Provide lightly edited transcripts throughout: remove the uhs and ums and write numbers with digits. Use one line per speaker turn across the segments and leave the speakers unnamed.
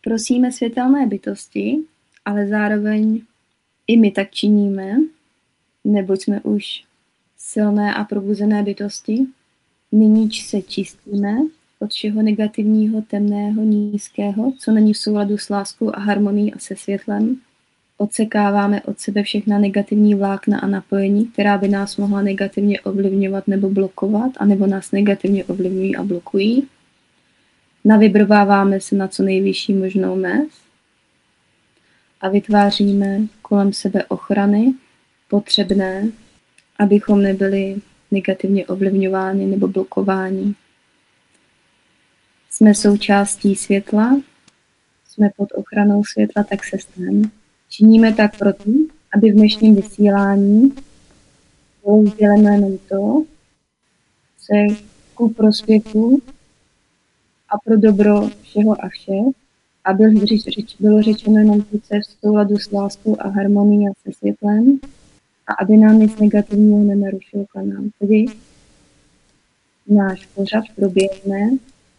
Prosíme světelné bytosti, ale zároveň i my tak činíme, neboť jsme už silné a probuzené bytosti. Nyní se čistíme od všeho negativního, temného, nízkého, co není v souladu s láskou a harmonií a se světlem. Odsekáváme od sebe všechna negativní vlákna a napojení, která by nás mohla negativně ovlivňovat nebo blokovat, anebo nás negativně ovlivňují a blokují. Navibrováváme se na co nejvyšší možnou mez a vytváříme kolem sebe ochrany potřebné, abychom nebyli negativně ovlivňováni nebo blokováni. Jsme součástí světla, jsme pod ochranou světla, tak se staneme. Činíme tak proto, aby v dnešním vysílání bylo sděleno jenom to, co je ku prospěchu a pro dobro všeho a všech, a bylo řečeno jenom to, co je v souladu s láskou a harmonií a se světlem, a aby nám nic negativního nenarušilo kanál. Tedy náš pořad proběhne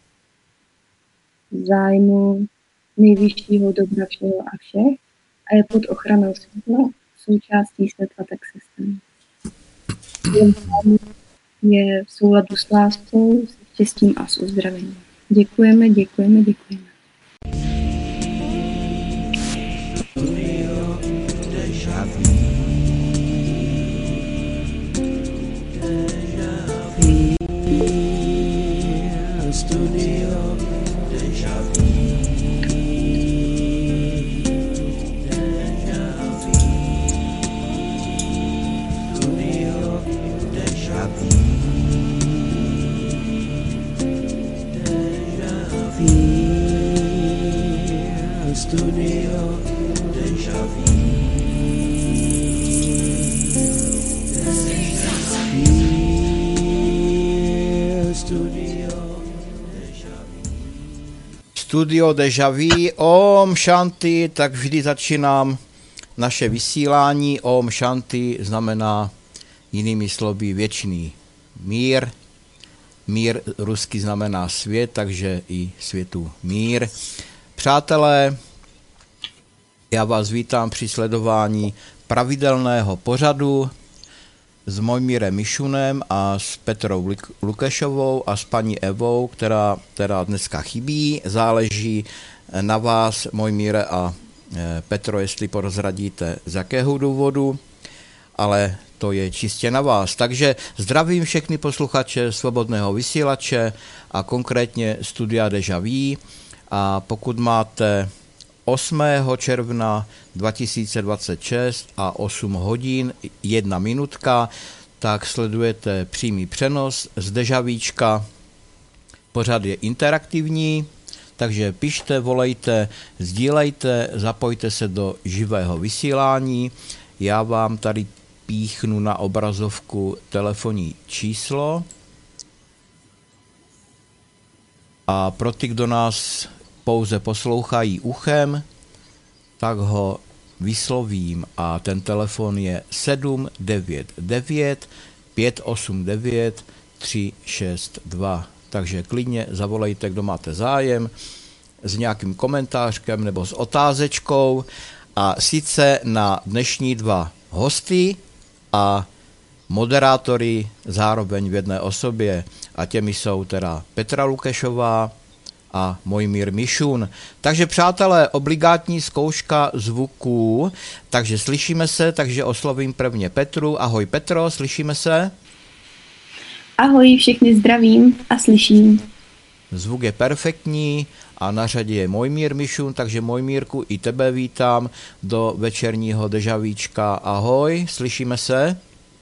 v zájmu nejvyššího dobra všeho a všech a je pod ochranou světla, součástí světla, tak se stane. Je v souladu s láskou, s štěstím a s uzdravením. Děkujeme, děkujeme, děkujeme.
Studio Deja Vu, Om Shanti, tak vždy začínám naše vysílání. Om Shanti znamená jinými slovy věčný mír. Mír rusky znamená svět, takže i světu mír. Přátelé, já vás vítám při sledování pravidelného pořadu s Mojmírem Mišunem a s Petrou Lukešovou a s paní Evou, která dneska chybí. Záleží na vás, Mojmíre a Petro, jestli prozradíte z jakého důvodu, ale to je čistě na vás. Takže zdravím všechny posluchače Svobodného vysílače a konkrétně Studia Deja Vu. A pokud máte 8. června 2026 a 8 hodin 1 minutka, tak sledujete přímý přenos z Dežavíčka. Pořad je interaktivní, takže pište, volejte, sdílejte, zapojte se do živého vysílání. Já vám tady píchnu na obrazovku telefonní číslo. A pro ty, kdo nás pouze poslouchají uchem, tak ho vyslovím a ten telefon je 799 589 362. Takže klidně zavolejte, kdo máte zájem, s nějakým komentářkem nebo s otázečkou, a sice na dnešní 2 hosty a moderátory zároveň v jedné osobě, a těmi jsou teda Petra Lukešová a Mojmír Mišun. Takže přátelé, obligátní zkouška zvuků, takže slyšíme se, takže oslovím prvně Petru. Ahoj Petro, slyšíme se?
Ahoj, všechny zdravím a slyším.
Zvuk je perfektní a na řadě je Mojmír Mišun, takže Mojmírku, i tebe vítám do večerního Dežavíčka. Ahoj, slyšíme se?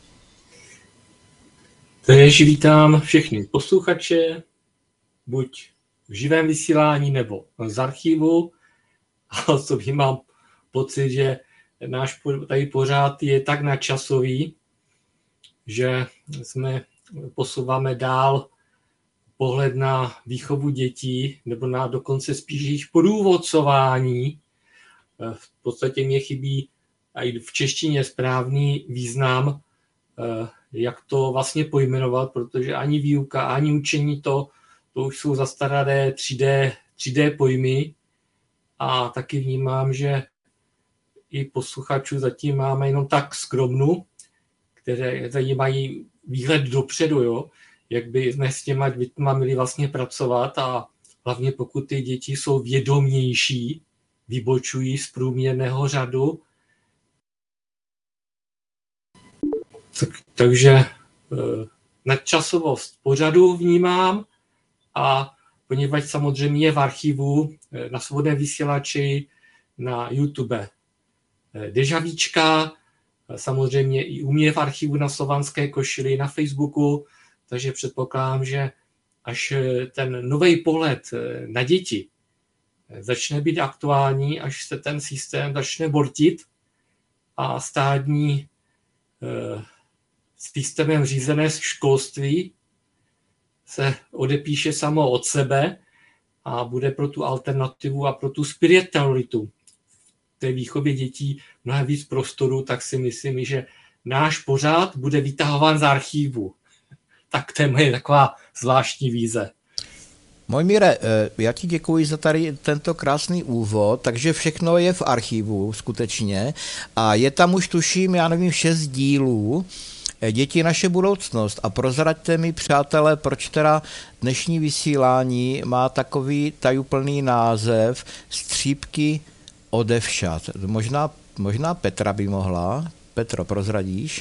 Též vítám všechny posluchače, buď v živém vysílání nebo z archivu. A osobně mám pocit, že náš tady pořád je tak nadčasový, že jsme posouváme dál pohled na výchovu dětí, nebo na dokonce spíš jejich průvodcování. V podstatě mě chybí i v češtině správný význam, jak to vlastně pojmenovat, protože ani výuka, ani učení to už jsou zastaralé 3D pojmy. a taky vnímám, že i posluchačů zatím máme jenom tak skromnu, které mají výhled dopředu, jo? Jak by jsme s těma dětma měli vlastně pracovat a hlavně pokud ty děti jsou vědomější, vybočují z průměrného řadu. Takže nadčasovost pořadu vnímám a poněvadž samozřejmě je v archivu na Svobodném vysílači, na YouTube Dežavíčka, samozřejmě i u mě v archivu na Slovanské košili, na Facebooku, takže předpokládám, že až ten nový pohled na děti začne být aktuální, až se ten systém začne bortit a státní systémem řízené školství se odepíše samo od sebe a bude pro tu alternativu a pro tu spiritualitu v té výchově dětí mnohem víc prostoru, tak si myslím, že náš pořad bude vytahován z archívu. Tak to je moje taková zvláštní vize.
Mojmíre, já ti děkuji za tady tento krásný úvod, takže všechno je v archivu skutečně a je tam už tuším, já nevím, 6 dílů, Děti naše budoucnost. A prozraďte mi, přátelé, proč teda dnešní vysílání má takový tajuplný název Střípky odevšad. Možná Petra by mohla. Petro, prozradíš?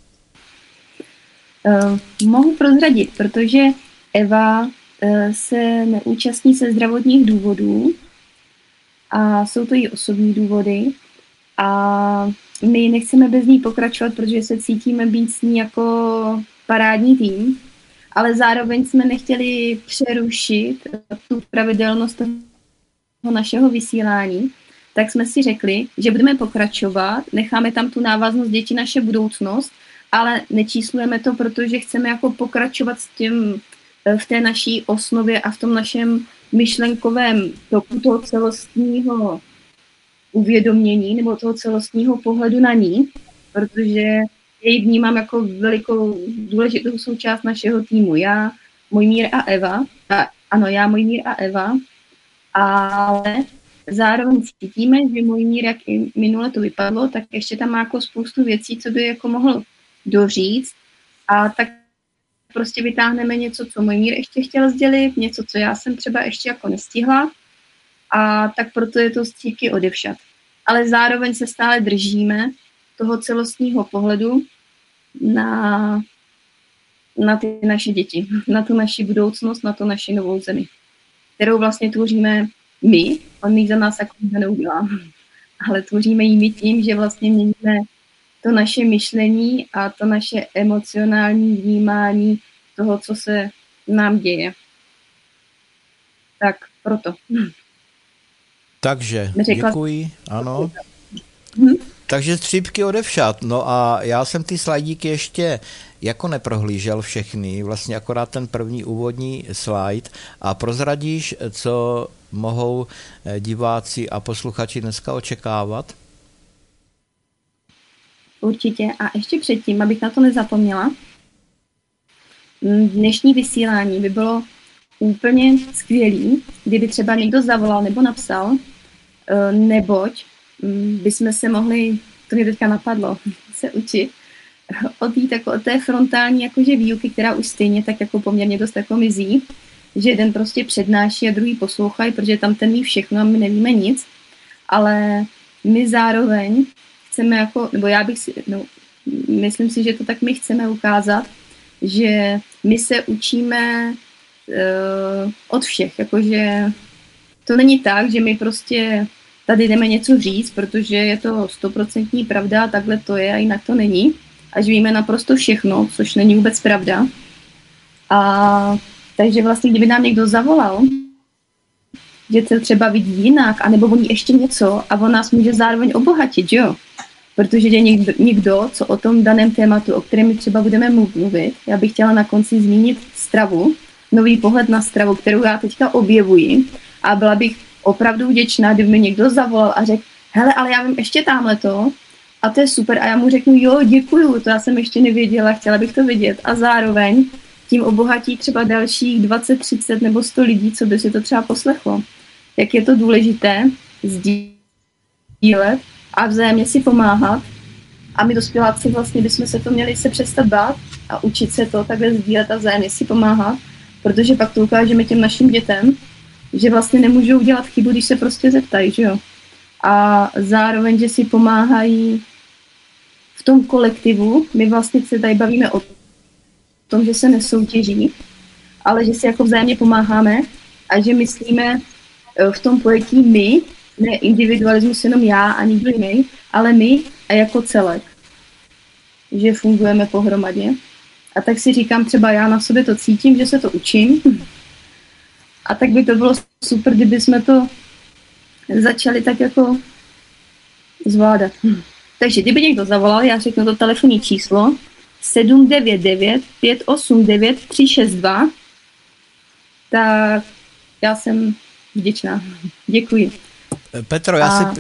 Mohu prozradit, protože Eva se neúčastní ze zdravotních důvodů a jsou to její osobní důvody a my nechceme bez ní pokračovat, protože se cítíme být s ní jako parádní tým, ale zároveň jsme nechtěli přerušit tu pravidelnost toho našeho vysílání, tak jsme si řekli, že budeme pokračovat, necháme tam tu návaznost Děti naše budoucnost, ale nečíslujeme to, protože chceme jako pokračovat v té naší osnově a v tom našem myšlenkovém toku toho celostního uvědomění nebo toho celostního pohledu na ní, protože jej vnímám jako velikou důležitou součást našeho týmu. Já, Mojmír a Eva, Mojmír a Eva, ale zároveň cítíme, že Mojmír, jak i minule to vypadlo, tak ještě tam má jako spoustu věcí, co by jako mohl doříct a tak prostě vytáhneme něco, co Mojmír ještě chtěl sdělit, něco, co já jsem třeba ještě jako nestihla a tak proto je to Střípky odevšad. Ale zároveň se stále držíme toho celostního pohledu na ty naše děti, na tu naši budoucnost, na tu naši novou zemi, kterou vlastně tvoříme my, on ji za nás jako neudělá, ale tvoříme ji my tím, že vlastně měníme to naše myšlení a to naše emocionální vnímání toho, co se nám děje. Tak proto.
Takže, děkuji, ano. Takže Střípky odevšad. No a já jsem ty slajdíky ještě jako neprohlížel všechny, vlastně akorát ten první úvodní slide. A prozradíš, co mohou diváci a posluchači dneska očekávat?
Určitě. A ještě předtím, abych na to nezapomněla, dnešní vysílání by bylo úplně skvělý, kdyby třeba někdo zavolal nebo napsal, neboť bychom se mohli, to mě teďka napadlo, se učit od té frontální jakože výuky, která už stejně tak jako poměrně dost jako mizí, že jeden prostě přednáší a druhý poslouchají, protože tam ten ví všechno a my nevíme nic, ale my zároveň chceme jako, nebo myslím si, že to tak my chceme ukázat, že my se učíme od všech, jakože to není tak, že my prostě tady jdeme něco říct, protože je to 100% pravda, takhle to je a jinak to není. A že víme naprosto všechno, což není vůbec pravda. A takže vlastně, kdyby nám někdo zavolal, že to třeba vidí jinak, anebo on ještě něco a on nás může zároveň obohatit, jo? Protože je někdo, co o tom daném tématu, o kterém my třeba budeme mluvit, já bych chtěla na konci zmínit stravu, nový pohled na stravu, kterou já teďka objevuji a byla bych opravdu vděčná, kdyby mi někdo zavolal a řekl, hele, ale já vím ještě tamhleto a to je super a já mu řeknu, jo, děkuju, to já jsem ještě nevěděla, chtěla bych to vidět a zároveň tím obohatí třeba dalších 20, 30 nebo 100 lidí, co by si to třeba poslechlo. Jak je to důležité sdílet a vzájemně si pomáhat. A my dospěláci vlastně bychom se to měli se přestat bát a učit se to takhle sdílet a vzájemně si pomáhat, protože pak to ukážeme těm našim dětem, že vlastně nemůžou dělat chybu, když se prostě zeptají, že jo. A zároveň, že si pomáhají v tom kolektivu. My vlastně se tady bavíme o tom, že se nesoutěží, ale že si jako vzájemně pomáháme a že myslíme v tom pojetí my, ne individualismus jenom já a nikdo jiný, ale my a jako celek. Že fungujeme pohromadě. A tak si říkám, třeba já na sobě to cítím, že se to učím. A tak by to bylo super, kdyby jsme to začali tak jako zvládat. Takže kdyby někdo zavolal, já řeknu to telefonní číslo 799 589 362, tak já jsem vděčná. Děkuji.
Petro,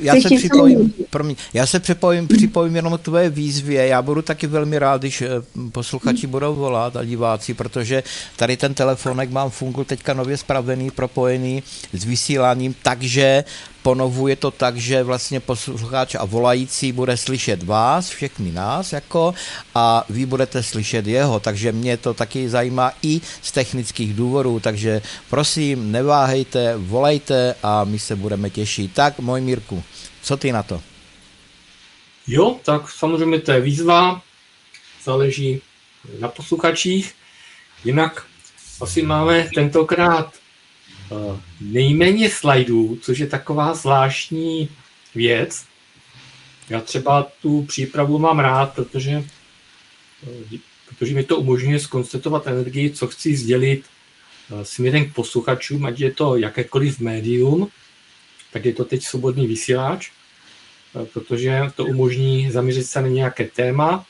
já se připojím jenom k tvé výzvě. Já budu taky velmi rád, když posluchači budou volat a diváci, protože tady ten telefonek mám funguje teďka nově spravený, propojený s vysíláním, takže ponovuje to tak, že vlastně posluchač a volající bude slyšet vás, všechny nás, a vy budete slyšet jeho, takže mě to taky zajímá i z technických důvodů, takže prosím, neváhejte, volejte a my se budeme těšit. Tak, můj Mírku, co ty na to?
Jo, tak samozřejmě to je výzva, záleží na posluchačích, jinak asi máme tentokrát nejméně slajdů, což je taková zvláštní věc. Já třeba tu přípravu mám rád, protože mi to umožňuje zkonstatovat energii, co chci sdělit směrem k posluchačům, ať je to jakékoliv médium, tak je to teď svobodný vysílač, protože to umožní zaměřit se na nějaké téma,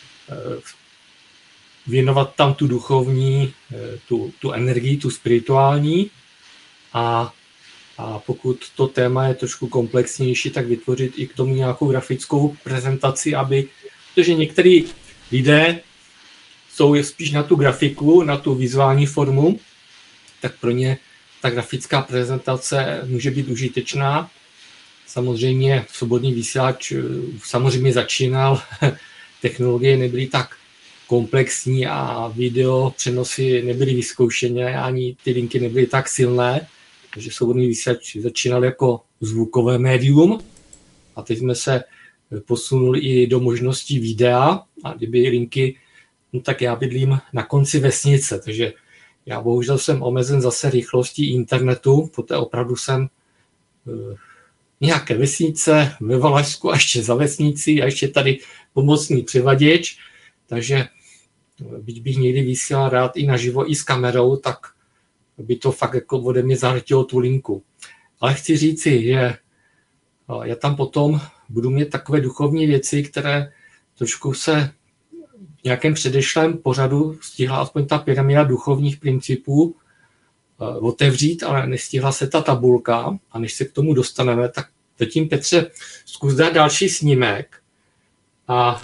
věnovat tam tu duchovní, tu energii, tu spirituální, a pokud to téma je trošku komplexnější, tak vytvořit i k tomu nějakou grafickou prezentaci, protože některý lidé jsou spíš na tu grafiku, na tu vizuální formu, tak pro ně ta grafická prezentace může být užitečná. Samozřejmě svobodný vysílač samozřejmě začínal, technologie nebyly tak komplexní a video přenosy nebyly vyzkoušené, ani ty linky nebyly tak silné, takže svobodný vysílač začínal jako zvukové médium a teď jsme se posunuli i do možností videa a kdyby linky, no tak já bydlím na konci vesnice, takže já bohužel jsem omezen zase rychlostí internetu, poté opravdu jsem nějaké vesnice ve Valašsku a ještě za vesnicí a ještě tady pomocný převaděč, takže byť bych někdy vysílal rád i naživo, i s kamerou, tak by to fakt jako ode mě zahrtilo tu linku. Ale chci říci, že já tam potom budu mít takové duchovní věci, které trošku se v nějakém předešlém pořadu stihla aspoň ta pyramida duchovních principů otevřít, ale nestihla se ta tabulka a než se k tomu dostaneme, tak zatím Petře zkus dát další snímek a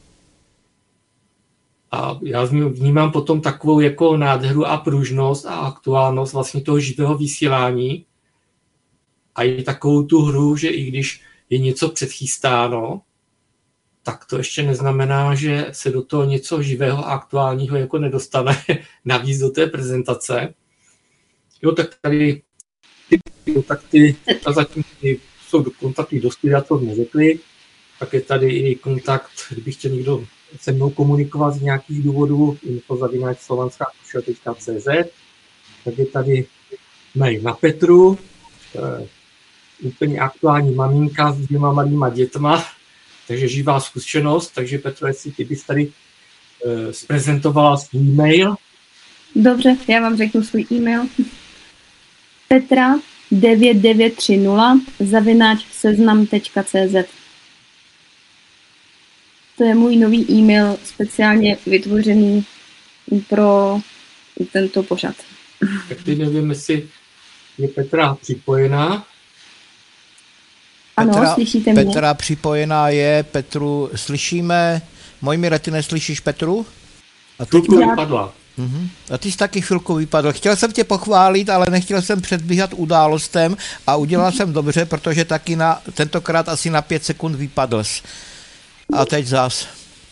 já vnímám potom takovou jako nádheru a pružnost a aktuálnost vlastně toho živého vysílání a i takovou tu hru, že i když je něco předchystáno, tak to ještě neznamená, že se do toho něco živého a aktuálního jako nedostane navíc do té prezentace. Jo, tak tady ty kontakty, a zatím jsou kontakty do studia, co jsme řekli, tak je tady i kontakt, kdyby chtěl někdo se mnou komunikovat z nějakých důvodů, info@slovanskakušel.cz, tak je tady mail na Petru, úplně aktuální maminka s 2 malýma dětma, takže živá zkušenost, takže Petro, jestli ty bys tady zprezentovala svůj mail.
Dobře, já vám řeknu svůj e-mail. petra9930 @seznam.cz. To je můj nový e-mail, speciálně vytvořený pro tento pořad.
Tak teď nevím, jestli je Petra připojená.
Ano, slyšíte mě?
Petra připojená je, Petru slyšíme. Mojmíre, ty neslyšíš Petru?
A teď vypadla.
A ty jsi taky chvilku vypadl. Chtěl jsem tě pochválit, ale nechtěl jsem předbíhat událostem a udělal jsem dobře, protože taky tentokrát asi na 5 sekund vypadl jsi. A teď zas.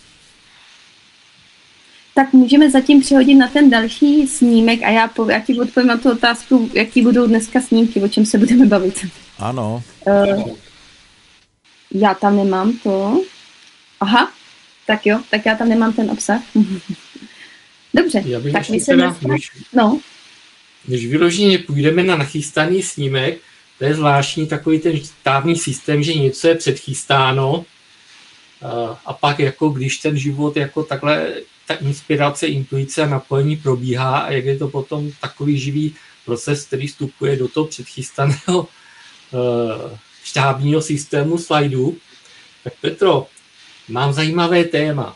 Tak můžeme zatím přehodit na ten další snímek a já ti odpovím na tu otázku, jaký budou dneska snímky, o čem se budeme bavit.
Ano.
Já tam nemám to. Aha, tak jo, tak já tam nemám ten obsah. Dobře, tak my se
Když vyloženě půjdeme na nachystaný snímek, to je zvláštní takový ten dávný systém, že něco je předchystáno a pak jako když ten život jako takhle, ta inspirace, intuice a napojení probíhá a jak je to potom takový živý proces, který vstupuje do toho předchystaného štábního systému slajdů. Tak Petro, mám zajímavé téma.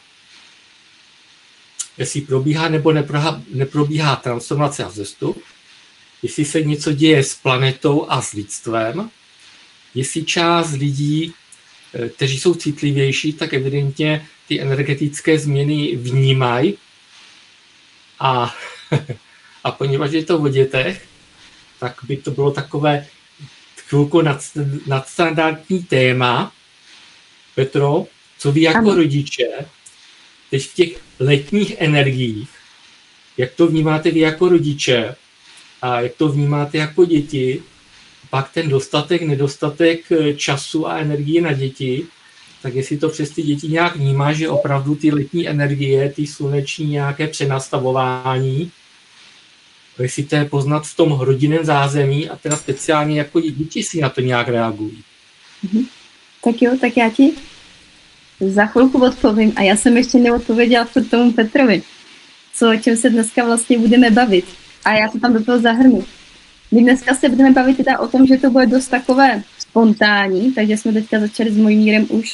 Jestli probíhá nebo neprobíhá transformace a vzestup, jestli se něco děje s planetou a s lidstvem, jestli část lidí, kteří jsou citlivější, tak evidentně ty energetické změny vnímají a poněvadž je to o dětech, tak by to bylo takové chvilku nadstandardní téma. Petro, co vy jako rodiče teď v těch letních energiích, jak to vnímáte vy jako rodiče a jak to vnímáte jako děti, pak ten nedostatek času a energie na děti, tak jestli to přes ty děti nějak vnímá, že opravdu ty letní energie, ty sluneční nějaké přenastavování, jestli to je poznat v tom rodinném zázemí a teda speciálně jako děti si na to nějak reagují.
Tak jo, tak já ti za chvilku odpovím a já jsem ještě neodpověděla k tomu Petrovi, o čem se dneska vlastně budeme bavit a já to tam do toho zahrnu. My dneska se budeme bavit teda o tom, že to bude dost takové spontánní, takže jsme teďka začali s Mojmírem už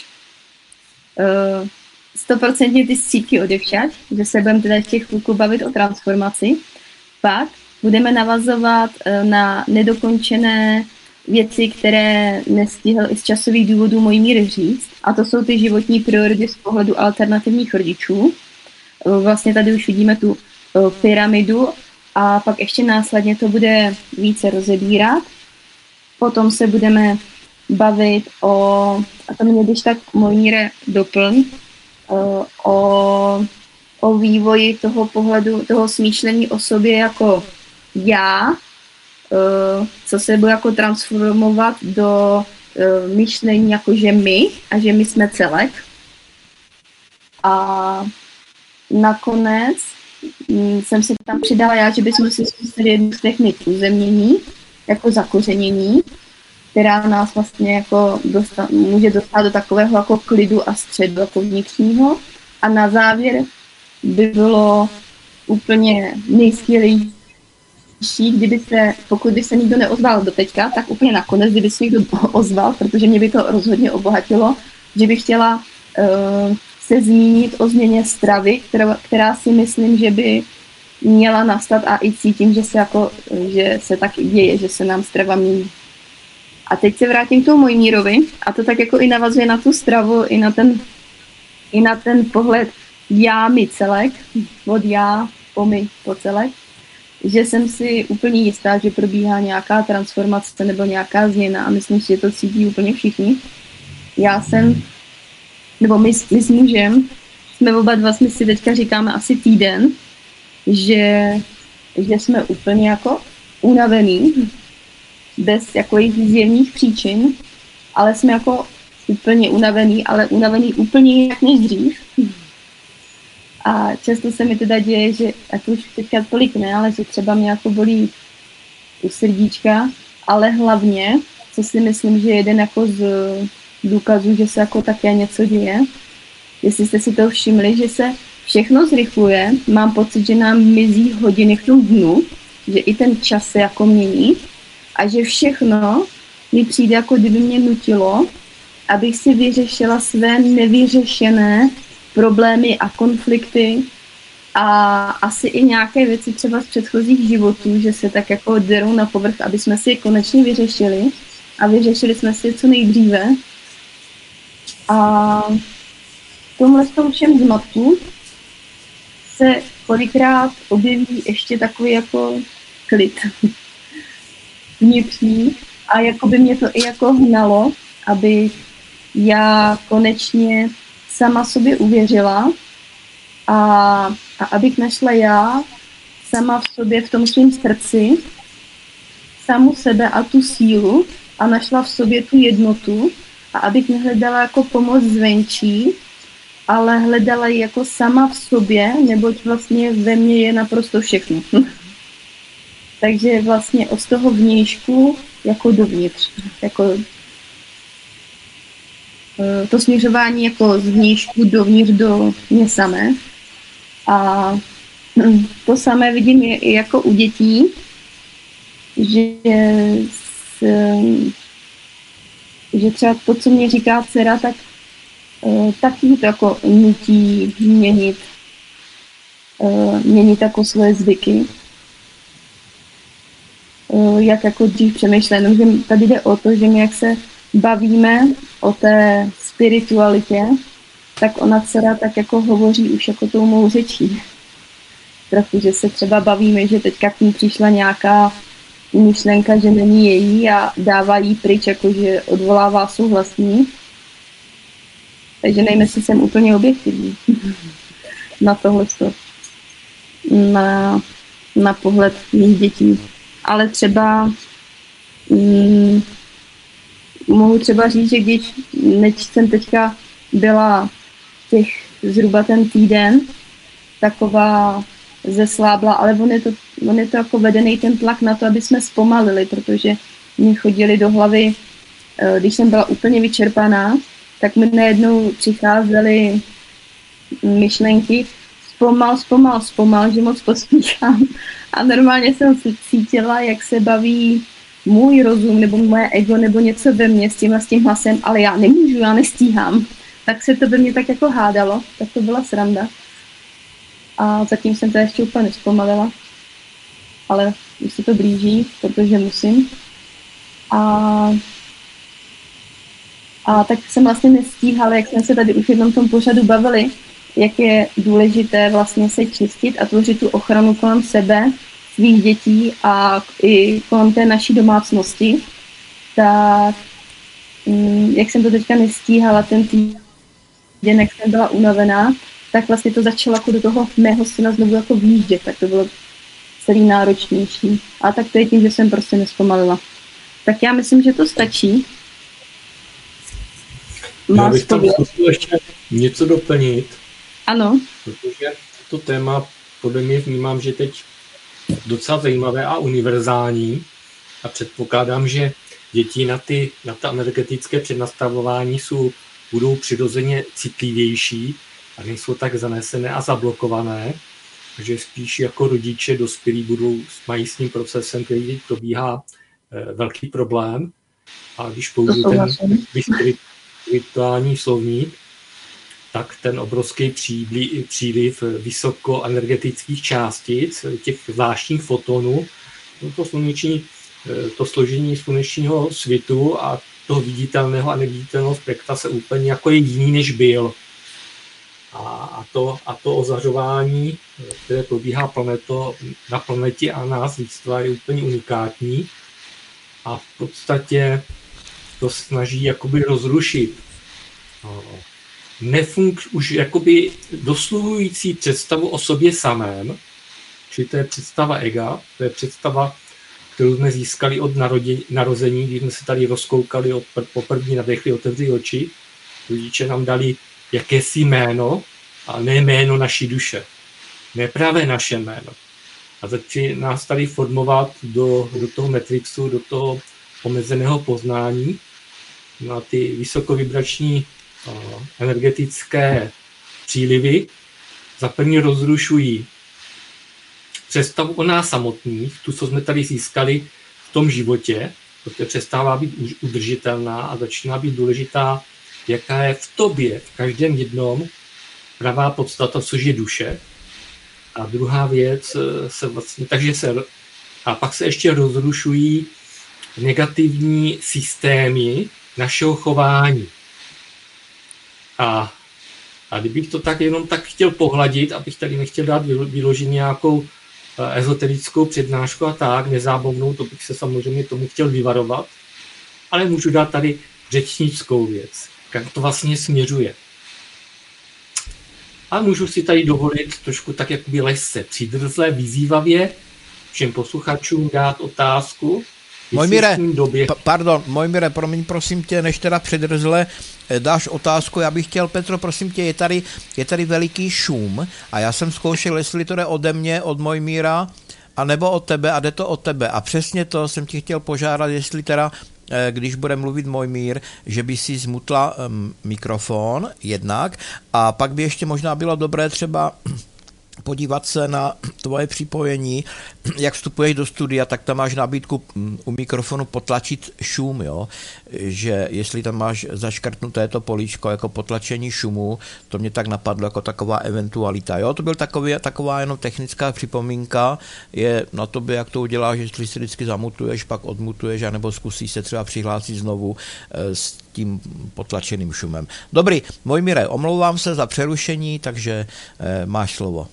100% ty střípky odevšať, že se budeme teda ještě chvilku bavit o transformaci. Pak budeme navazovat na nedokončené věci, které nestihl i z časových důvodů Mojmír říct, a to jsou ty životní priority z pohledu alternativních rodičů. Vlastně tady už vidíme tu pyramidu a pak ještě následně to bude více rozebírat. Potom se budeme bavit a to mě když tak Mojmíre doplň, o vývoji toho pohledu, toho smýšlení o sobě jako já, co se bude jako transformovat do myšlení jako že my a že my jsme celek. A nakonec jsem si tam přidala já, že bychom si zkusili jednu z technik uzemnění, jako zakořenění, která nás vlastně jako může dostat do takového jako klidu a středu jako vnitřního. A na závěr by bylo úplně nejskvělejší, pokud by se nikdo neozval do teďka, tak úplně nakonec, kdyby se někdo ozval, protože mě by to rozhodně obohatilo, že bych chtěla se zmínit o změně stravy, která si myslím, že by měla nastat a i cítím, že se tak děje, že se nám strava mění. A teď se vrátím k tomu Mojmírovi a to tak jako i navazuje na tu stravu, i na ten pohled já, my, celek, od já, po my, po celek, že jsem si úplně jistá, že probíhá nějaká transformace nebo nějaká změna a myslím si, že to cítí úplně všichni. My s mužem, jsme oba dva, jsme si teďka říkáme asi týden, že jsme úplně jako unavený, bez jako jejich zjevných příčin, ale jsme jako úplně unavený, ale unavený úplně jinak než dřív. A často se mi teda děje, že, a to už teďka tolik ne, ale že třeba mě jako bolí u srdíčka, ale hlavně, co si myslím, že je jeden jako z důkazů, že se jako také něco děje. Jestli jste si to všimli, že se všechno zrychluje, mám pocit, že nám mizí hodiny v tom dnu, že i ten čas se jako mění a že všechno mi přijde, jako kdyby mě nutilo, abych si vyřešila své nevyřešené problémy a konflikty a asi i nějaké věci třeba z předchozích životů, že se tak jako derou na povrch, aby jsme si je konečně vyřešili a vyřešili jsme si je co nejdříve. A v tomhle všem zmatku se kolikrát objeví ještě takový jako klid vnitřní a jako by mě to i jako hnalo, aby já konečně sama sobě uvěřila a abych našla já sama v sobě, v tom svém srdci, samu sebe a tu sílu a našla v sobě tu jednotu a abych nehledala jako pomoc zvenčí, ale hledala ji jako sama v sobě, neboť vlastně ve mně je naprosto všechno. Takže vlastně od toho vnějšku jako dovnitř. Jako to směřování jako z vnějšku dovnitř do mě samé. A to samé vidím i jako u dětí, že třeba to, co mě říká dcera, tak taky to jako nutí měnit jako svoje zvyky. Jak jako dřív přemýšlel. No, že tady jde o to, že my jak se bavíme o té spiritualitě, tak ona dcera tak jako hovoří už jako tou mou řečí. Trochu, že se třeba bavíme, že teďka k ní přišla nějaká myšlenka, že není její a dává jí pryč, jakože odvolává souhlasní. Takže nevím, jestli jsem úplně objektivní na tohleto, na pohled mých dětí. Ale třeba mohu třeba říct, že když jsem teďka byla zhruba ten týden taková zeslábla, ale on je to jako vedený ten tlak na to, aby jsme zpomalili, protože mi chodili do hlavy, když jsem byla úplně vyčerpaná, tak mi najednou přicházely myšlenky, zpomal, že moc pospíchám. A normálně jsem cítila, jak se baví můj rozum, nebo moje ego, nebo něco ve mně s tím hlasem, ale já nemůžu, já nestíhám. Tak se to ve mně tak jako hádalo, tak to byla sranda. A zatím jsem to ještě úplně nespomalila, ale už se to blíží, protože musím. A tak jsem vlastně nestíhala, jak jsme se tady už v jednom tom pořadu bavili, jak je důležité vlastně se čistit a tvořit tu ochranu kolem sebe, svých dětí a i kolem té naší domácnosti. Tak jak jsem to teďka nestíhala ten týden, jak jsem byla unavená, tak vlastně to začalo jako do toho mého syna znovu jako výjíždět, tak to bylo celý náročnější. A tak to je tím, že jsem prostě nespomalila. Tak já myslím, že to stačí.
Já bych tam zkusil ještě něco doplnit.
Ano.
Protože to téma podle mě vnímám, že teď docela zajímavé a univerzální a předpokládám, že děti na ta energetické přednastavování budou přirozeně citlivější a nejsou tak zanesené a zablokované, že spíš jako rodiče dospělí mají s tím procesem, který teď probíhá, velký problém. A když použiju ten spirituální slovník, tak ten obrovský příliv vysokoenergetických částic, těch zvláštních fotonů, to složení slunečního svitu a toho viditelného a neviditelného spektra se úplně jako je jiný, než byl. A to ozařování, které probíhá na planetě a nás lidstva, je úplně unikátní. A v podstatě to snaží jakoby rozrušit už jakoby dosluhující představu o sobě samém, čili to je představa ega, to je představa, kterou jsme získali od narození, když jsme se tady rozkoukali, poprvé nadechli, otevřeli oči, rodiče nám dali jakési jméno, a ne jméno naší duše, ne právě naše jméno. A začali nás tady formovat do toho matrixu, do toho omezeného poznání. No a ty vysokovibrační energetické přílivy za první rozrušují představu o nás samotných, tu, co jsme tady získali v tom životě, protože přestává být udržitelná a začíná být důležitá, jaká je v tobě, v každém jednom, pravá podstata, což je duše. A druhá věc a pak se ještě rozrušují negativní systémy našeho chování. A A kdybych to tak jenom tak chtěl pohladit, abych tady nechtěl dát vyložit nějakou ezoterickou přednášku a tak, nezábavnou, to bych se samozřejmě tomu chtěl vyvarovat, ale můžu dát tady řečnickou věc, jak to vlastně směřuje. A můžu si tady dovolit trošku tak jakoby lehce přidrzle, vyzývavě všem posluchačům dát otázku.
Mojmíre, promiň, prosím tě, než teda předrzle dáš otázku, já bych chtěl, Petro, prosím tě, je tady veliký šum a já jsem zkoušel, jestli to jde ode mě, od Mojmíra, anebo od tebe a jde to od tebe. A přesně to jsem ti chtěl požádat, jestli teda, když bude mluvit Mojmír, že by si zmutla mikrofon jednak a pak by ještě možná bylo dobré třeba podívat se na tvoje připojení, jak vstupuješ do studia, tak tam máš nabídku u mikrofonu potlačit šum, jo? Že jestli tam máš zaškrtnuté to políčko jako potlačení šumu, to mě tak napadlo jako taková eventualita, jo? To byl taková jenom technická připomínka, je na tobě, jak to uděláš, jestli si vždycky zamutuješ, pak odmutuješ, anebo zkusíš se třeba přihlásit znovu s tím potlačeným šumem. Dobrý, Mojmíre, omlouvám se za přerušení, takže máš slovo.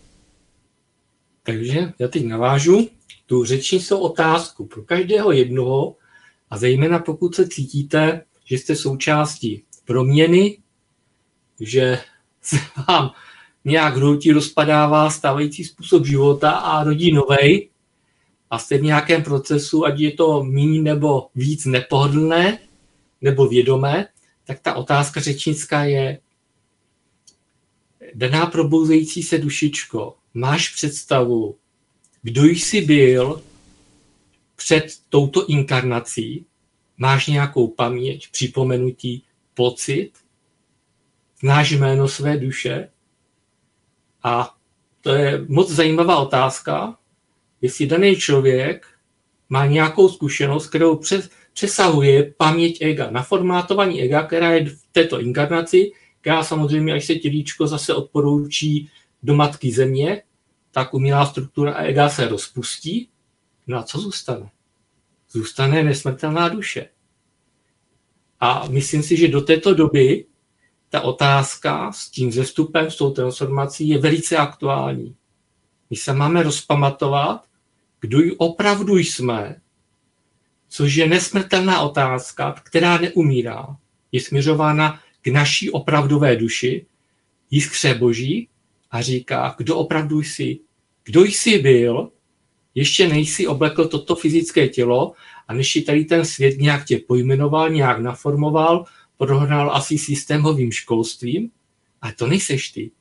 Takže já teď navážu tu řečnickou otázku pro každého jednoho a zejména pokud se cítíte, že jste součástí proměny, že se vám nějak hroutí rozpadává stávající způsob života a rodí novej a jste v nějakém procesu, ať je to míň nebo víc nepohodlné nebo vědomé, tak ta otázka řečnická je: daná probouzející se dušičko, máš představu, kdo jsi byl před touto inkarnací? Máš nějakou paměť, připomenutí, pocit? Znáš jméno své duše? A to je moc zajímavá otázka, jestli daný člověk má nějakou zkušenost, kterou přesahuje paměť ega, naformátování ega, která je v této inkarnaci, která samozřejmě, až se tělíčko zase odporoučí do matky země, tak umělá struktura ega se rozpustí. No a co zůstane? Zůstane nesmrtelná duše. A myslím si, že do této doby ta otázka s tím vzestupem, s tou transformací je velice aktuální. My se máme rozpamatovat, kdo opravdu jsme, což je nesmrtelná otázka, která neumírá. Je směřována k naší opravdové duši, jiskře boží, a říká, kdo opravdu jsi, kdo jsi byl, ještě nejsi oblekl toto fyzické tělo a než si tady ten svět nějak tě pojmenoval, nějak naformoval, prohnal asi systémovým školstvím, ale to nejseš ty.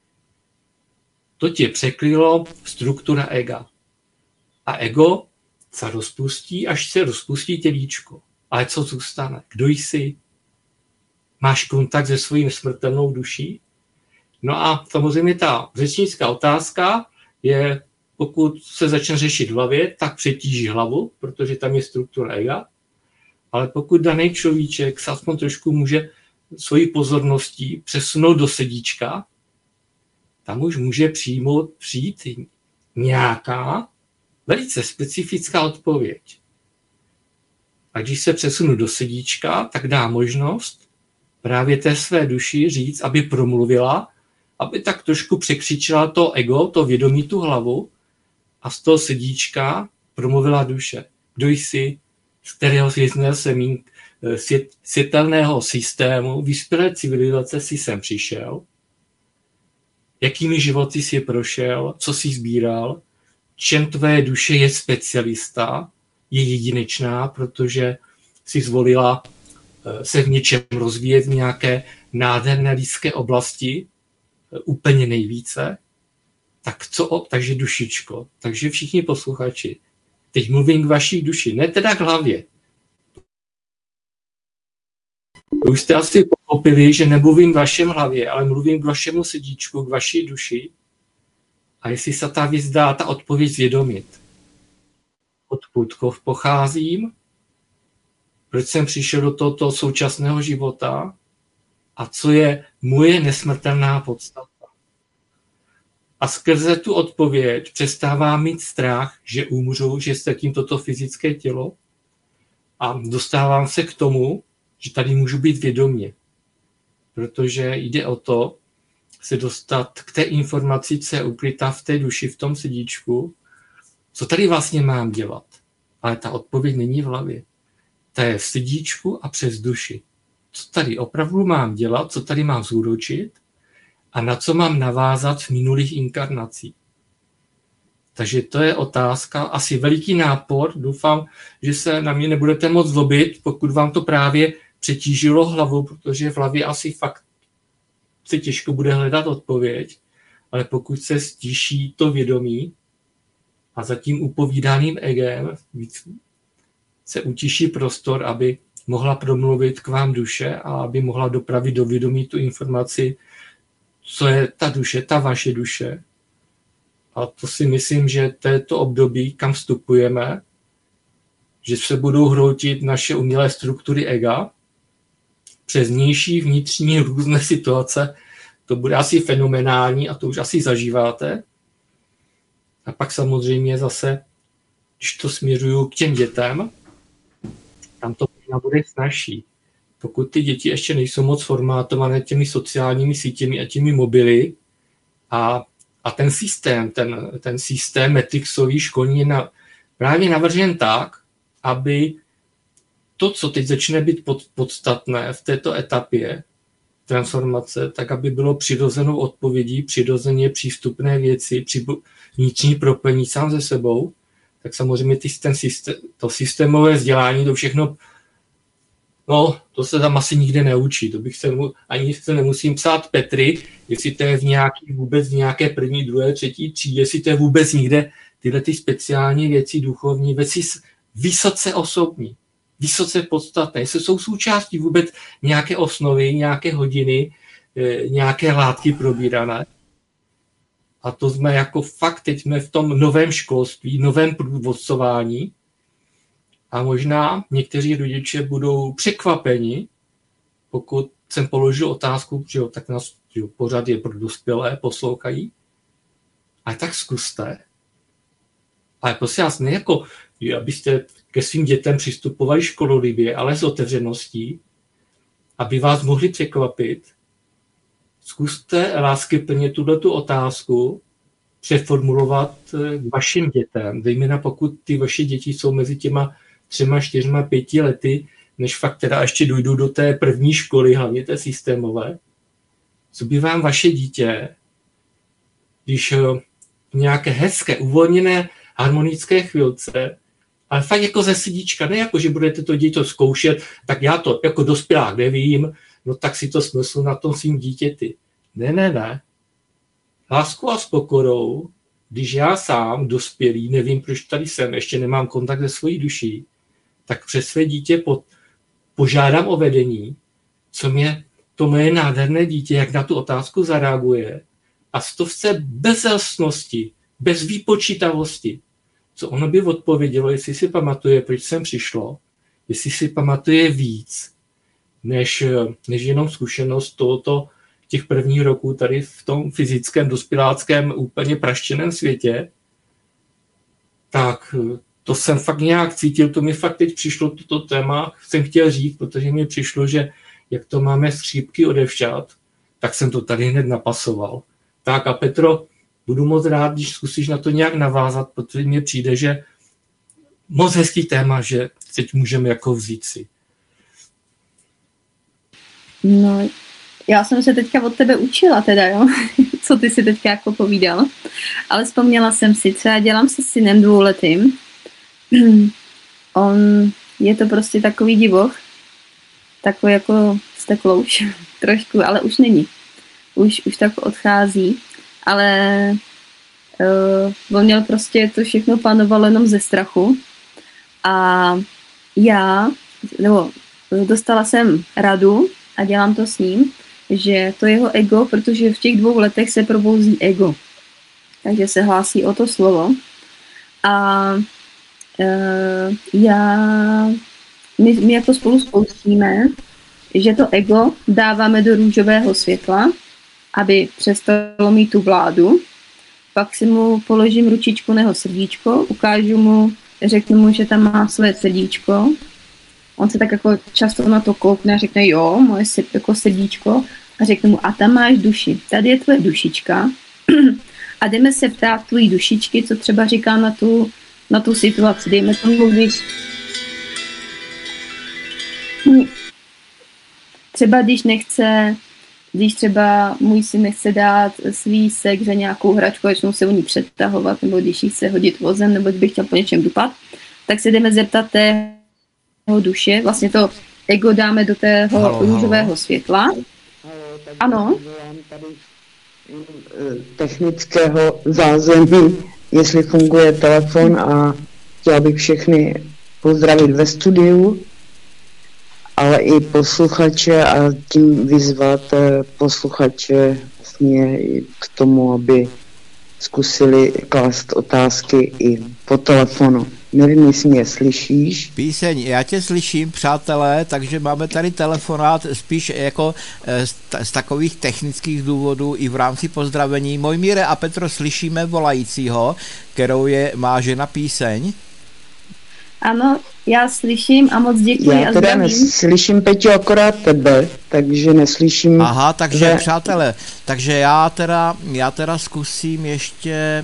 To tě překrylo struktura ega. A ego se rozpustí, až se rozpustí tělíčko. Ale co zůstane? Kdo jsi? Máš kontakt se svojí smrtelnou duší? No a samozřejmě ta řečnická otázka je, pokud se začne řešit v hlavě, tak přetíží hlavu, protože tam je struktura ega. Ale pokud daný človíček se aspoň trošku může svojí pozorností přesunout do sedíčka, tam už může přijít nějaká velice specifická odpověď. A když se přesunu do sedíčka, tak dá možnost právě té své duši říct, aby promluvila, aby tak trošku překřičila to ego, to vědomí, tu hlavu a z toho sedíčka promluvila duše. Kdo jsi, z kterého světelného systému, vyspělé civilizace si sem přišel, jakými životy jsi prošel, co jsi sbíral, čem tvé duše je specialista, je jedinečná, protože si zvolila se v něčem rozvíjet v nějaké nádherné lidské oblasti, úplně nejvíce. Tak co? Takže dušičko. Takže všichni posluchači. Teď mluvím k vaší duši, ne teda k hlavě. Už jste asi pochopili, že nemluvím k vašem hlavě, ale mluvím k vašemu sedíčku, k vaší duši. A jestli se ta věc dá, ta odpověď zvědomit. Odkud pocházím, proč jsem přišel do tohoto současného života a co je moje nesmrtelná podstata. A skrze tu odpověď přestávám mít strach, že umřu, že ztratím toto fyzické tělo a dostávám se k tomu, že tady můžu být vědomě. protože jde o to se dostat k té informaci, co je ukrytá v té duši, v tom srdíčku, co tady vlastně mám dělat. Ale ta odpověď není v hlavě. Ta je v srdíčku a přes duši. Co tady opravdu mám dělat, co tady mám zúročit a na co mám navázat v minulých inkarnacích. Takže to je otázka, asi veliký nápor. Doufám, že se na mě nebudete moc zlobit, pokud vám to právě přetížilo hlavu, protože v hlavě asi fakt se těžko bude hledat odpověď, ale pokud se stíší to vědomí a za tím upovídaným egem se utiší prostor, aby mohla promluvit k vám duše a aby mohla dopravit do vědomí tu informaci, co je ta duše, ta vaše duše. A to si myslím, že to je to období, kam vstupujeme, že se budou hroutit naše umělé struktury ega přes vnější, vnitřní různé situace. To bude asi fenomenální a to už asi zažíváte. A pak samozřejmě zase, když to směřuju k těm dětem, tam to možná bude snazší. Pokud ty děti ještě nejsou moc formátované těmi sociálními sítěmi a těmi mobily a ten systém Matrixový školní je právě navržen tak, aby to, co teď začne být podstatné v této etapě transformace, tak aby bylo přirozenou odpovědí, přirozeně přístupné věci, vnitřní propojení sám se sebou, tak samozřejmě to systémové vzdělání, to všechno, no, to se tam asi nikde neučí. To bych ani se nemusím psát Petry, jestli to je vůbec v nějaké první, druhé, třetí třídě, jestli to je vůbec nikde tyhle ty speciální věci, duchovní věci, vysoce osobní, vysoce podstatné, jestli jsou součástí vůbec nějaké osnovy, nějaké hodiny, nějaké látky probírané. A to jsme jako fakt, teď jsme v tom novém školství, novém průvodcování a možná někteří rodiče budou překvapeni, pokud jsem položil otázku, že jo, tak nás pořád je pro dospělé, poslouchají, ale tak zkuste. Ale prosím vás, ne jako, abyste ke svým dětem přistupovali škololivě, ale s otevřeností, aby vás mohli překvapit. Zkuste láskyplně tuhletu otázku přeformulovat k vašim dětem, zejména pokud ty vaše děti jsou mezi těma 3, 4, 5 lety, než fakt teda ještě dojdu do té první školy, hlavně té systémové. Co by vám vaše dítě, když v nějaké hezké, uvolněné, harmonické chvilce, ale fakt jako ze srdíčka, ne jako, že budete to dítě zkoušet, tak já to jako dospělák nevím, no tak si to smysl na tom svým dítěti. Ne. Lásku a s pokorou, když já sám, dospělý, nevím, proč tady jsem, ještě nemám kontakt se svojí duší, tak přes své dítě požádám o vedení, co mě to moje nádherné dítě, jak na tu otázku zareaguje a to chce bez zelstnosti, bez výpočítavosti, co ono by odpovědělo, jestli si pamatuje, proč jsem přišlo, jestli si pamatuje víc, než jenom zkušenost těch prvních roků tady v tom fyzickém, dospěláckém, úplně praštěném světě, tak to jsem fakt nějak cítil, to mi fakt teď přišlo toto téma, jsem chtěl říct, protože mi přišlo, že jak to máme střípky odevšťat, tak jsem to tady hned napasoval. Tak a Petro, budu moc rád, když zkusíš na to nějak navázat, protože mně přijde, že moc hezký téma, že teď můžeme jako vzít si.
No, já jsem se teďka od tebe učila teda, jo, co ty si teďka jako povídal, ale vzpomněla jsem si, co já dělám se synem 2letým. On je to prostě takový divoch, takový jako steklouš trošku, ale už není. Už tak odchází, ale on měl prostě to všechno panovalo jenom ze strachu a dostala jsem radu a dělám to s ním, že to jeho ego, protože v těch 2 letech se probouzí ego, takže se hlásí o to slovo a my jako spolu spouštíme, že to ego dáváme do růžového světla, aby přestalo mít tu vládu. Pak si mu položím ručičku na jeho srdíčko, ukážu mu, řeknu mu, že tam má své srdíčko. On se tak jako často na to koukne a řekne, jo, moje jako srdíčko. a řeknu mu, a tam máš duši, tady je tvoje dušička a jdeme se ptát tvojí dušičky, co třeba říká na tu situaci. Dejme tomu, když třeba můj syn nechce dát svý sekře nějakou hračku, začnou se o ní přetahovat, nebo když jí chce hodit vozem, nebo když bych chtěl po něčem dupat, tak se jdeme zeptat tého duše, vlastně to ego dáme do tého růžového světla. Ano.
Technického zázemí, jestli funguje telefon, a chtěla bych všechny pozdravit ve studiu, ale i posluchače a tím vyzvat posluchače vlastně k tomu, aby zkusili klást otázky i po telefonu. Nevím, jestli mě slyšíš.
Píseň, já tě slyším, přátelé, takže máme tady telefonát spíš jako z takových technických důvodů i v rámci pozdravení. Mojmíre a Petro, slyšíme volajícího, kterou má žena Píseň?
Ano, já slyším a moc děkuji
já
a
teda
zdravím.
Neslyším, Peťo, akorát tebe, takže neslyším.
Aha, takže přátelé, takže já teda zkusím ještě,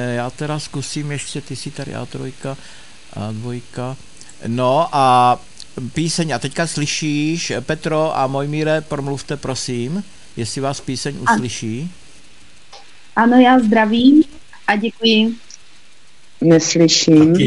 ty jsi tady A3, A2, no a Píseň, a teďka slyšíš, Petro a Mojmíre, promluvte prosím, jestli vás Píseň uslyší.
Ano, já zdravím a děkuji.
Neslyším.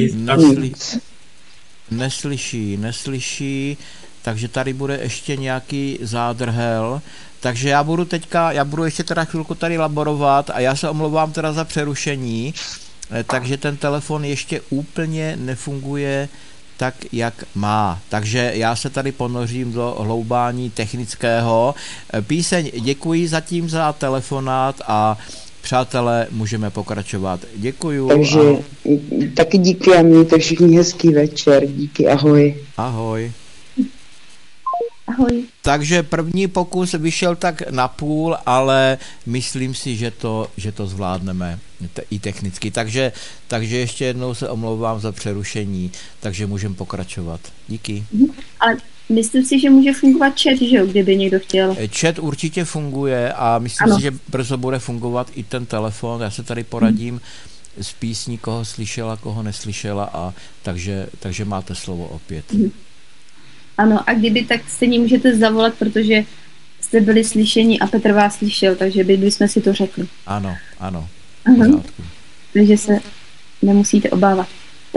Neslyší, takže tady bude ještě nějaký zádrhel, takže já budu ještě teda chvilku tady laborovat a já se omlouvám teda za přerušení, takže ten telefon ještě úplně nefunguje tak, jak má, takže já se tady ponořím do hloubání technického. Píseň, děkuji zatím za telefonát a přátelé, můžeme pokračovat. Děkuju.
Takže taky díky a mějte všichni hezký večer. Díky, ahoj.
Ahoj.
Ahoj.
Takže první pokus vyšel tak na půl, ale myslím si, že to zvládneme i technicky. Takže ještě jednou se omlouvám za přerušení, takže můžeme pokračovat. Díky.
Ale myslím si, že může fungovat chat, že jo, kdyby někdo chtěl.
Chat určitě funguje a myslím si, že brzo bude fungovat i ten telefon. Já se tady poradím z písní, koho slyšela, koho neslyšela, a takže máte slovo opět.
Ano, a kdyby, tak stejně můžete zavolat, protože jste byli slyšeni a Petr vás slyšel, takže bychom si to řekli.
Ano.
Takže se nemusíte obávat.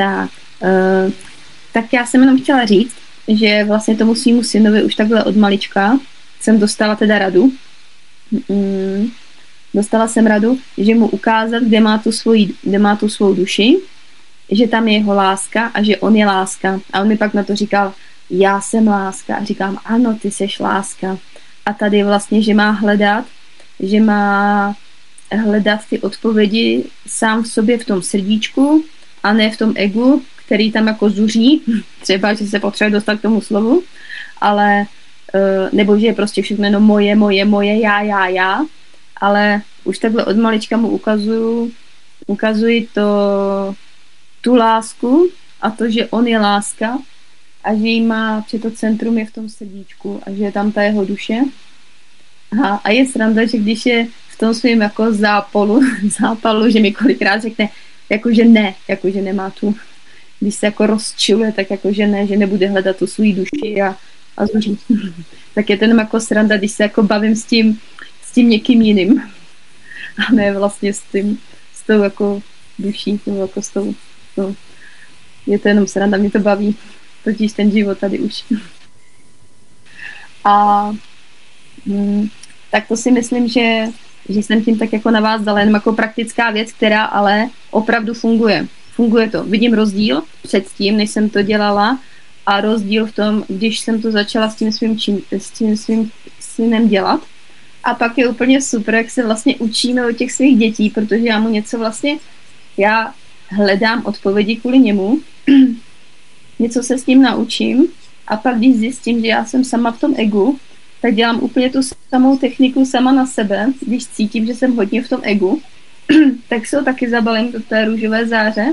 Tak já jsem jenom chtěla říct, že vlastně tomu svýmu synovi už takhle od malička jsem dostala teda radu. Dostala jsem radu, že mu ukázat, kde má tu svou duši, že tam je jeho láska a že on je láska. A on mi pak na to říkal, já jsem láska. A říkám, ano, ty seš láska. A tady vlastně, že má hledat ty odpovědi sám v sobě v tom srdíčku a ne v tom egu, který tam jako zuří, třeba, že se potřebuje dostat k tomu slovu, ale nebo že je prostě všechno jenom moje, já, ale už takhle od malička mu ukazuji tu lásku a to, že on je láska a že jí má, že to centrum je v tom srdíčku a že je tam ta jeho duše. A je sranda, že když je v tom svým jako zápalu, že mi kolikrát řekne, jakože nemá tu, když se jako rozčiluje, tak jakože ne, že nebude hledat tu svou duši a zuří. Tak je to jenom jako sranda, když se jako bavím s tím někým jiným. A ne vlastně s tou jako duší, nebo jako s tou. Je to jenom sranda, mě to baví. Totiž ten život tady už. A tak to si myslím, že jsem tím tak jako navázala, jenom jako praktická věc, která ale opravdu funguje. Funguje to. Vidím rozdíl předtím, než jsem to dělala, a rozdíl v tom, když jsem to začala s tím svým synem dělat. A pak je úplně super, jak se vlastně učíme od těch svých dětí, protože já mu něco vlastně, já hledám odpovědi kvůli němu, něco se s tím naučím a pak když zjistím, že já jsem sama v tom egu, tak dělám úplně tu samou techniku sama na sebe, když cítím, že jsem hodně v tom egu, tak se ho taky zabalím do té růžové záře,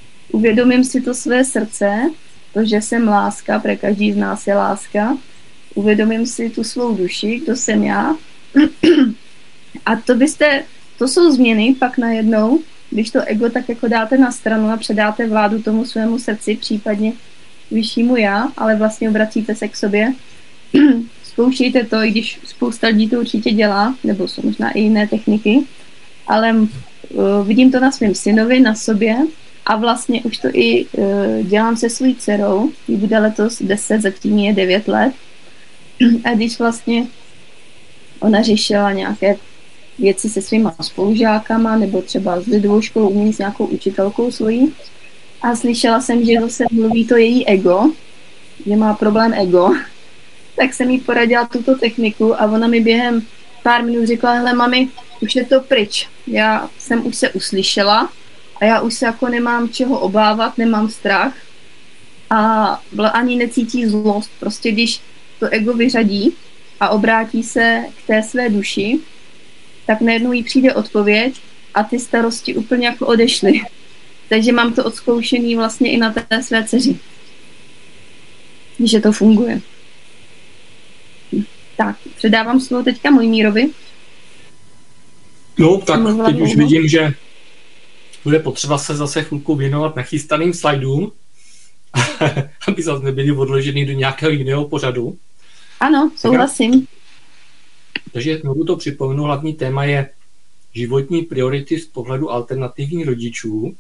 uvědomím si to své srdce, to, že jsem láska, protože každý z nás je láska, uvědomím si tu svou duši, kdo jsem já. A to jsou změny pak najednou, když to ego tak jako dáte na stranu a předáte vládu tomu svému srdci, případně vyššímu já, ale vlastně obracíte se k sobě. Zkoušejte to, i když spousta lidí to určitě dělá, nebo jsou možná i jiné techniky, ale vidím to na svém synovi, na sobě a vlastně už to i dělám se svou dcerou, jí bude letos 10, zatím je 9 let. A když vlastně ona řešila nějaké věci se svýma spolužákama nebo třeba s lidovou školou umění s nějakou učitelkou svojí a slyšela jsem, že zase mluví to její ego, že má problém ego, tak jsem jí poradila tuto techniku a ona mi během pár minut řekla, hele mami, už je to pryč, já jsem už se uslyšela a já už se jako nemám čeho obávat, nemám strach a ani necítí zlost, prostě když to ego vyřadí a obrátí se k té své duši, tak najednou jí přijde odpověď a ty starosti úplně jako odešly. Takže mám to odzkoušený vlastně i na té své dceři. Že to funguje. Tak, předávám slovo teďka Mojmírovi.
No, tak teď už vidím, že bude potřeba se zase chvilku věnovat nachystaným slajdům, aby zase nebyli odložený do nějakého jiného pořadu.
Ano, souhlasím.
Takže znovu to připomenu, hlavní téma je životní priority z pohledu alternativních rodičů.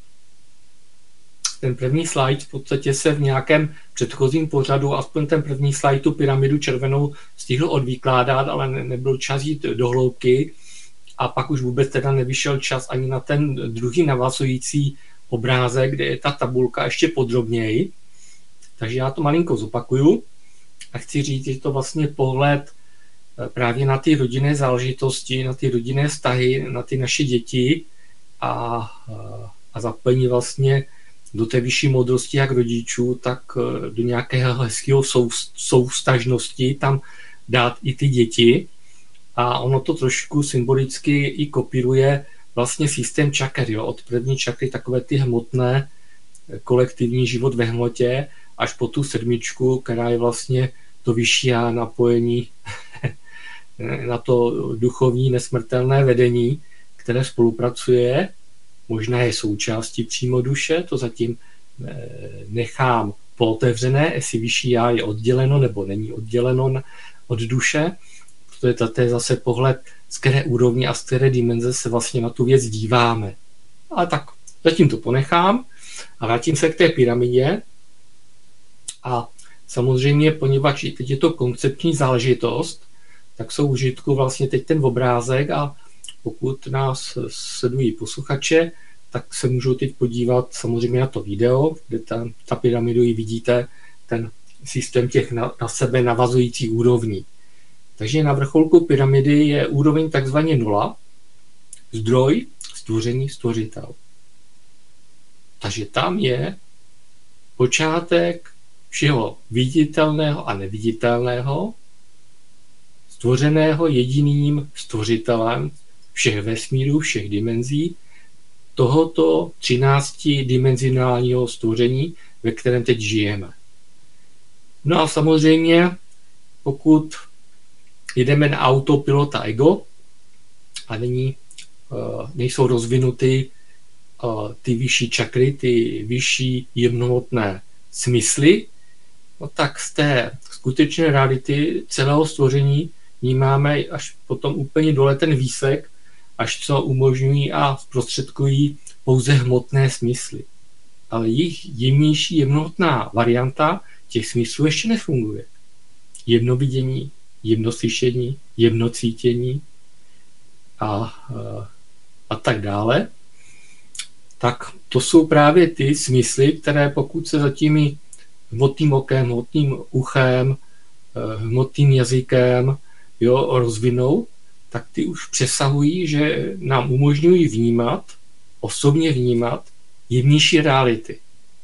Ten první slide v podstatě se v nějakém předchozím pořadu, aspoň ten první slide, tu pyramidu červenou stihl odvykládat, ale nebyl čas jít do hloubky a pak už vůbec teda nevyšel čas ani na ten druhý navazující obrázek, kde je ta tabulka ještě podrobněji. Takže já to malinko zopakuju a chci říct, že to vlastně pohled právě na ty rodinné záležitosti, na ty rodinné vztahy, na ty naše děti a zapojení vlastně do té vyšší moudrosti jak rodičů, tak do nějakého hezkého souvztažnosti tam dát i ty děti. A ono to trošku symbolicky i kopíruje vlastně systém čaker, jo? Od první čakry takové ty hmotné, kolektivní život ve hmotě, až po tu 7, která je vlastně to vyšší a napojení na to duchovní nesmrtelné vedení, které spolupracuje, možná je součástí přímo duše, to zatím nechám pootevřené, jestli vyšší já je odděleno nebo není odděleno od duše, protože to je zase pohled, z které úrovně a z které dimenze se vlastně na tu věc díváme. Ale tak zatím to ponechám a vrátím se k té pyramidě a samozřejmě, poněvadž teď je to koncepční záležitost, tak jsou užitku vlastně teď ten obrázek a pokud nás sledují posluchače, tak se můžou teď podívat samozřejmě na to video, kde ta pyramidu ji vidíte, ten systém těch na sebe navazujících úrovní. Takže na vrcholku pyramidy je úroveň takzvaně 0, zdroj, stvoření, stvořitel. Takže tam je počátek všeho viditelného a neviditelného, stvořeného jediným stvořitelem všech vesmírů, všech dimenzí, tohoto 13dimenzionálního stvoření, ve kterém teď žijeme. No a samozřejmě, pokud jedeme na autopilota ego a nejsou rozvinuty ty vyšší čakry, ty vyšší jemnohmotné smysly, no tak z té skutečné reality celého stvoření vnímáme až potom úplně dole ten výsek, až co umožňují a zprostředkují pouze hmotné smysly. Ale jejich jemnější, jemnohmotná varianta těch smyslů ještě nefunguje. Jemnovidění, jemnoslyšení, jemnocítění a tak dále. Tak to jsou právě ty smysly, které pokud se za těmi hmotným okem, hmotným uchem, hmotným jazykem rozvinou, tak ty už přesahují, že nám umožňují vnímat, osobně vnímat jemnější reality.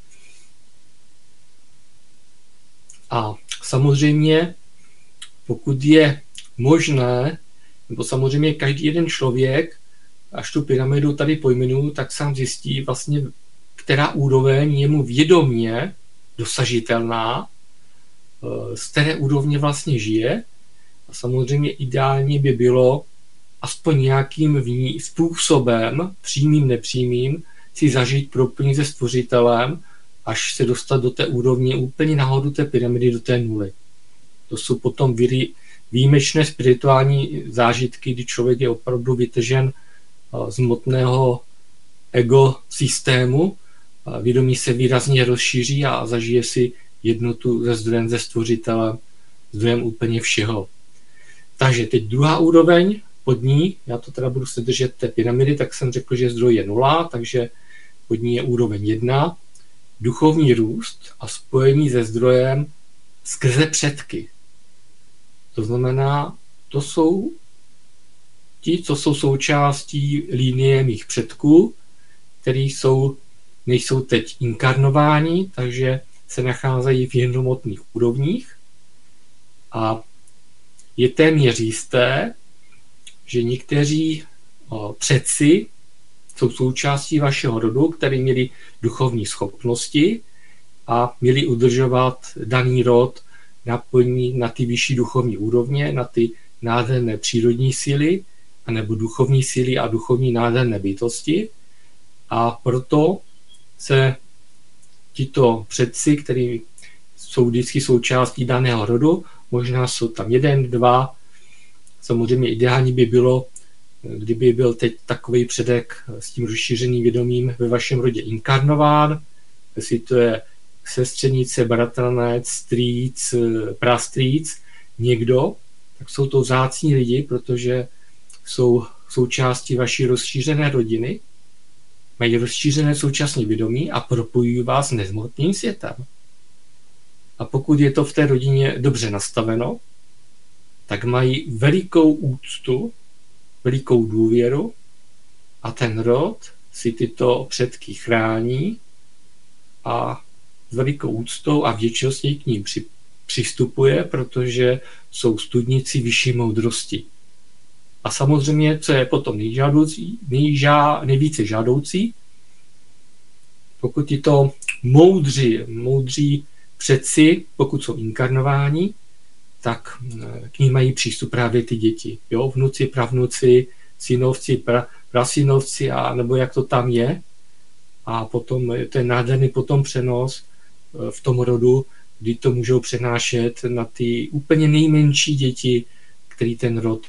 A samozřejmě, pokud je možné, nebo samozřejmě každý jeden člověk, až tu pyramidu tady pojmenuju, tak sám zjistí vlastně, která úroveň je mu vědomě dosažitelná, z které úrovně vlastně žije. A samozřejmě ideálně by bylo aspoň nějakým způsobem, přímým, nepřímým, si zažít propojení se Stvořitelem, až se dostat do té úrovně úplně nahoru té pyramidy, do té nuly. To jsou potom výjimečné spirituální zážitky, kdy člověk je opravdu vytržen z hmotného ego systému, vědomí se výrazně rozšíří a zažije si jednotu se zdrojem, se Stvořitelem, zdrojem úplně všeho. Takže teď druhá úroveň, pod ní, já to teda budu se držet té pyramidy, tak jsem řekl, že zdroj je 0, takže pod ní je úroveň 1, duchovní růst a spojení se zdrojem skrze předky. To znamená, to jsou ti, co jsou součástí linie mých předků, kteří nejsou teď inkarnováni, takže se nacházejí v jemnomotných úrovních a je téměř jisté, že někteří předci jsou součástí vašeho rodu, kteří měli duchovní schopnosti a měli udržovat daný rod napojení na ty vyšší duchovní úrovně, na ty nádherné přírodní síly, anebo duchovní síly a duchovní nádherné bytosti. A proto se tito předci, kteří jsou vždycky součástí daného rodu, možná jsou tam 1, 2, samozřejmě ideální by bylo, kdyby byl teď takový předek s tím rozšířeným vědomím ve vašem rodě inkarnován, jestli to je sestřenice, bratranec, strýc, prastrýc, někdo, tak jsou to vzácní lidi, protože jsou součástí vaší rozšířené rodiny, mají rozšířené současné vědomí a propojují vás s nezhmotným světem. A pokud je to v té rodině dobře nastaveno, tak mají velikou úctu, velikou důvěru a ten rod si tyto předky chrání a s velikou úctou a vděčností k ním přistupuje, protože jsou studníci vyšší moudrosti. A samozřejmě, co je potom nejvíce žádoucí, pokud tyto moudří předci, pokud jsou inkarnováni, tak k ním mají přístup právě ty děti. Jo? Vnuci, pravnuci, synovci, prasynovci, a nebo jak to tam je. A potom ten nádherný potom přenos v tom rodu, kdy to můžou přenášet na ty úplně nejmenší děti, který ten rod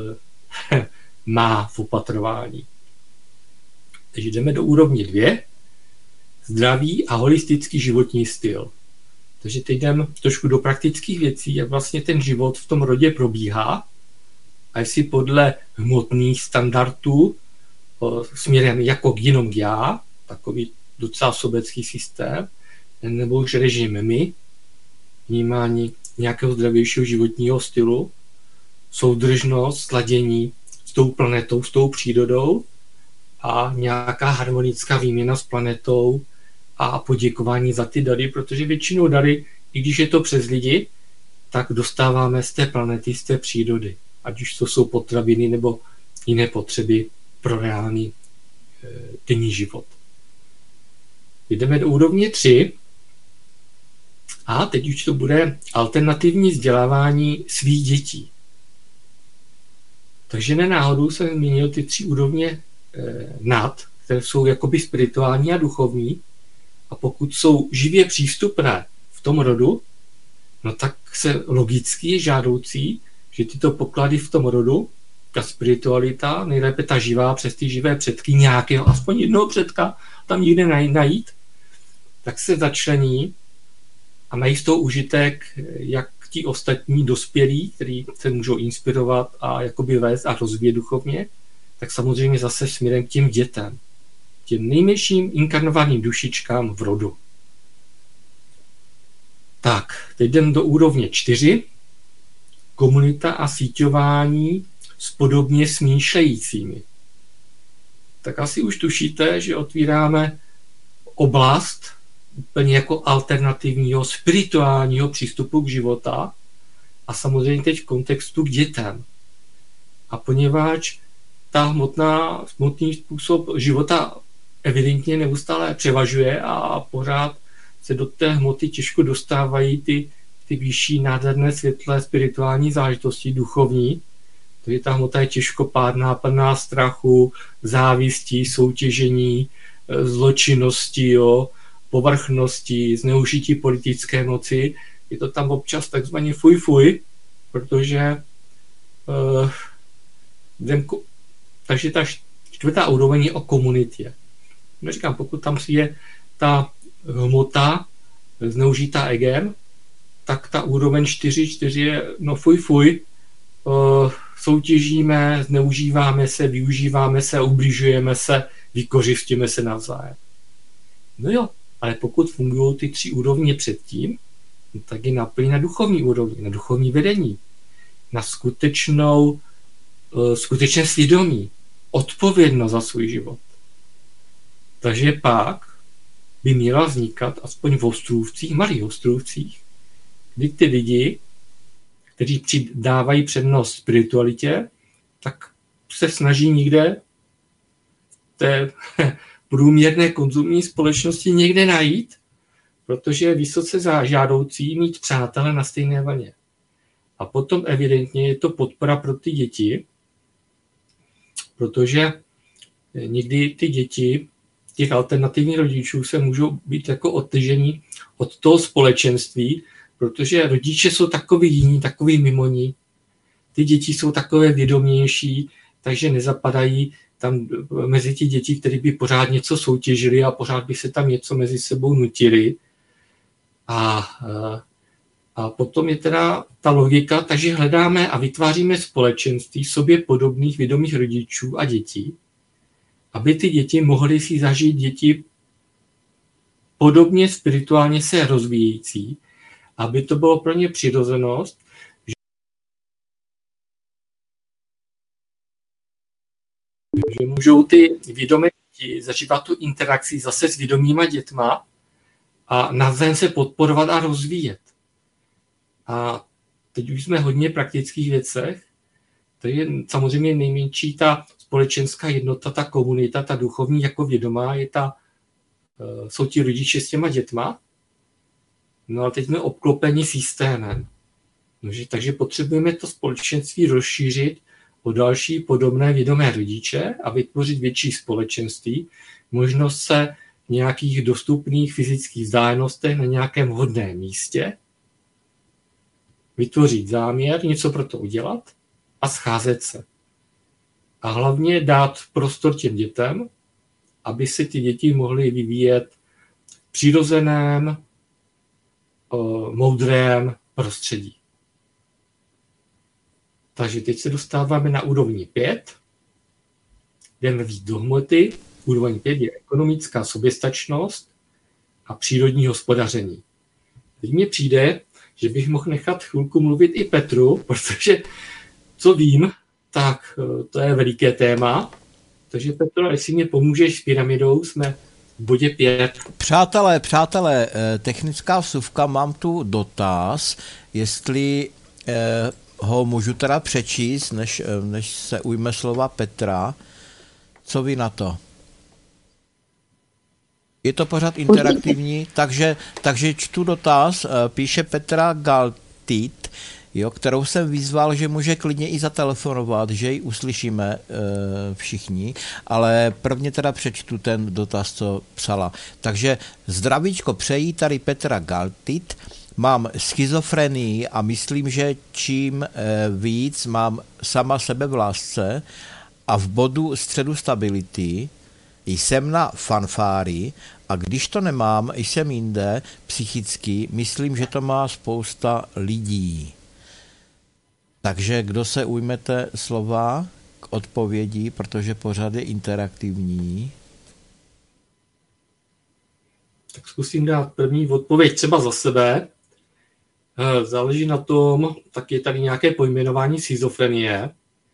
má v opatrování. Takže jdeme do úrovně 2. Zdravý a holistický životní styl. Takže teď jdeme trošku do praktických věcí, jak vlastně ten život v tom rodě probíhá a jestli podle hmotných standardů směrem jako jenom já, takový docela sobecký systém, nebo už režim my, vnímání nějakého zdravějšího životního stylu, soudržnost, sladění s tou planetou, s tou přírodou a nějaká harmonická výměna s planetou a poděkování za ty dary, protože většinou dary, i když je to přes lidi, tak dostáváme z té planety, z té přírody. Ať už to jsou potraviny nebo jiné potřeby pro reálný denní život. Jdeme do úrovně 3 a teď už to bude alternativní vzdělávání svých dětí. Takže nenáhodou jsem zmínil ty 3 úrovně nad, které jsou jakoby spirituální a duchovní, a pokud jsou živě přístupné v tom rodu, no tak se logicky je žádoucí, že tyto poklady v tom rodu, ta spiritualita, nejlépe ta živá přes ty živé předky, nějakého, aspoň jednoho předka tam někde najít, tak se začlení a mají z toho užitek jak ti ostatní dospělí, kteří se můžou inspirovat a jakoby vést a rozvíjet duchovně, tak samozřejmě zase směrem k těm dětem, těm nejmenším inkarnovaným dušičkám v rodu. Tak, teď jdem do úrovně 4. Komunita a síťování s podobně smýšlejícími. Tak asi už tušíte, že otvíráme oblast úplně jako alternativního spirituálního přístupu k života a samozřejmě teď v kontextu k dětem. A poněvadž ta hmotný způsob života evidentně neustále převažuje a pořád se do té hmoty těžko dostávají ty ty vyšší nádherné světlé spirituální záležitosti, duchovní, takže ta hmota je těžkopádná, plná strachu, závistí, soutěžení, zločinnosti, jo, povrchnosti, zneužití politické moci. Je to tam občas takzvaně fuj, protože takže ta čtvrtá úroveň je o komunitě. Říkám, pokud tam je ta hmota zneužitá egem, tak ta úroveň 4 je no fuj, soutěžíme, zneužíváme se, využíváme se, ubližujeme se, vykořistíme se navzájem. No jo, ale pokud fungují ty 3 úrovně předtím, tak je naplní na duchovní úrovni, na duchovní vedení, na skutečné svědomí, odpovědnost za svůj život. Takže pak by měla vznikat aspoň v ostrůvcích, malých ostrůvcích, kdy ty lidi, kteří dávají přednost spiritualitě, tak se snaží někde v té průměrné konzumní společnosti někde najít, protože je vysoce žádoucí mít přátele na stejné vlně. A potom evidentně je to podpora pro ty děti, protože někdy ty děti těch alternativních rodičů se můžou být jako odtržení od toho společenství, protože rodiče jsou takový jiní, takový mimoní. Ty děti jsou takové vědomější, takže nezapadají tam mezi ty děti, které by pořád něco soutěžili a pořád by se tam něco mezi sebou nutili. A potom je teda ta logika, takže hledáme a vytváříme společenství sobě podobných vědomých rodičů a dětí, aby ty děti mohly si zažít děti podobně spirituálně se rozvíjející, aby to bylo pro ně přirozenost, že můžou ty vědomé děti zažívat tu interakci zase s vědomýma dětma a navzájem se podporovat a rozvíjet. A teď už jsme hodně praktických věcech, to je samozřejmě nejmenší ta společenská jednota, ta komunita, ta duchovní jako vědomá, jsou ti rodiče s těma dětma. No ale teď jsme obklopeni systémem. Takže potřebujeme to společenství rozšířit o další podobné vědomé rodiče a vytvořit větší společenství, možnost se v nějakých dostupných fyzických vzdálenostech na nějakém vhodném místě vytvořit záměr, něco pro to udělat a scházet se. A hlavně dát prostor těm dětem, aby se ty děti mohly vyvíjet v přirozeném, moudrém prostředí. Takže teď se dostáváme na úrovni 5. Jdeme víc do hmoty. Úroveň 5 je ekonomická soběstačnost a přírodní hospodaření. Teď mně přijde, že bych mohl nechat chvilku mluvit i Petru, protože co vím, tak to je veliké téma. Takže Petro, jestli mě pomůžeš s pyramidou, jsme v bodě 5.
Přátelé, technická vsuvka, mám tu dotaz, jestli ho můžu teda přečíst, než se ujme slova Petra. Co vy na to? Je to pořád interaktivní, takže čtu dotaz, píše Petra Galtit, kterou jsem vyzval, že může klidně i zatelefonovat, že ji uslyšíme všichni, ale prvně teda přečtu ten dotaz, co psala. Takže zdravíčko přejí tady Petra Galtit, mám schizofrenii a myslím, že čím víc mám sama sebe v lásce a v bodu středu stability, jsem na fanfári a když to nemám, jsem jinde psychicky, myslím, že to má spousta lidí. Takže kdo se ujmete slova k odpovědi, protože pořád je interaktivní?
Tak zkusím dát první odpověď třeba za sebe. Záleží na tom, tak je tady nějaké pojmenování schizofrenie.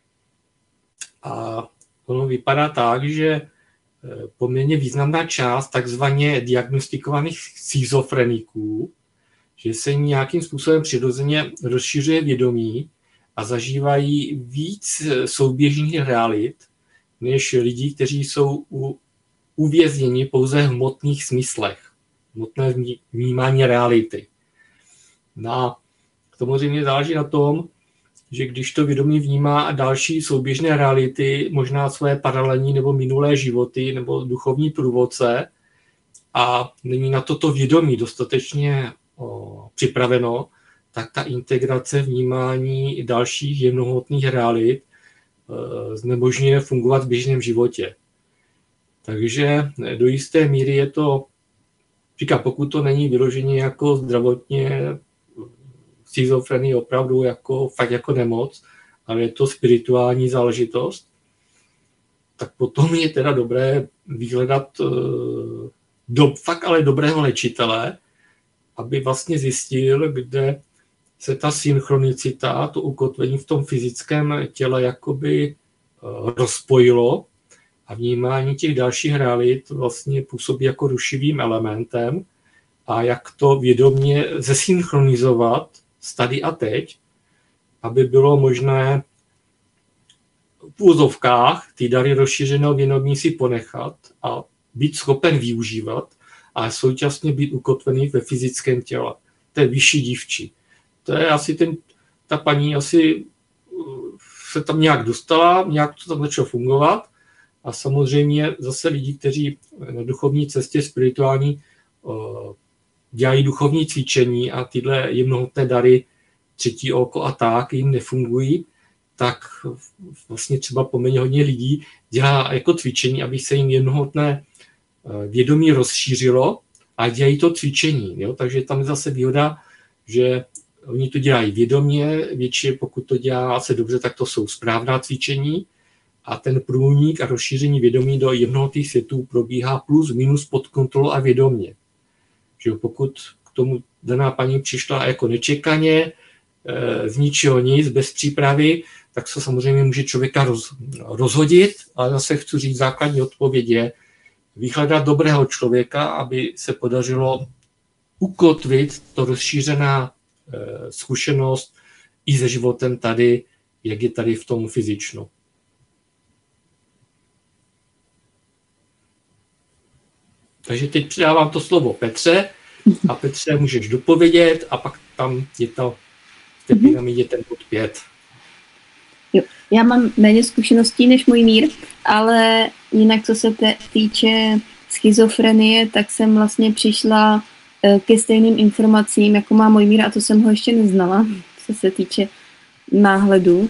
A ono vypadá tak, že poměrně významná část takzvaně diagnostikovaných schizofreniků, že se nějakým způsobem přirozeně rozšiřuje vědomí a zažívají víc souběžných realit, než lidi, kteří jsou uvězněni pouze v hmotných smyslech, hmotné vnímání reality. No, samozřejmě záleží na tom, že když to vědomí vnímá další souběžné reality, možná své paralelní nebo minulé životy nebo duchovní průvodce a není na toto vědomí dostatečně připraveno, tak ta integrace vnímání dalších jemnohmotných realit znemožňuje fungovat v běžném životě. Takže do jisté míry je to, říkám, pokud to není vyloženě jako zdravotně schizofrenie opravdu fakt jako nemoc, ale je to spirituální záležitost, tak potom je teda dobré vyhledat fakt ale dobrého léčitele, aby vlastně zjistil, kde se ta synchronicita, to ukotvení v tom fyzickém těle jakoby rozpojilo a vnímání těch dalších realit vlastně působí jako rušivým elementem a jak to vědomě zesynchronizovat tady a teď, aby bylo možné v úzovkách ty dary rozšířeného vědomí si ponechat a být schopen využívat a současně být ukotvený ve fyzickém těle. To je vyšší dívčí. To je asi ta paní asi se tam nějak dostala, nějak to tam začalo fungovat a samozřejmě zase lidi, kteří na duchovní cestě spirituální dělají duchovní cvičení a tyhle jemnohmotné dary, třetí oko a tak jim nefungují, tak vlastně třeba poměrně hodně lidí dělá jako cvičení, aby se jim jemnohmotné vědomí rozšířilo a dělají to cvičení. Jo? Takže tam je zase výhoda, že oni to dělají vědomě, většině pokud to dělá se dobře, tak to jsou správná cvičení a ten průnik a rozšíření vědomí do jemnohmotných světů probíhá plus minus pod kontrolou a vědomě. Že pokud k tomu daná paní přišla jako nečekaně, z ničeho nic, bez přípravy, tak se samozřejmě může člověka rozhodit, ale zase chci říct, základní odpověď je vyhledat dobrého člověka, aby se podařilo ukotvit to rozšířená zkušenost i se životem tady, jak je tady v tom fyzičnu. Takže teď předávám to slovo Petře a Petře můžeš dopovědět a pak tam je to v té pyramidě ten bod 5.
Jo, já mám méně zkušeností než můj mír, ale jinak co se týče schizofrenie, tak jsem vlastně přišla ke stejným informacím, jako má můj mír a to jsem ho ještě neznala, co se týče náhledu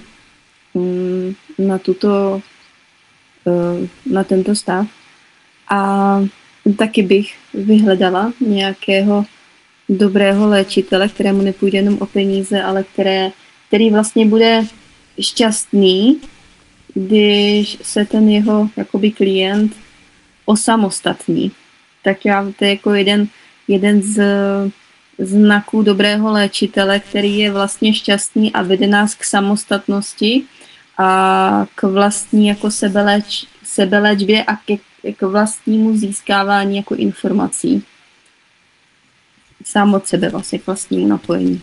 na tento stav. A taky bych vyhledala nějakého dobrého léčitele, kterému nepůjde jenom o peníze, ale který vlastně bude šťastný, když se ten jeho jakoby klient osamostatní. Tak to je jako jeden z znaků dobrého léčitele, který je vlastně šťastný a vede nás k samostatnosti a k vlastní jako sebeléčbě a k vlastnímu získávání jako informací. Sám od sebe vlastně k vlastnímu napojení.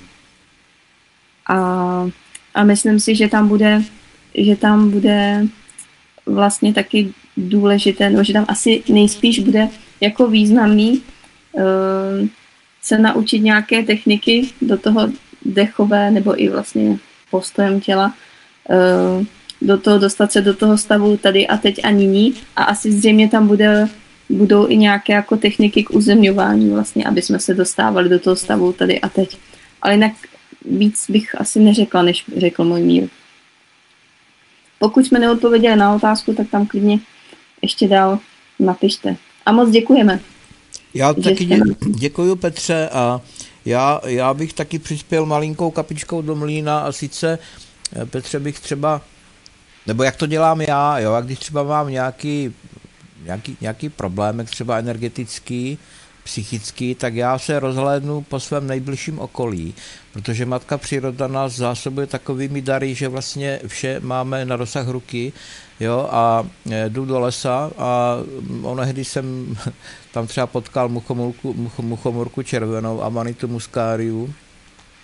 A myslím si, že tam bude vlastně taky důležité, nebo že tam asi nejspíš bude jako významný se naučit nějaké techniky do toho dechové nebo i vlastně postojem těla, dostat se do toho stavu tady a teď a nyní a asi zřejmě tam budou i nějaké jako techniky k uzemňování vlastně, aby jsme se dostávali do toho stavu tady a teď. Ale jinak víc bych asi neřekla, než řekl můj mír. Pokud jsme neodpověděli na otázku, tak tam klidně ještě dál napište. A moc děkujeme.
Já taky děkuju, Petře, a já bych taky přispěl malinkou kapičkou do mlýna a sice, Petře, bych třeba, nebo jak to dělám já, jo, a když třeba mám nějaký problémek, třeba energetický, psychický, tak já se rozhlédnu po svém nejbližším okolí, protože Matka Příroda nás zásobuje takovými dary, že vlastně vše máme na dosah ruky, jo, a jdu do lesa a onehdy jsem tam třeba potkal muchomorku červenou, Amanitu muscariu,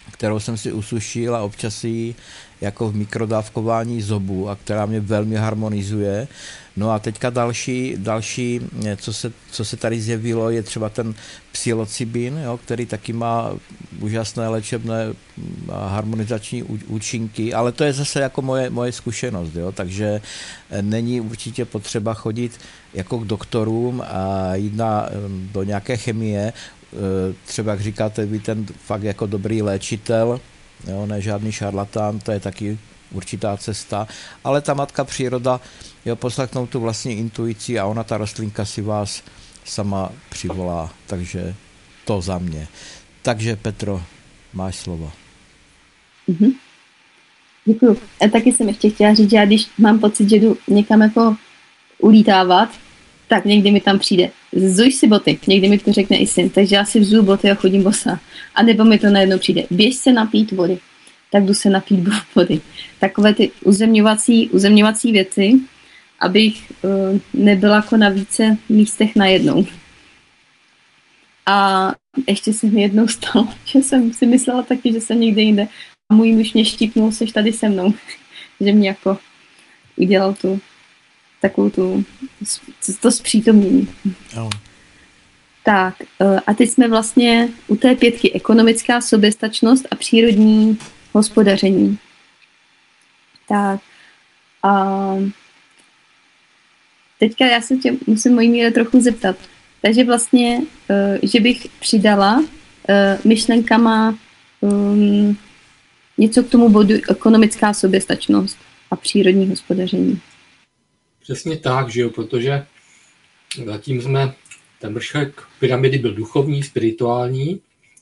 kterou jsem si usušil a občas ji jako v mikrodávkování zobu a která mě velmi harmonizuje. No a teďka další co se tady zjevilo, je třeba ten psilocybin, jo, který taky má úžasné léčebné a harmonizační účinky, ale to je zase jako moje zkušenost, jo, takže není určitě potřeba chodit jako k doktorům a jít do nějaké chemie, třeba jak říkáte vy, ten fakt jako dobrý léčitel, jo, ne žádný šarlatán, to je taky určitá cesta, ale ta matka příroda, jo, poslechnout tu vlastní intuici a ona, ta rostlinka, si vás sama přivolá, takže to za mě. Takže Petro, máš slovo.
Mm-hmm. Děkuju. A taky jsem ještě chtěla říct, že já když mám pocit, že jdu někam jako ulítávat, tak někdy mi tam přijde, vzuj si boty, někdy mi to řekne i syn, takže já si vzuju boty a chodím bosa. A nebo mi to najednou přijde, běž se napít vody, tak jdu se napít vody. Takové ty uzemňovací věci, abych nebyla jako na více místech najednou. A ještě se mi jednou stalo, že jsem si myslela taky, že jsem někde jinde a můj muž mě štípnul, seš tady se mnou, že mě jako udělal to zpřítomnění.
Oh.
Tak, a teď jsme vlastně u té 5, ekonomická soběstačnost a přírodní hospodaření. Tak, a teďka já se tě musím mojí míře trochu zeptat. Takže vlastně, že bych přidala myšlenkama něco k tomu bodu ekonomická soběstačnost a přírodní hospodaření.
Přesně tak, že jo, protože zatím ten vršek pyramidy byl duchovní, spirituální,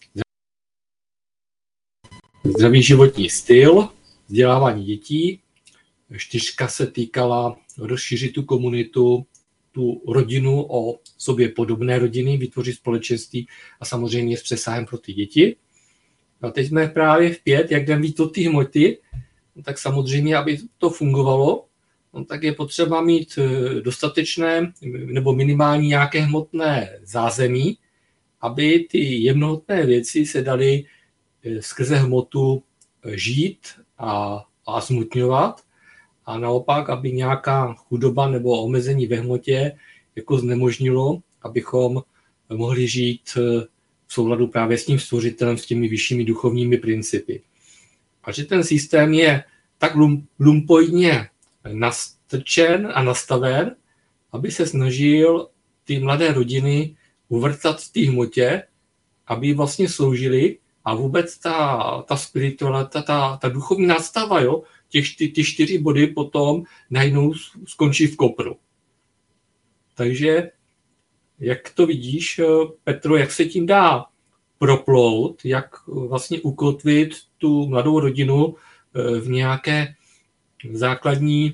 zdravý životní styl, vzdělávání dětí, 4 se týkala rozšířit tu komunitu, tu rodinu o sobě podobné rodiny, vytvořit společenství a samozřejmě s přesahem pro ty děti. A teď jsme právě v 5, jak jdeme víc od té hmoty, tak samozřejmě, aby to fungovalo, tak je potřeba mít dostatečné nebo minimální nějaké hmotné zázemí, aby ty jemnohmotné věci se daly skrze hmotu žít a zmutňovat. A naopak, aby nějaká chudoba nebo omezení ve hmotě jako znemožnilo, abychom mohli žít v souladu právě s tím stvořitelem, s těmi vyššími duchovními principy. A že ten systém je tak lumpoidně nastrčen a nastaven, aby se snažil ty mladé rodiny uvrtat v té hmotě, aby vlastně sloužili a vůbec ta spiritualita, ta duchovní nadstava, jo, ty 4 body potom najednou skončí v kopru. Takže jak to vidíš, Petro, jak se tím dá proplout, jak vlastně ukotvit tu mladou rodinu v nějaké základní,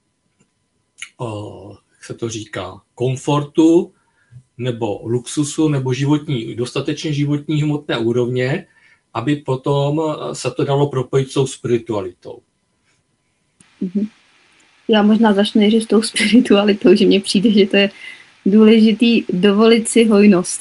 jak se to říká, komfortu nebo luxusu nebo dostatečně životní hmotné úrovně, aby potom se to dalo propojit s tou spiritualitou.
Já možná začnu nejdřív s tou spiritualitou, že mně přijde, že to je důležitý dovolit si hojnost.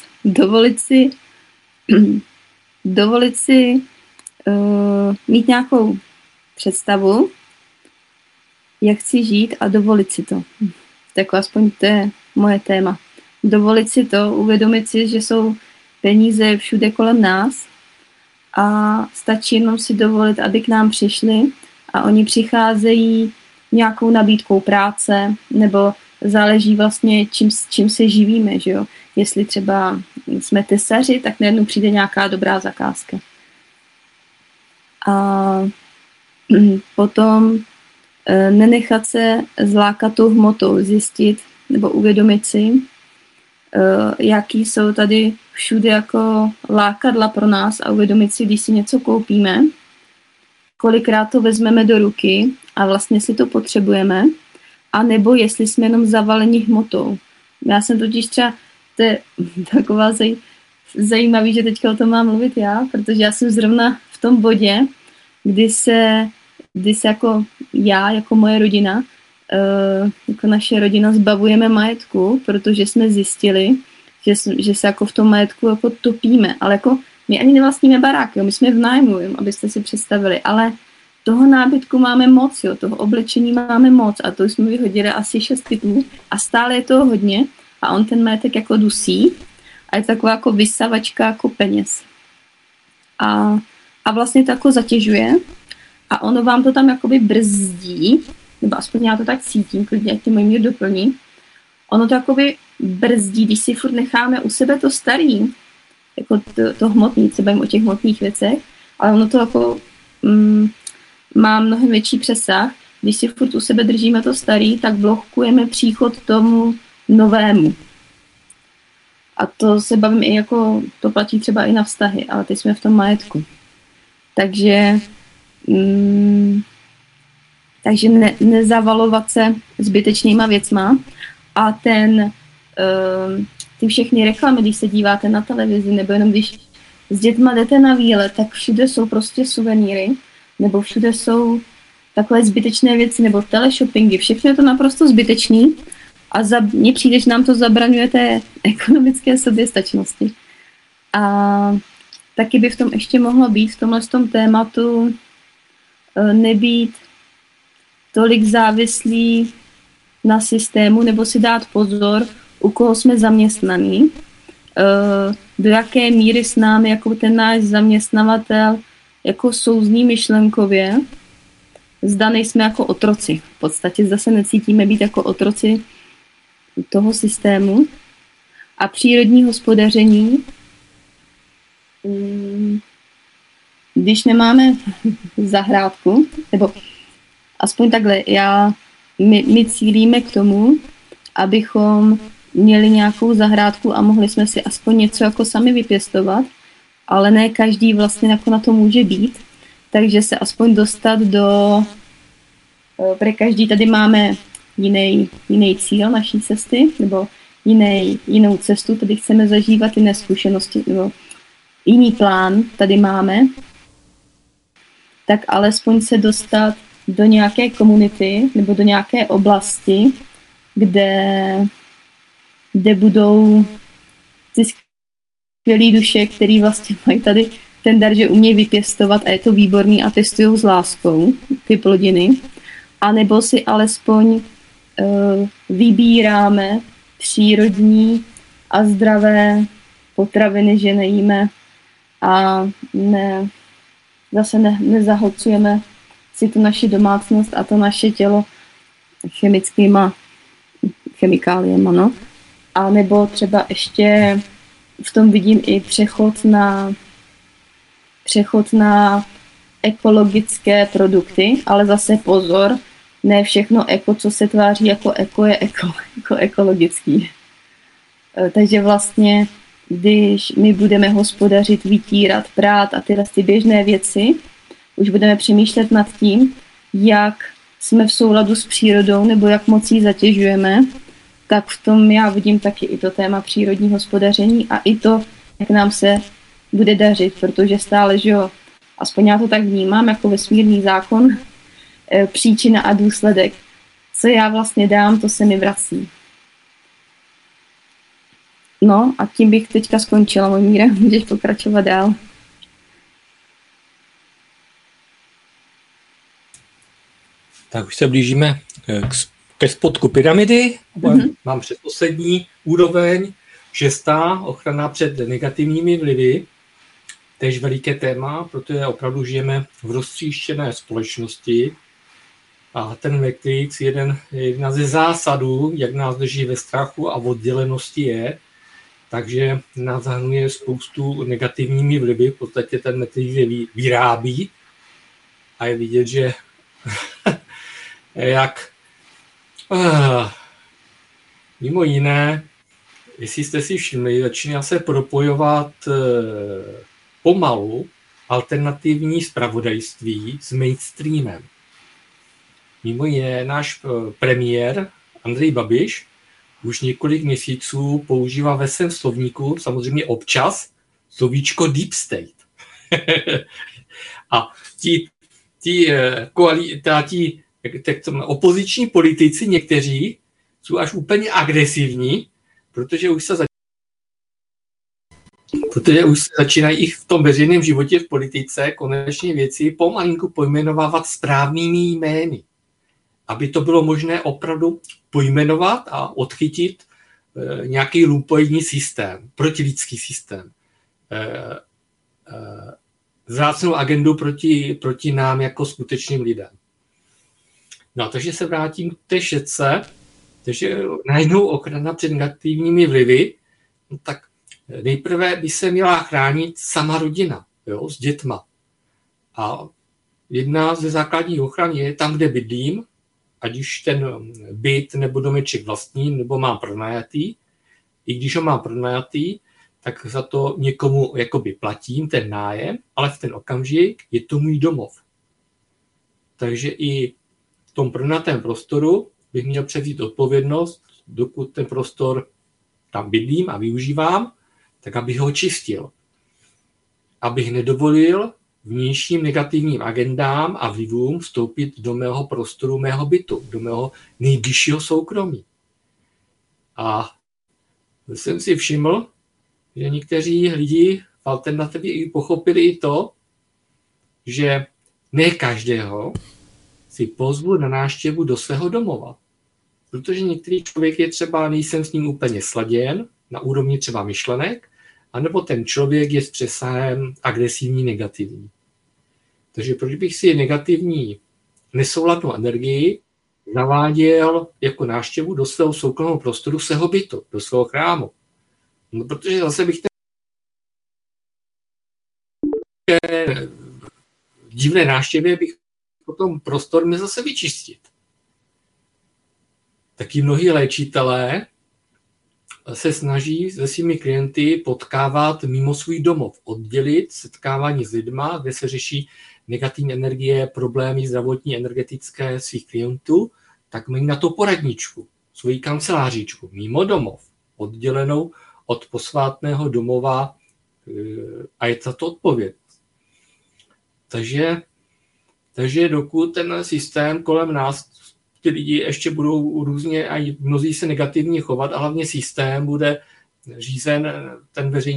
Dovolit si mít nějakou představu, jak chci žít a dovolit si to. Tak aspoň to je moje téma. Dovolit si to, uvědomit si, že jsou peníze všude kolem nás a stačí jenom si dovolit, aby k nám přišli a oni přicházejí nějakou nabídkou práce nebo záleží vlastně, čím se živíme, že jo. Jestli třeba jsme tesaři, tak najednou přijde nějaká dobrá zakázka. A potom nenechat se zlákat tou hmotou, zjistit nebo uvědomit si, jaký jsou tady všude jako lákadla pro nás a uvědomit si, když si něco koupíme, kolikrát to vezmeme do ruky a vlastně si to potřebujeme, a nebo jestli jsme jenom zavaleni hmotou. Já jsem totiž třeba, to je taková zajímavý, že teďka o tom mám mluvit já, protože já jsem zrovna v tom bodě, kdy se jako já, jako moje rodina, jako naše rodina zbavujeme majetku, protože jsme zjistili, že se jako v tom majetku jako topíme, ale jako My ani nevlastníme barák, jo, my jsme v nájmu, abyste si představili, ale toho nábytku máme moc, jo, toho oblečení máme moc a to jsme vyhodili asi 6 pytlů a stále je toho hodně a on ten majetek jako dusí a je taková jako vysavačka jako peněz. A vlastně to jako zatěžuje a ono vám to tam jakoby brzdí, nebo aspoň já to tak cítím, klidně, ať ty moji mě doplní. Ono to jakoby brzdí, když si furt necháme u sebe to starý, jako to hmotný, se bavím o těch hmotných věcech, ale ono to jako má mnohem větší přesah. Když si furt u sebe držíme to starý, tak blokujeme příchod tomu novému. A to se bavím i jako, to platí třeba i na vztahy, ale teď jsme v tom majetku. Takže nezavalovat se zbytečnýma věcma a ty všechny reklamy, když se díváte na televizi, nebo jenom když s dětma jdete na výlet, tak všude jsou prostě suvenýry, nebo všude jsou takové zbytečné věci, nebo teleshoppingy, všechno je to naprosto zbytečný a mně přijde, že nám to zabraňuje té ekonomické soběstačnosti. A taky by v tom ještě mohlo být, v tomhle tématu nebýt tolik závislý na systému, nebo si dát pozor, u koho jsme zaměstnaní, do jaké míry s námi jako ten náš zaměstnavatel jako souzní myšlenkově, zda nejsme jako otroci. V podstatě zase necítíme být jako otroci toho systému. A přírodní hospodaření, když nemáme zahrádku, nebo aspoň takhle, my cílíme k tomu, abychom měli nějakou zahrádku a mohli jsme si aspoň něco jako sami vypěstovat, ale ne každý vlastně jako na to může být, takže se aspoň dostat pro každý tady máme jiný cíl naší cesty, nebo jinou cestu, tady chceme zažívat jiné zkušenosti, nebo jiný plán tady máme, tak alespoň se dostat do nějaké komunity nebo do nějaké oblasti, kde budou ty skvělý duše, který vlastně mají tady ten dar, že umějí vypěstovat a je to výborný a pěstují s láskou ty plodiny. A nebo si alespoň vybíráme přírodní a zdravé potraviny, že nejíme a zase nezahlcujeme si tu naši domácnost a to naše tělo chemikáliema, no. A nebo třeba ještě v tom vidím i přechod na ekologické produkty, ale zase pozor, ne všechno eko, co se tváří jako eko, je jako ekologický. Takže vlastně, když my budeme hospodařit, vytírat, prát a tyhle ty běžné věci, už budeme přemýšlet nad tím, jak jsme v souladu s přírodou nebo jak moc ji zatěžujeme, tak v tom já vidím taky i to téma přírodní hospodaření a i to, jak nám se bude dařit, protože stále, že jo, aspoň já to tak vnímám jako vesmírný zákon, příčina a důsledek. Co já vlastně dám, to se mi vrací. No a tím bych teďka skončila, Mojmíre, můžeš pokračovat dál.
Tak už se blížíme ke spodku pyramidy. Mám předposlední úroveň, 6. ochrana před negativními vlivy. Též veliké téma, protože opravdu žijeme v roztříštěné společnosti. A ten Matrix, jedna ze zásadů, jak nás drží ve strachu a oddělenosti je, takže nás zahrnuje spoustu negativními vlivy. V podstatě ten Matrix je vyrábí a je vidět, že jak mimo jiné, jestli jste si všimli, začíná se propojovat pomalu alternativní zpravodajství s mainstreamem. Mimo jiné náš premiér Andrej Babiš už několik měsíců používá ve svém slovníku, samozřejmě občas, slovíčko deep state. A ti opoziční politici někteří jsou až úplně agresivní, protože už se Protože už začínají i v tom veřejném životě, v politice, konečně věci pomalinku pojmenovávat správnými jmény. Aby to bylo možné opravdu pojmenovat a odchytit nějaký lumpoidní systém, protilidský systém. Vzácnou agendu proti nám jako skutečným lidem. No, takže se vrátím k té šetce, takže najednou ochrana před negativními vlivy, no, tak nejprve by se měla chránit sama rodina, jo, s dětma. A jedna ze základních ochran je tam, kde bydlím, ať už ten byt nebo domeček vlastní, nebo mám pronajatý. I když ho mám pronajatý, tak za to někomu jakoby platím ten nájem, ale v ten okamžik je to můj domov. Takže i v tom pronajatém prostoru bych měl převzít odpovědnost, dokud ten prostor tam bydlím a využívám, tak abych ho čistil. Abych nedovolil vnějším negativním agendám a vlivům vstoupit do mého prostoru, mého bytu, do mého nejbližšího soukromí. A jsem si všiml, že někteří lidi v alternativě pochopili i to, že ne každého si pozvu na návštěvu do svého domova. Protože některý člověk je třeba, nejsem s ním úplně sladěn, na úrovni třeba myšlenek, anebo ten člověk je s přesahem agresivní, negativní. Takže proč bych si negativní nesouladnou energii naváděl jako návštěvu do svého soukromého prostoru, svého bytu, do svého chrámu? No, protože zase bych v divné návštěvě bych potom prostor měl zase vyčistit. Taky mnohí léčitelé se snaží se svými klienty potkávat mimo svůj domov, oddělit setkávání s lidma, kde se řeší negativní energie, problémy zdravotní, energetické svých klientů, tak mají na to poradničku, svoji kancelářičku, mimo domov, oddělenou od posvátného domova a je za to odpovědnost. Takže dokud ten systém kolem nás, ty lidi ještě budou různě a mnozí se negativně chovat a hlavně systém bude řízen ten veřejný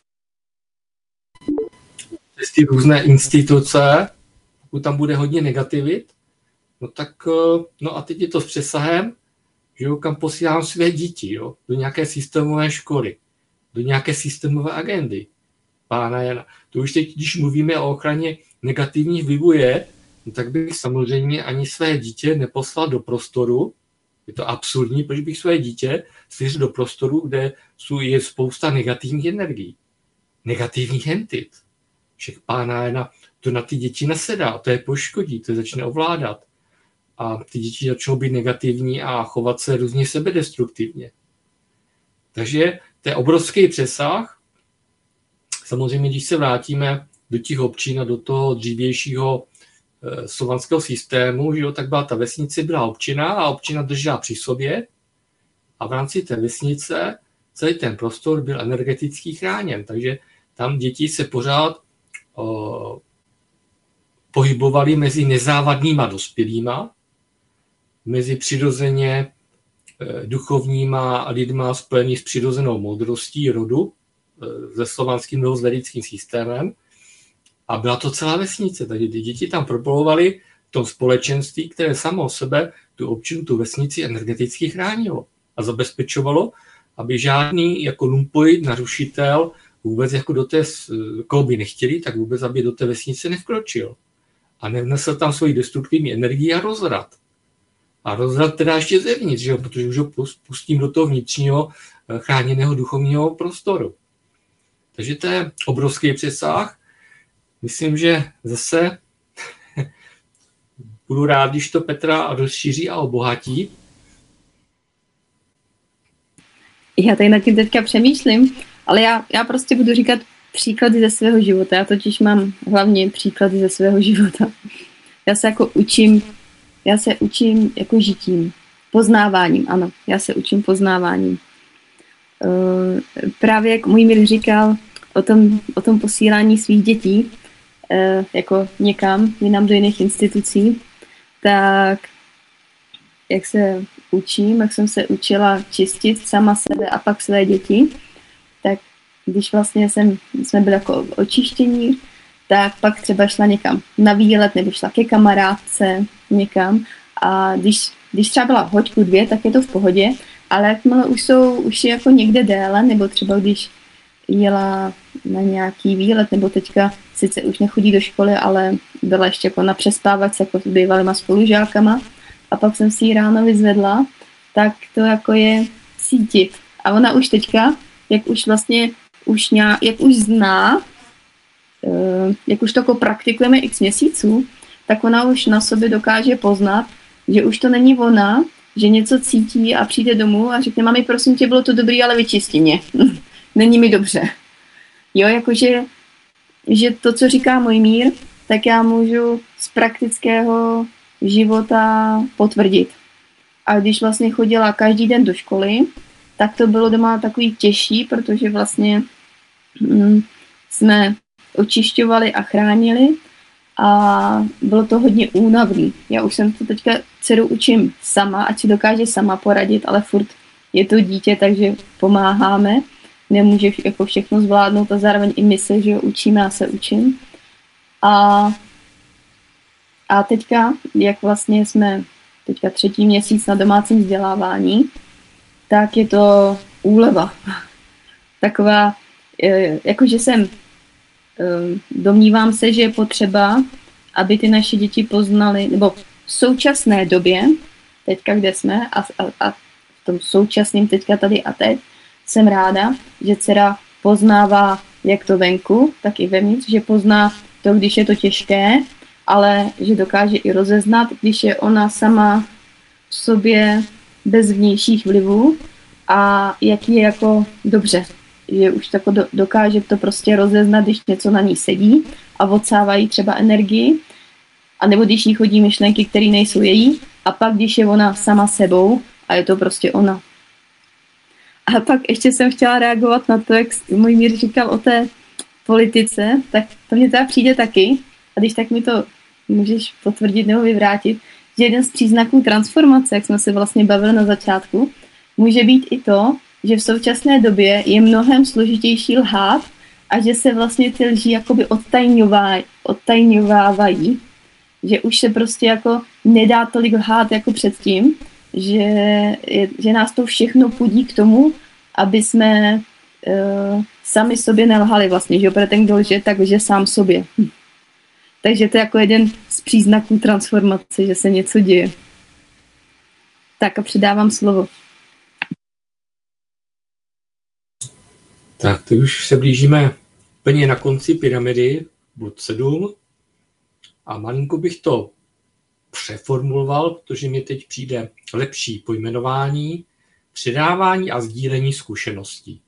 přes ty různé instituce, pokud tam bude hodně negativit, no tak, no a teď je to s přesahem, že jo, kam posílám své děti, jo, do nějaké systémové školy, do nějaké systémové agendy. Pána Jana. To už teď, když mluvíme o ochraně negativních vlivů no tak bych samozřejmě ani své dítě neposlal do prostoru, je to absurdní, protože bych své dítě svěřil do prostoru, kde je spousta negativních energií, negativních entit. Však Pána Jana to na ty děti nasedá, to je poškodí, to je začne ovládat. A ty děti začnou být negativní a chovat se různě sebedestruktivně. Takže to je obrovský přesah. Samozřejmě, když se vrátíme do těch občin a do toho dřívějšího slovanského systému, že jo, tak byla ta vesnice, byla občina a občina držela při sobě a v rámci té vesnice celý ten prostor byl energeticky chráněn. Takže tam děti se pořád pohybovali mezi nezávadnýma dospělýma, mezi přirozeně duchovníma lidma spojený s přirozenou moudrostí rodu, se slovanským nebo s vedickým systémem. A byla to celá vesnice, takže ty děti tam proplouvaly v tom společenství, které samo o sebe tu občinu, tu vesnici energeticky chránilo a zabezpečovalo, aby žádný jako lumpoid, narušitel vůbec jako do té, koho by nechtěli, tak vůbec, aby do té vesnice nevkročil. A nevnesl tam svoji destruktivní energii a rozrad. A rozrad teda ještě zevnitř, že jo? Protože už ho pustím do toho vnitřního chráněného duchovního prostoru. Takže to je obrovský přesah. Myslím, že zase budu rád, když to Petra rozšíří a obohatí.
Já tady nad tím teďka přemýšlím, ale já prostě budu říkat příklady ze svého života. Já totiž mám hlavně příklady ze svého života. Já se učím jako žitím. Poznáváním, ano. Já se učím poznáváním. Právě jak můj Mir říkal o tom posílání svých dětí jako někam, jinam do jiných institucí, tak jak se učím, jak jsem se učila čistit sama sebe a pak své děti, tak když vlastně jsme byli jako očištění, tak pak třeba šla někam na výlet nebo šla ke kamarádce někam a když třeba byla hoďku 2, tak je to v pohodě, ale jakmile už je jako někde déle, nebo třeba když jela na nějaký výlet, nebo teďka sice už nechodí do školy, ale byla ještě jako na přespávačce jako s bývalýma spolužákama a pak jsem si ji ráno vyzvedla, tak to jako je cítit. A ona už teďka, jak už vlastně jak už zná, jak už to jako praktikujeme x měsíců, tak ona už na sobě dokáže poznat, že už to není ona, že něco cítí a přijde domů a řekne, mami, prosím tě, bylo to dobrý, ale vyčisti mě. Není mi dobře. Jo, jakože že to, co říká můj mír, tak já můžu z praktického života potvrdit. A když vlastně chodila každý den do školy, tak to bylo doma takový těžší, protože vlastně jsme očišťovali a chránili a bylo to hodně únavný. Já už jsem to teďka dceru učím sama, ať si dokáže sama poradit, ale furt je to dítě, takže pomáháme. Nemůže jako všechno zvládnout a zároveň i my se, že jo, učíme a se učím. A teďka, jak vlastně jsme teďka 3. měsíc na domácím vzdělávání, tak je to úleva. Taková, jakože domnívám se, že je potřeba, aby ty naše děti poznaly, nebo v současné době, teďka kde jsme a v tom současném teďka tady a teď, jsem ráda, že dcera poznává jak to venku, tak i vevnitř, že pozná to, když je to těžké, ale že dokáže i rozeznat, když je ona sama v sobě bez vnějších vlivů a jak je jako dobře. Že už tako dokáže to prostě rozeznat, když něco na ní sedí a odsávají třeba energii, anebo když jí chodí myšlenky, které nejsou její, a pak když je ona sama sebou a je to prostě ona. A pak ještě jsem chtěla reagovat na to, jak můj mír říkal o té politice, tak to mně teda přijde taky, a když tak mi to můžeš potvrdit nebo vyvrátit, že jeden z příznaků transformace, jak jsme se vlastně bavili na začátku, může být i to, že v současné době je mnohem složitější lhát a že se vlastně ty lži jakoby odtajňovávají, že už se prostě jako nedá tolik lhát jako předtím, že nás to všechno pudí k tomu, aby jsme sami sobě nelhali vlastně, že protože ten, kdo lže, tak lže sám sobě. Takže to je jako jeden z příznaků transformace, že se něco děje. Tak a předávám slovo.
Tak, teď už se blížíme úplně na konci pyramidy, bod 7. A malinko bych to přeformuloval, protože mi teď přijde lepší pojmenování, předávání a sdílení zkušeností.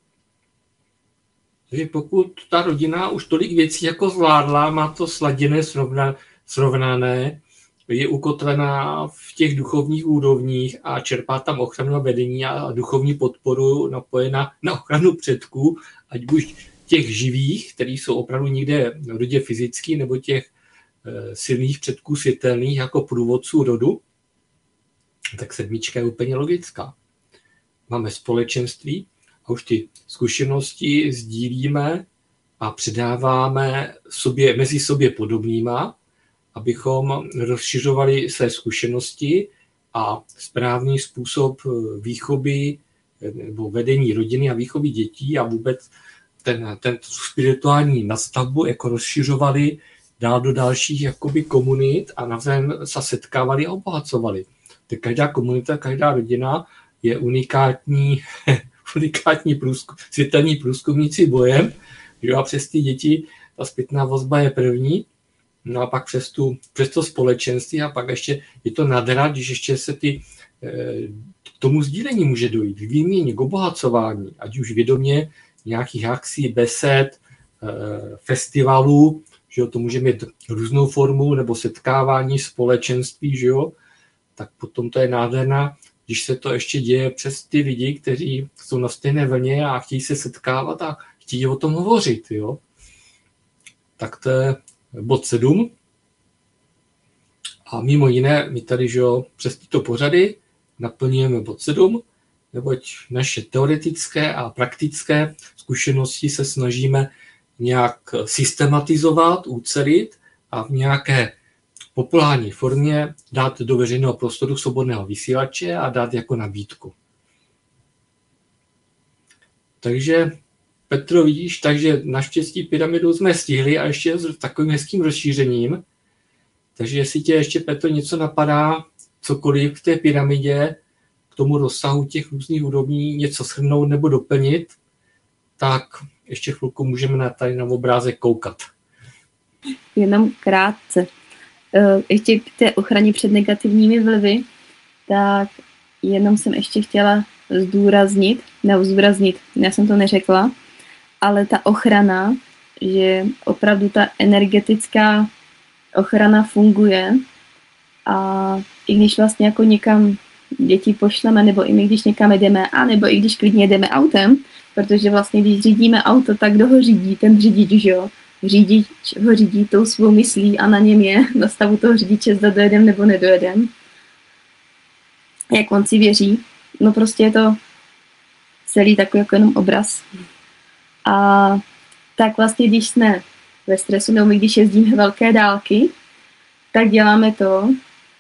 Takže pokud ta rodina už tolik věcí jako zvládla, má to sladěné, srovnané, je ukotvená v těch duchovních úrovních a čerpá tam ochranu a vedení a duchovní podporu napojená na ochranu předků, ať už těch živých, který jsou opravdu někde v rodě fyzický, nebo těch silných předků světelných jako průvodců rodu, tak 7 je úplně logická. Máme společenství a už ty zkušenosti sdílíme a předáváme mezi sobě podobnýma, abychom rozšiřovali své zkušenosti a správný způsob výchovy nebo vedení rodiny a výchovy dětí a vůbec ten spirituální nastavbu jako rozšiřovali dál do dalších jakoby komunit a navzájem se setkávali a obohacovali. Tak každá komunita, každá rodina je unikátní světelní průzkumníci bojem, že a přes ty děti ta zpětná vazba je první, no a pak přes to společenství a pak ještě je to nadhrad, když ještě se k tomu sdílení může dojít, k výměně, k obohacování, ať už vědomě nějakých akcí, besed, festivalů, že jo, to může mít různou formu, nebo setkávání, společenství, že jo, tak potom to je nádherná, když se to ještě děje přes ty lidi, kteří jsou na stejné vlně a chtějí se setkávat a chtějí o tom hovořit, jo. Tak to je bod 7. A mimo jiné, my tady, že jo, přes tyto pořady naplňujeme bod 7 neboť naše teoretické a praktické zkušenosti se snažíme nějak systematizovat, ucelit a v nějaké populární formě dát do veřejného prostoru svobodného vysílače a dát jako nabídku. Takže Petro, vidíš, takže naštěstí pyramidu jsme stihli a ještě s takovým hezkým rozšířením. Takže jestli tě ještě, Petro, něco napadá, cokoliv k té pyramidě, k tomu rozsahu těch různých úrovní, něco shrnout nebo doplnit, tak ještě chvilku můžeme tady na obrázek koukat.
Jenom krátce. Ještě k té ochraně před negativními vlivy, tak jenom jsem ještě chtěla zdůraznit, já jsem to neřekla, ale ta ochrana, že opravdu ta energetická ochrana funguje a i když vlastně jako někam děti pošleme, nebo i my když někam jedeme, a nebo i když klidně jedeme autem, protože vlastně když řídíme auto, tak kdo ho řídí? Ten řidič, že jo? Řidič ho řídí tou svou myslí a na něm je na stavu toho řidiče, zda dojedem nebo nedojedem. Jak on si věří. No prostě je to celý takový jako jenom obraz. A tak vlastně, když jsme ve stresu, nebo když jezdíme velké dálky, tak děláme to.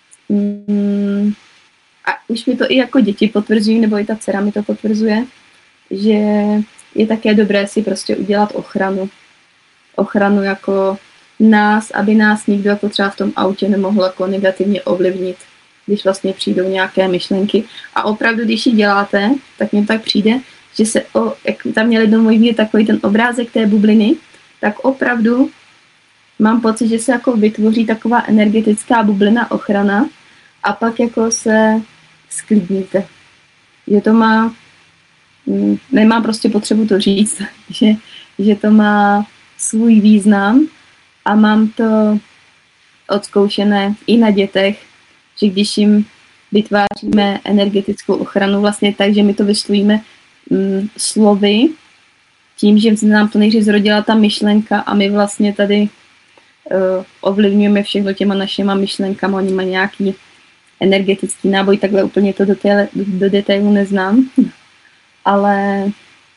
A už mi to i jako děti potvrzují, nebo i ta dcera mi to potvrzuje, že je také dobré si prostě udělat ochranu. Ochranu jako nás, aby nás nikdo jako třeba v tom autě nemohl jako negativně ovlivnit, když vlastně přijdou nějaké myšlenky. A opravdu, když ji děláte, tak mně tak přijde, že se, jak tam měl jednou můj vidět takový ten obrázek té bubliny, tak opravdu mám pocit, že se jako vytvoří taková energetická bublina ochrana a pak jako se sklidníte. Že to má, nemám prostě potřebu to říct, že to má svůj význam a mám to odzkoušené i na dětech, že když jim vytváříme energetickou ochranu vlastně tak, že my to vyslovíme slovy, tím, že nám to nejdřív zrodila ta myšlenka a my vlastně tady ovlivňujeme všechno těma našima myšlenkama, oni mají nějaký energetický náboj, takhle úplně to do detailu neznám, ale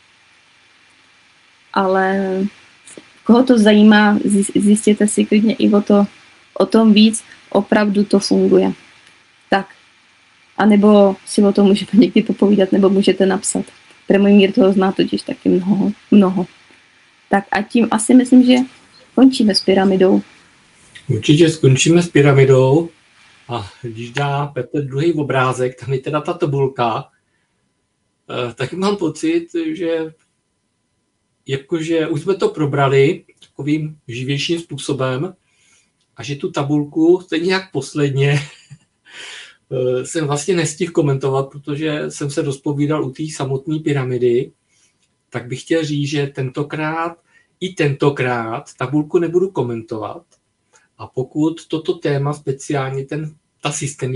koho to zajímá, zjistěte si klidně i o tom víc, opravdu to funguje. Tak. A nebo si o tom můžete někdy popovídat, nebo můžete napsat. Můj Mír toho zná totiž taky mnoho. Tak a tím asi myslím, že končíme s pyramidou.
Určitě skončíme s pyramidou a když dá Petr druhý obrázek, tam je teda ta tabulka, tak mám pocit, že jakože už jsme to probrali takovým živějším způsobem a že tu tabulku stejně jak posledně jsem vlastně nestihl komentovat, protože jsem se rozpovídal u té samotné pyramidy, tak bych chtěl říct, že tentokrát tabulku nebudu komentovat a pokud toto téma speciálně ta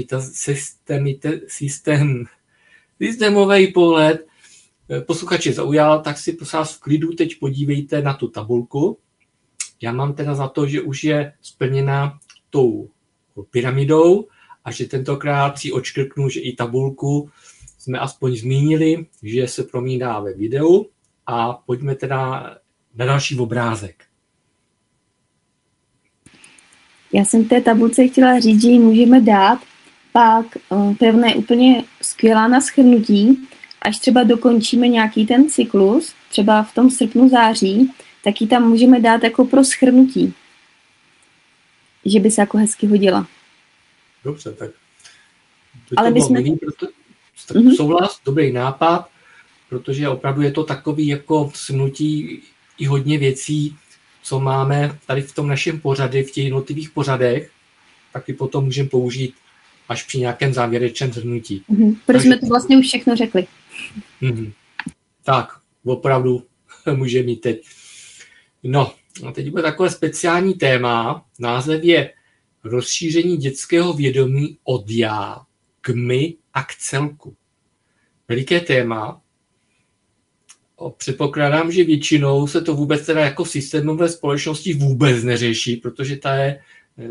systémový pohled posluchače zaujal, tak si prosím vás v klidu teď podívejte na tu tabulku. Já mám teda za to, že už je splněna tou pyramidou a že tentokrát si odškrknu, že i tabulku jsme aspoň zmínili, že se promítá ve videu a pojďme teda na další obrázek.
Já jsem té tabulce chtěla říct, že ji můžeme dát pak pevné úplně skvělá na shrnutí, až třeba dokončíme nějaký ten cyklus, třeba v tom srpnu, září, tak ji tam můžeme dát jako pro shrnutí. Že by se jako hezky hodila.
Dobře, tak.
Ale my jsme...
Souhlas, dobrý nápad, protože opravdu je to takový jako shrnutí i hodně věcí, co máme tady v tom našem pořadě, v těch jednotlivých pořadech, tak i potom můžeme použít až při nějakém závěrečném shrnutí.
Protože jsme to vlastně už všechno řekli.
Tak, opravdu může mít teď. No, a teď bude takové speciální téma. Název je rozšíření dětského vědomí od já k my a k celku. Veliké téma. Předpokládám, že většinou se to vůbec teda jako v systémové společnosti vůbec neřeší, protože ta je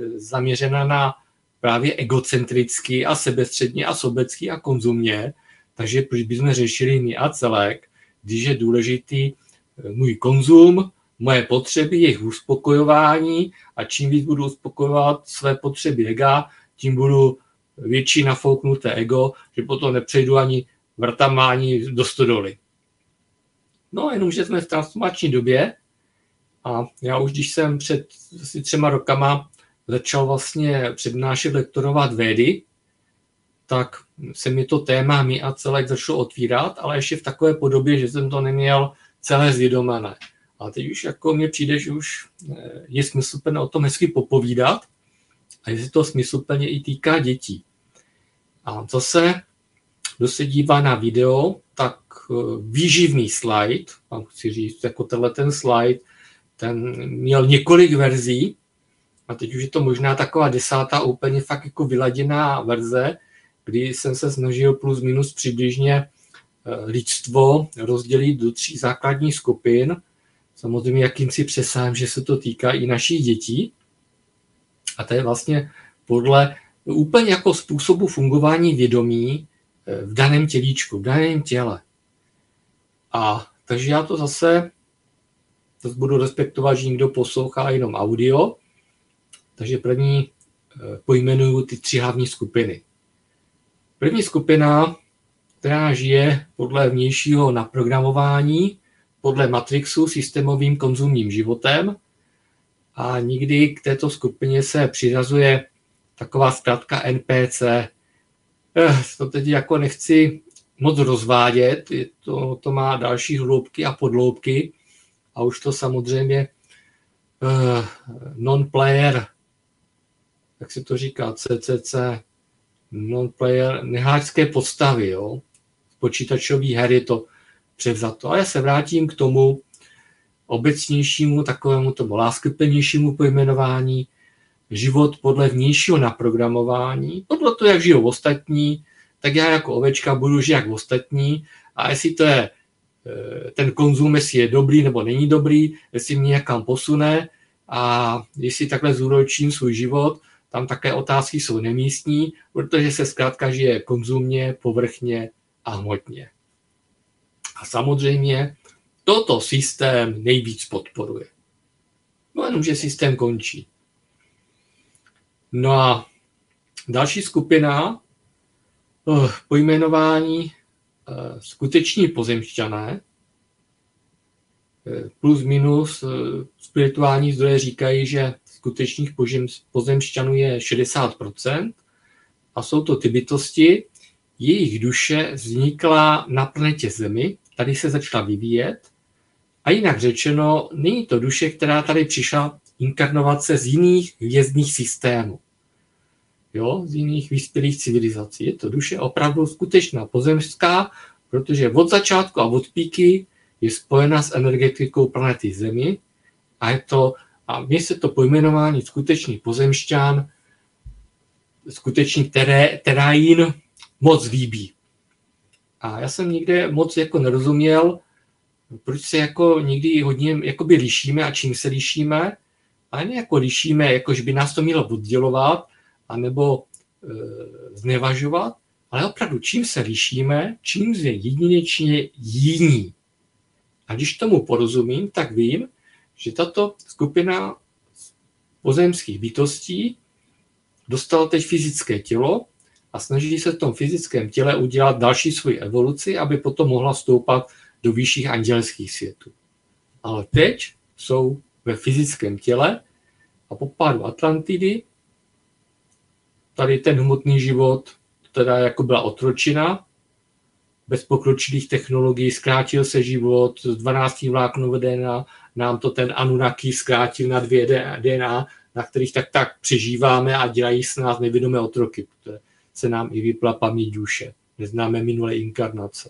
zaměřena na právě egocentricky a sebestředně a sobecky a konzumně. Takže proč bychom řešili my a celek, když je důležitý můj konzum, moje potřeby, jejich uspokojování a čím víc budu uspokojovat své potřeby ega, tím budu větší nafouknuté ego, že potom nepřejdu ani vrtamání do stodoly. No, jenomže jsme v transformační době a já už, když jsem před asi 3 rokama začal vlastně přednášet, lektorovat Védy, tak se mi to téma my a celek začalo otvírat, ale ještě v takové podobě, že jsem to neměl celé zvědomené. A teď už jako mně přijde, že už je smysluplné o tom hezky popovídat a jestli to smysluplně i týká dětí. A zase, kdo se dívá na video, tak výživný slide, vám chci říct, jako ten slide, ten měl několik verzí a teď už je to možná taková 10. úplně fakt jako vyladěná verze, kdy jsem se snažil plus minus přibližně lidstvo rozdělit do 3 základních skupin. Samozřejmě jakýmsi přesahem, že se to týká i našich dětí. A to je vlastně podle úplně jako způsobu fungování vědomí v daném tělíčku, v daném těle. A takže já to zase budu respektovat, že někdo poslouchá jenom audio. Takže první pojmenuju ty 3 hlavní skupiny. První skupina, která žije podle vnějšího naprogramování, podle Matrixu systémovým konzumním životem a někdy k této skupině se přiřazuje taková zkratka NPC. To teď jako nechci moc rozvádět, to má další hloubky a podhloubky a už to samozřejmě non-player, jak se to říká, CCC, non-player, nehráčské podstavy, jo? Počítačový her je to převzato. Ale já se vrátím k tomu obecnějšímu, takovému tomu láskyplnějšímu pojmenování, život podle vnějšího naprogramování, podle toho, jak žijou ostatní, tak já jako ovečka budu žít jak ostatní a jestli to je ten konzum, jestli je dobrý nebo není dobrý, jestli mě někam posune a jestli takhle zúročím svůj život, tam také otázky jsou nemístní, protože se zkrátka žije konzumně, povrchně a hmotně. A samozřejmě toto systém nejvíc podporuje. No jenom, že systém končí. No a další skupina pojmenování skuteční pozemšťané, plus minus spirituální zdroje říkají, že skutečných pozemšťanů je 60% a jsou to ty bytosti, jejich duše vznikla na planetě Zemi, tady se začala vyvíjet a jinak řečeno, není to duše, která tady přišla inkarnovat se z jiných hvězdných systémů, jo, z jiných vyspělých civilizací. Je to duše opravdu skutečná pozemská, protože od začátku a od píky je spojena s energetikou planety Zemi a mně se to pojmenování skutečný pozemšťan, skutečný terájin moc líbí. A já jsem nikde moc jako nerozuměl, proč se jako někdy hodně jakoby lišíme a čím se lišíme, ale ne jako lišíme, jakož by nás to mělo oddělovat anebo znevažovat, ale opravdu čím se lišíme, čím jsme jedinečně jiní. A když tomu porozumím, tak vím, že tato skupina pozemských bytostí dostala teď fyzické tělo a snaží se v tom fyzickém těle udělat další svoji evoluci, aby potom mohla stoupat do vyšších andělských světů. Ale teď jsou ve fyzickém těle a po pádu Atlantidy tady ten hmotný život teda jako byla otročina, bez pokročilých technologií zkrátil se život, z 12 vláknové DNA nám to ten Anunnaki zkrátil na 2 DNA, na kterých tak přežíváme a dělají s nás nevědomé otroky, protože se nám i vypla paměť duše. Neznáme minulé inkarnace.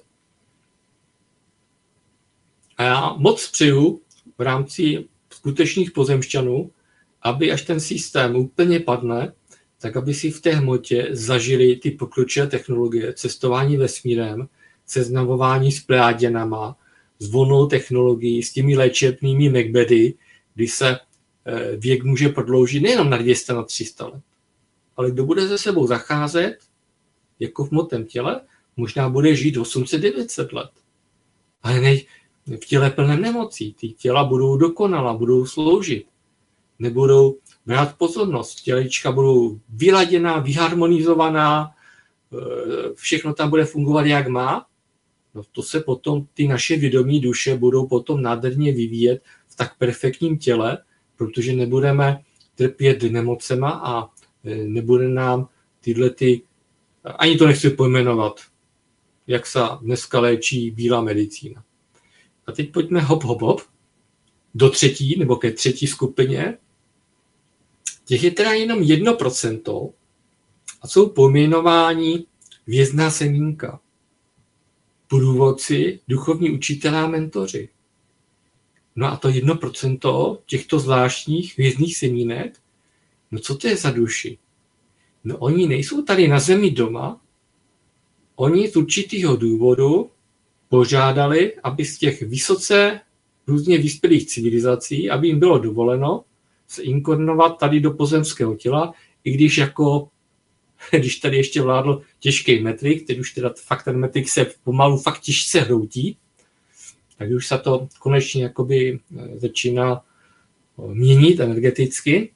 A já moc přeju v rámci skutečných pozemšťanů, aby až ten systém úplně padne, tak aby si v té hmotě zažili ty pokročilé technologie, cestování vesmírem, seznamování s plejáděnama, s volnou technologií, s těmi léčebnými Macbedy, kdy se věk může prodloužit nejenom na 200, na 300 let, ale kdo bude se sebou zacházet jako v hmotném těle, možná bude žít 800-900 let. Ale ne v těle plném nemocí. Ty těla budou dokonalá, budou sloužit. Nebudou brát pozornost. Tělíčka budou vyladěná, vyharmonizovaná, všechno tam bude fungovat, jak má. No to se potom, ty naše vědomí duše budou potom nádherně vyvíjet v tak perfektním těle, protože nebudeme trpět nemocema a nebude nám tyhle ani to nechci pojmenovat, jak se dneska léčí bílá medicína. A teď pojďme hop do třetí, nebo ke třetí skupině. Těch je teda jenom 1% a jsou pojmenováni vězná semínka, průvodci, duchovní učitelé a mentoři. No a to 1% těchto zvláštních vězných semínek, no co to je za duši? No oni nejsou tady na zemi doma, oni z určitého důvodu požádali, aby z těch vysoce různě vyspělých civilizací, aby jim bylo dovoleno se inkarnovat tady do pozemského těla, i když tady ještě vládl těžký metrik, teď už teda fakt ten metrik se pomalu fakt těžce hroutí, tak už se to konečně jakoby začíná měnit energeticky.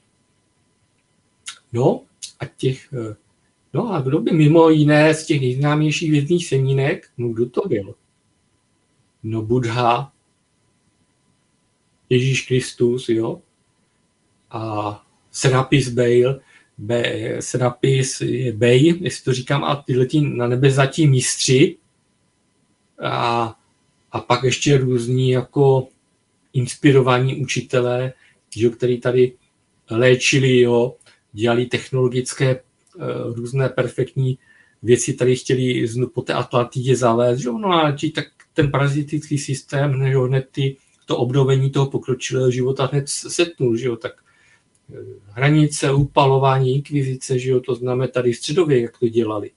No a kdo by mimo jiné z těch nejznámějších vězných semínek, no kdo to byl? No Buddha, Ježíš Kristus, jo? A Serapis Bey, jestli to říkám, a tyhletí na nebezatí mistři a pak ještě různí jako inspirovaní učitelé, že, který tady léčili, jo, dělali technologické různé perfektní věci, tady chtěli po té Atlantidě zavést, že, no a tak ten parazitický systém, že, hned to obnovení toho pokročilého života hned setnul, že jo, tak hranice, upalování, inkvizice, že jo, to známe tady středověk, jak to dělali.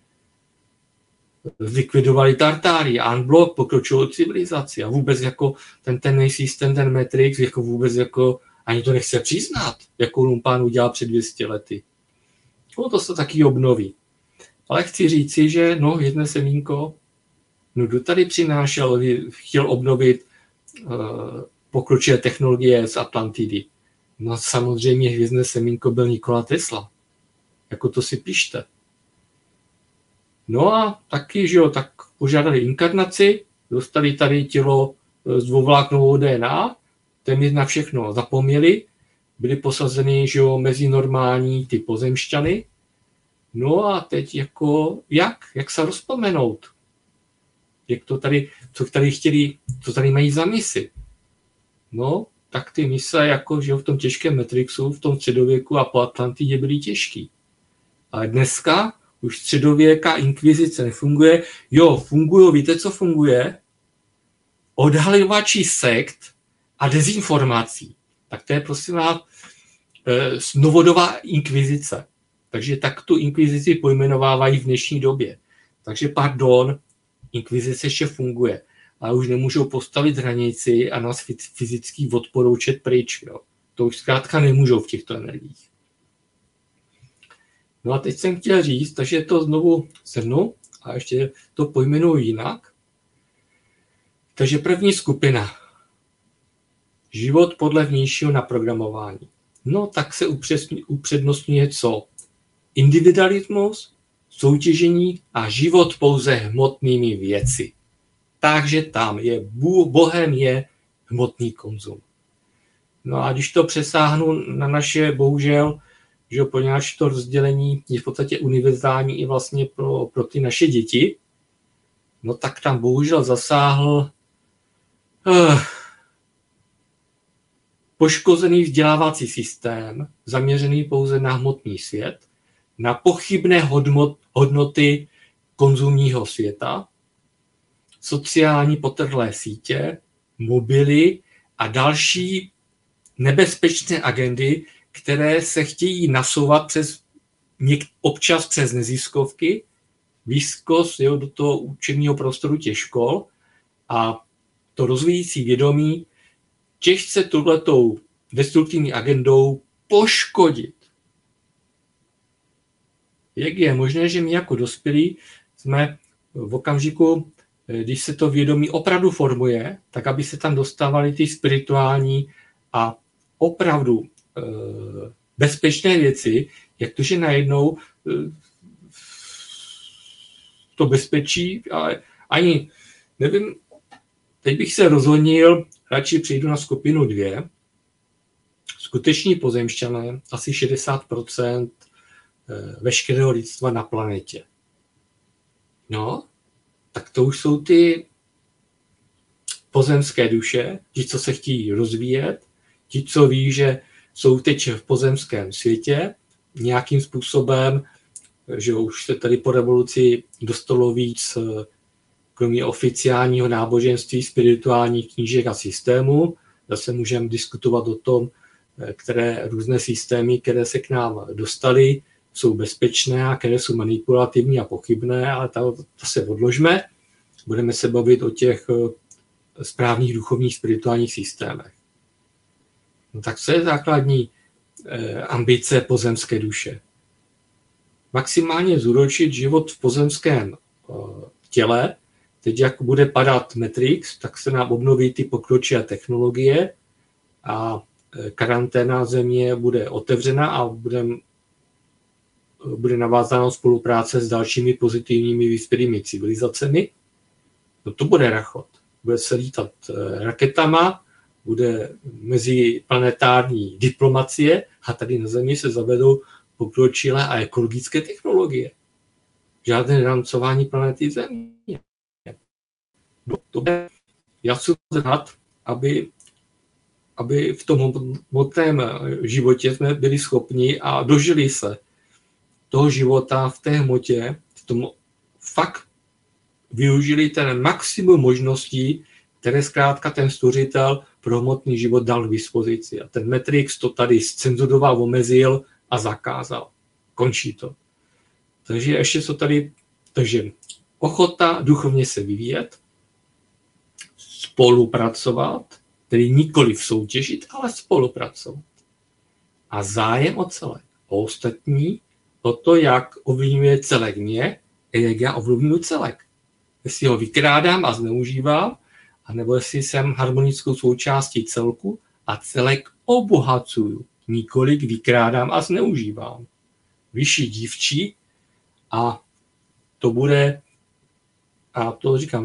Zlikvidovali Tartárii, unblock, pokročilou civilizaci a vůbec jako ten systém, ten Matrix, jako vůbec jako ani to nechce přiznat, jakou lumpánu udělal před 200 lety. No to se taky obnoví. Ale chci říci, že no, jedné semínko, no kdo tady přinášel, chtěl obnovit pokročilé technologie z Atlantidy. No samozřejmě hvězdné semínko byl Nikola Tesla. Jako to si pište. No a taky, že jo, tak požádali inkarnaci, dostali tady tělo s dvouvláknovou DNA, téměř na všechno zapomněli, byli posazeni, že jo, mezi normální ty pozemšťany. No a teď jako, jak se rozpomenout? Jak to tady, co tady mají za misi? No, tak ty mise, jako, že jo, v tom těžkém Matrixu, v tom středověku a po Atlantidě byly těžký. Ale dneska už středověká inkvizice nefunguje. Jo, fungují, víte, co funguje? Odhalovači sekt a dezinformací. Tak to je, prosím vás, novodobá inkvizice. Takže tak tu inkvizici pojmenovávají v dnešní době. Takže pardon, inkvizice ještě funguje. Ale už nemůžou postavit hranici a nás fyzicky odporoučet pryč. Jo. To už zkrátka nemůžou v těchto energiích. No a teď jsem chtěl říct, takže to znovu shrnu a ještě to pojmenuji jinak. Takže první skupina. Život podle vnějšího naprogramování. No tak se upřednostňuje co? Individualismus, soutěžení a život pouze hmotnými věci. Takže tam je Bohem je hmotný konzum. No a když to přesáhnu na naše, bohužel, že poněvadž to rozdělení je v podstatě univerzální i vlastně pro ty naše děti, no tak tam bohužel zasáhl poškozený vzdělávací systém, zaměřený pouze na hmotný svět, na pochybné hodnoty konzumního světa, sociální potrhlé sítě, mobily a další nebezpečné agendy, které se chtějí nasouvat občas přes neziskovky, výzkos do toho učebního prostoru těch škol a to rozvíjící vědomí těžce touhletou destruktivní agendou poškodit. Jak je možné, že my jako dospělí jsme v okamžiku, když se to vědomí opravdu formuje, tak aby se tam dostávaly ty spirituální a opravdu bezpečné věci, jak to, že najednou to bezpečí, ale ani nevím, teď bych se rozhodnil, radši přijdu na skupinu 2, skuteční pozemšťané, asi 60% veškerého lidstva na planetě. No, tak to už jsou ty pozemské duše, ti, co se chtějí rozvíjet, ti, co ví, že jsou teď v pozemském světě, nějakým způsobem, že už se tady po revoluci dostalo víc, kromě oficiálního náboženství, spirituálních knížek a systémů. Zase můžeme diskutovat o tom, které různé systémy, které se k nám dostaly, jsou bezpečné a které jsou manipulativní a pochybné, ale to se odložme. Budeme se bavit o těch správných duchovních spirituálních systémech. No tak co je základní ambice pozemské duše? Maximálně zúročit život v pozemském těle. Teď, jak bude padat Matrix, tak se nám obnoví ty pokročilé technologie a karanténa země bude otevřena a bude navázána spolupráce s dalšími pozitivními vyspělými civilizacemi. No to bude rachot. Bude se lítat raketama, bude meziplanetární diplomacie a tady na Zemi se zavedou pokročilé a ekologické technologie. Žádné rámcování planety Země. No, to bude jasný rád, aby v tom hmotném životě jsme byli schopni a dožili se toho života v té hmotě, v tom fakt využili ten maximum možností, které zkrátka ten stvořitel pro hmotný život dal k dispozici. A ten Matrix to tady zcenzuroval, omezil a zakázal. Končí to. Takže ještě co tady, takže ochota duchovně se vyvíjet, spolupracovat, tedy nikoli soutěžit, ale spolupracovat. A zájem o celek, o ostatní, o to, jak ovlivňuje celek mě, a jak já ovlivňuji celek. Jestli ho vykrádám a zneužívám, anebo jestli jsem harmonickou součástí celku a celek obohacuju, nikoli vykrádám a zneužívám. Vyšší dívčí a to bude, a to říkám,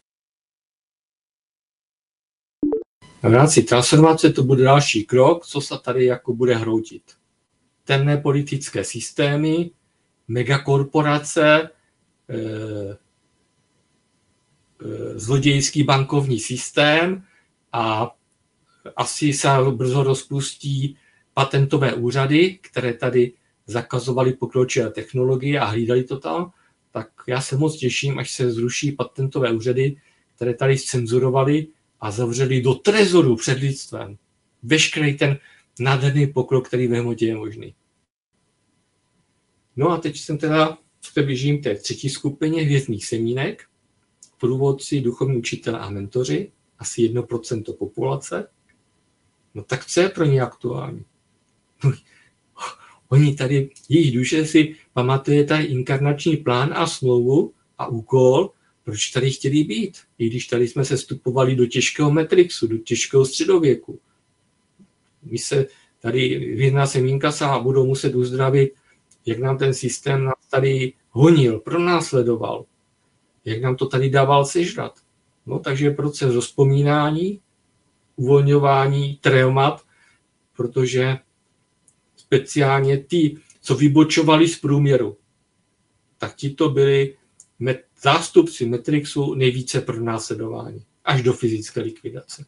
v rámci transformace to bude další krok, co se tady jako bude hroutit. Temné politické systémy, megakorporace, zlodějský bankovní systém a asi se brzo rozpustí patentové úřady, které tady zakazovaly pokročilé technologie a hlídali to tam, tak já se moc těším, až se zruší patentové úřady, které tady cenzurovaly a zavřeli do trezoru před lidstvem veškerý ten nádherný pokrok, který ve hmotě je možný. No a teď jsem teda blížím té třetí skupině hvězdných semínek, průvodci, duchovní učitelé a mentoři, asi 1% populace. No tak co je pro ně aktuální? Oni tady, jejich duše si pamatuje tady inkarnační plán a smlouvu a úkol, proč tady chtěli být, i když tady jsme se vstupovali do těžkého Matrixu, do těžkého středověku. My se tady hvězdná semínka se budou muset uzdravit, jak nám ten systém nás tady honil, pronásledoval, jak nám to tady dával sežrat. No, takže proces rozpomínání, uvolňování, traumat, protože speciálně ty, co vybočovali z průměru, tak ti to byli zástupci Matrixu nejvíce pronásledování, až do fyzické likvidace.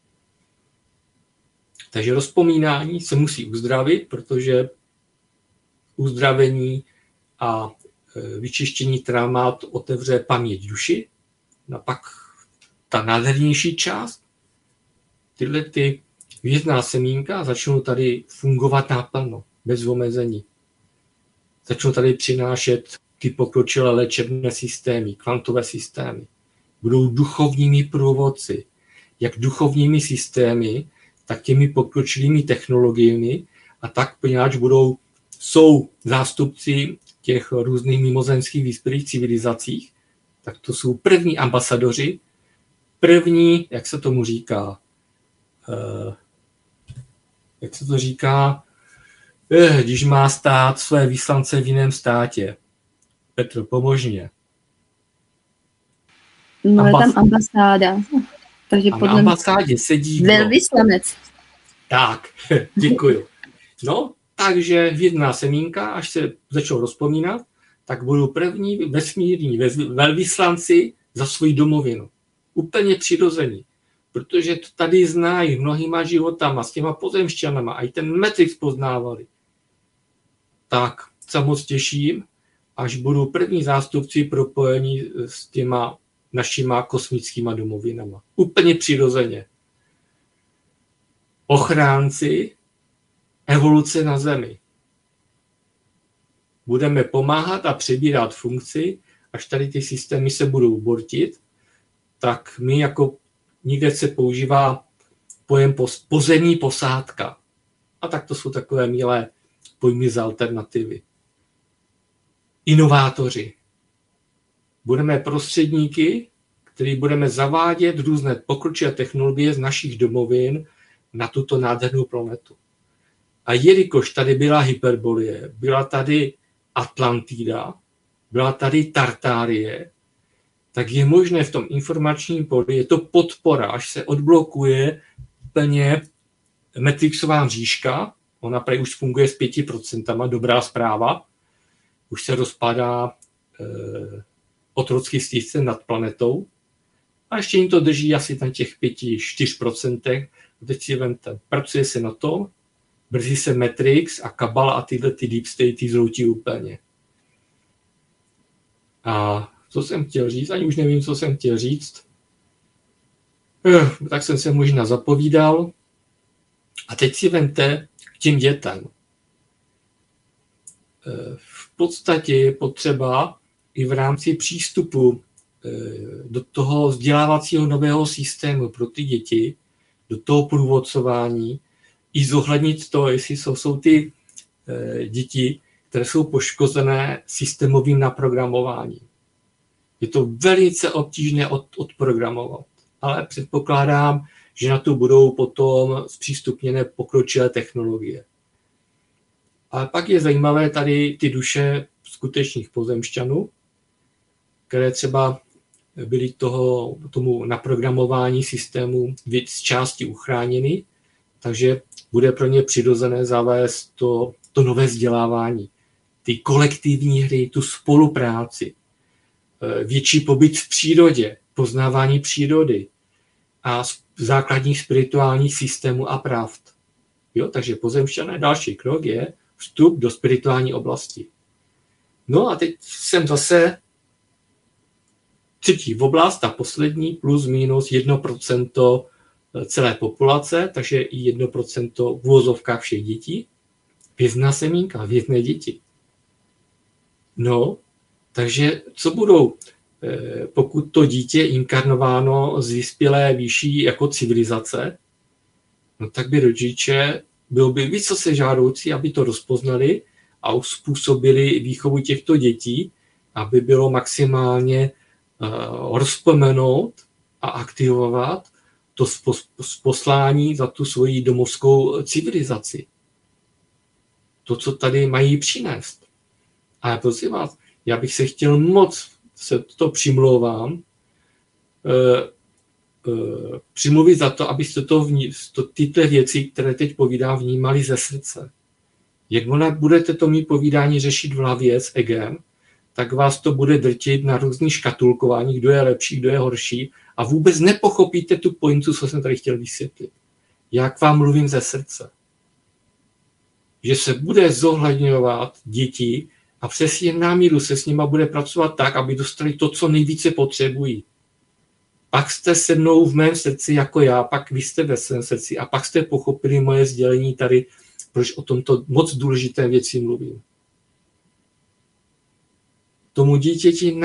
Takže rozpomínání se musí uzdravit, protože uzdravení a vyčištění traumat otevře paměť duši. A pak ta nádhernější část, tyhle ty hvězdná semínka začnou tady fungovat naplno, bez omezení. Začnou tady přinášet ty pokročilé léčebné systémy, kvantové systémy. Budou duchovními průvodci, jak duchovními systémy, tak těmi pokročilými technologiemi a tak poněvadž jsou zástupci těch různých mimozemských vyspělých civilizacích, tak to jsou první ambasadoři, první, jak se tomu říká, když má stát své vyslance v jiném státě. Petr, pomož mě.
No je tam ambasáda. Takže
a na ambasádě sedí
velvyslanec.
Tak, děkuju. No, takže jedna semínka, až se začnou rozpomínat, tak budou první vesmírní velvyslanci za svoji domovinu. Úplně přirození. Protože to tady znají mnohýma životama, s těma pozemšťanama, a i ten Matrix poznávali. Tak se moc těším, až budou první zástupci propojení s těma našima kosmickýma domovinama. Úplně přirozeně. Ochránci evoluce na Zemi. Budeme pomáhat a přebírat funkci, až tady ty systémy se budou bortit, tak my jako někde se používá pojem pozemní posádka. A tak to jsou takové milé pojmy z alternativy. Inovátoři. Budeme prostředníky, který budeme zavádět různé pokročilé technologie z našich domovin na tuto nádhernou planetu. A jelikož tady byla Hyperbolie, byla tady Atlantida, byla tady Tartárie, tak je možné v tom informačním poli, je to podpora, až se odblokuje plně Matrixová mřížka, ona prý už funguje s 5%, dobrá zpráva, už se rozpadá otrocký systém nad planetou a ještě jim to drží asi na těch 5-4%. Teď si vemte, pracuje se na tom, brzy se Matrix a Kabala a tyhle ty deep statey zhroutí úplně. A co jsem chtěl říct? Ani už nevím, co jsem chtěl říct. Tak jsem se možná zapovídal. A teď si vemte k těm dětem. V podstatě je potřeba i v rámci přístupu do toho vzdělávacího nového systému pro ty děti, do toho průvodcování, i zohlednit to, jestli jsou ty děti, které jsou poškozené systémovým naprogramováním. Je to velice obtížné odprogramovat, ale předpokládám, že na to budou potom zpřístupněné pokročilé technologie. Ale pak je zajímavé tady ty duše skutečných pozemšťanů, které třeba byly tomu naprogramování systému z části uchráněny, takže bude pro ně přirozené zavést to nové vzdělávání, ty kolektivní hry, tu spolupráci, větší pobyt v přírodě, poznávání přírody a základních spirituálních systémů a pravd. Jo, takže pozemšťané další krok je vstup do spirituální oblasti. No a teď jsem zase třetí oblast, ta poslední, plus minus 1% celé populace, takže i 1% v uvozovkách všech dětí. Hvězdná semínka, hvězdné děti. No, takže co budou, pokud to dítě je inkarnováno z vyspělé vyšší jako civilizace, no tak by rodiče, bylo by vysoce žádoucí, aby to rozpoznali a uspůsobili výchovu těchto dětí, aby bylo maximálně rozpomenout a aktivovat to poslání za tu svoji domovskou civilizaci. To, co tady mají přinést. Ale prosím vás, já bych se chtěl moc, se to přimlouvám, přimluvit za to, abyste tyto věci, které teď povídám, vnímali ze srdce. Jak budete to mít povídání řešit v hlavě s egem, tak vás to bude drtit na různých škatulkování, kdo je lepší, kdo je horší a vůbec nepochopíte tu pointu, co jsem tady chtěl vysvětlit. Jak vám mluvím ze srdce. Že se bude zohledňovat děti a přes jedná míru se s nima bude pracovat tak, aby dostali to, co nejvíce potřebují. Pak jste se mnou v mém srdci jako já, pak vy jste ve svém srdci a pak jste pochopili moje sdělení tady, proč o tomto moc důležité věci mluvím. Tomu dítěti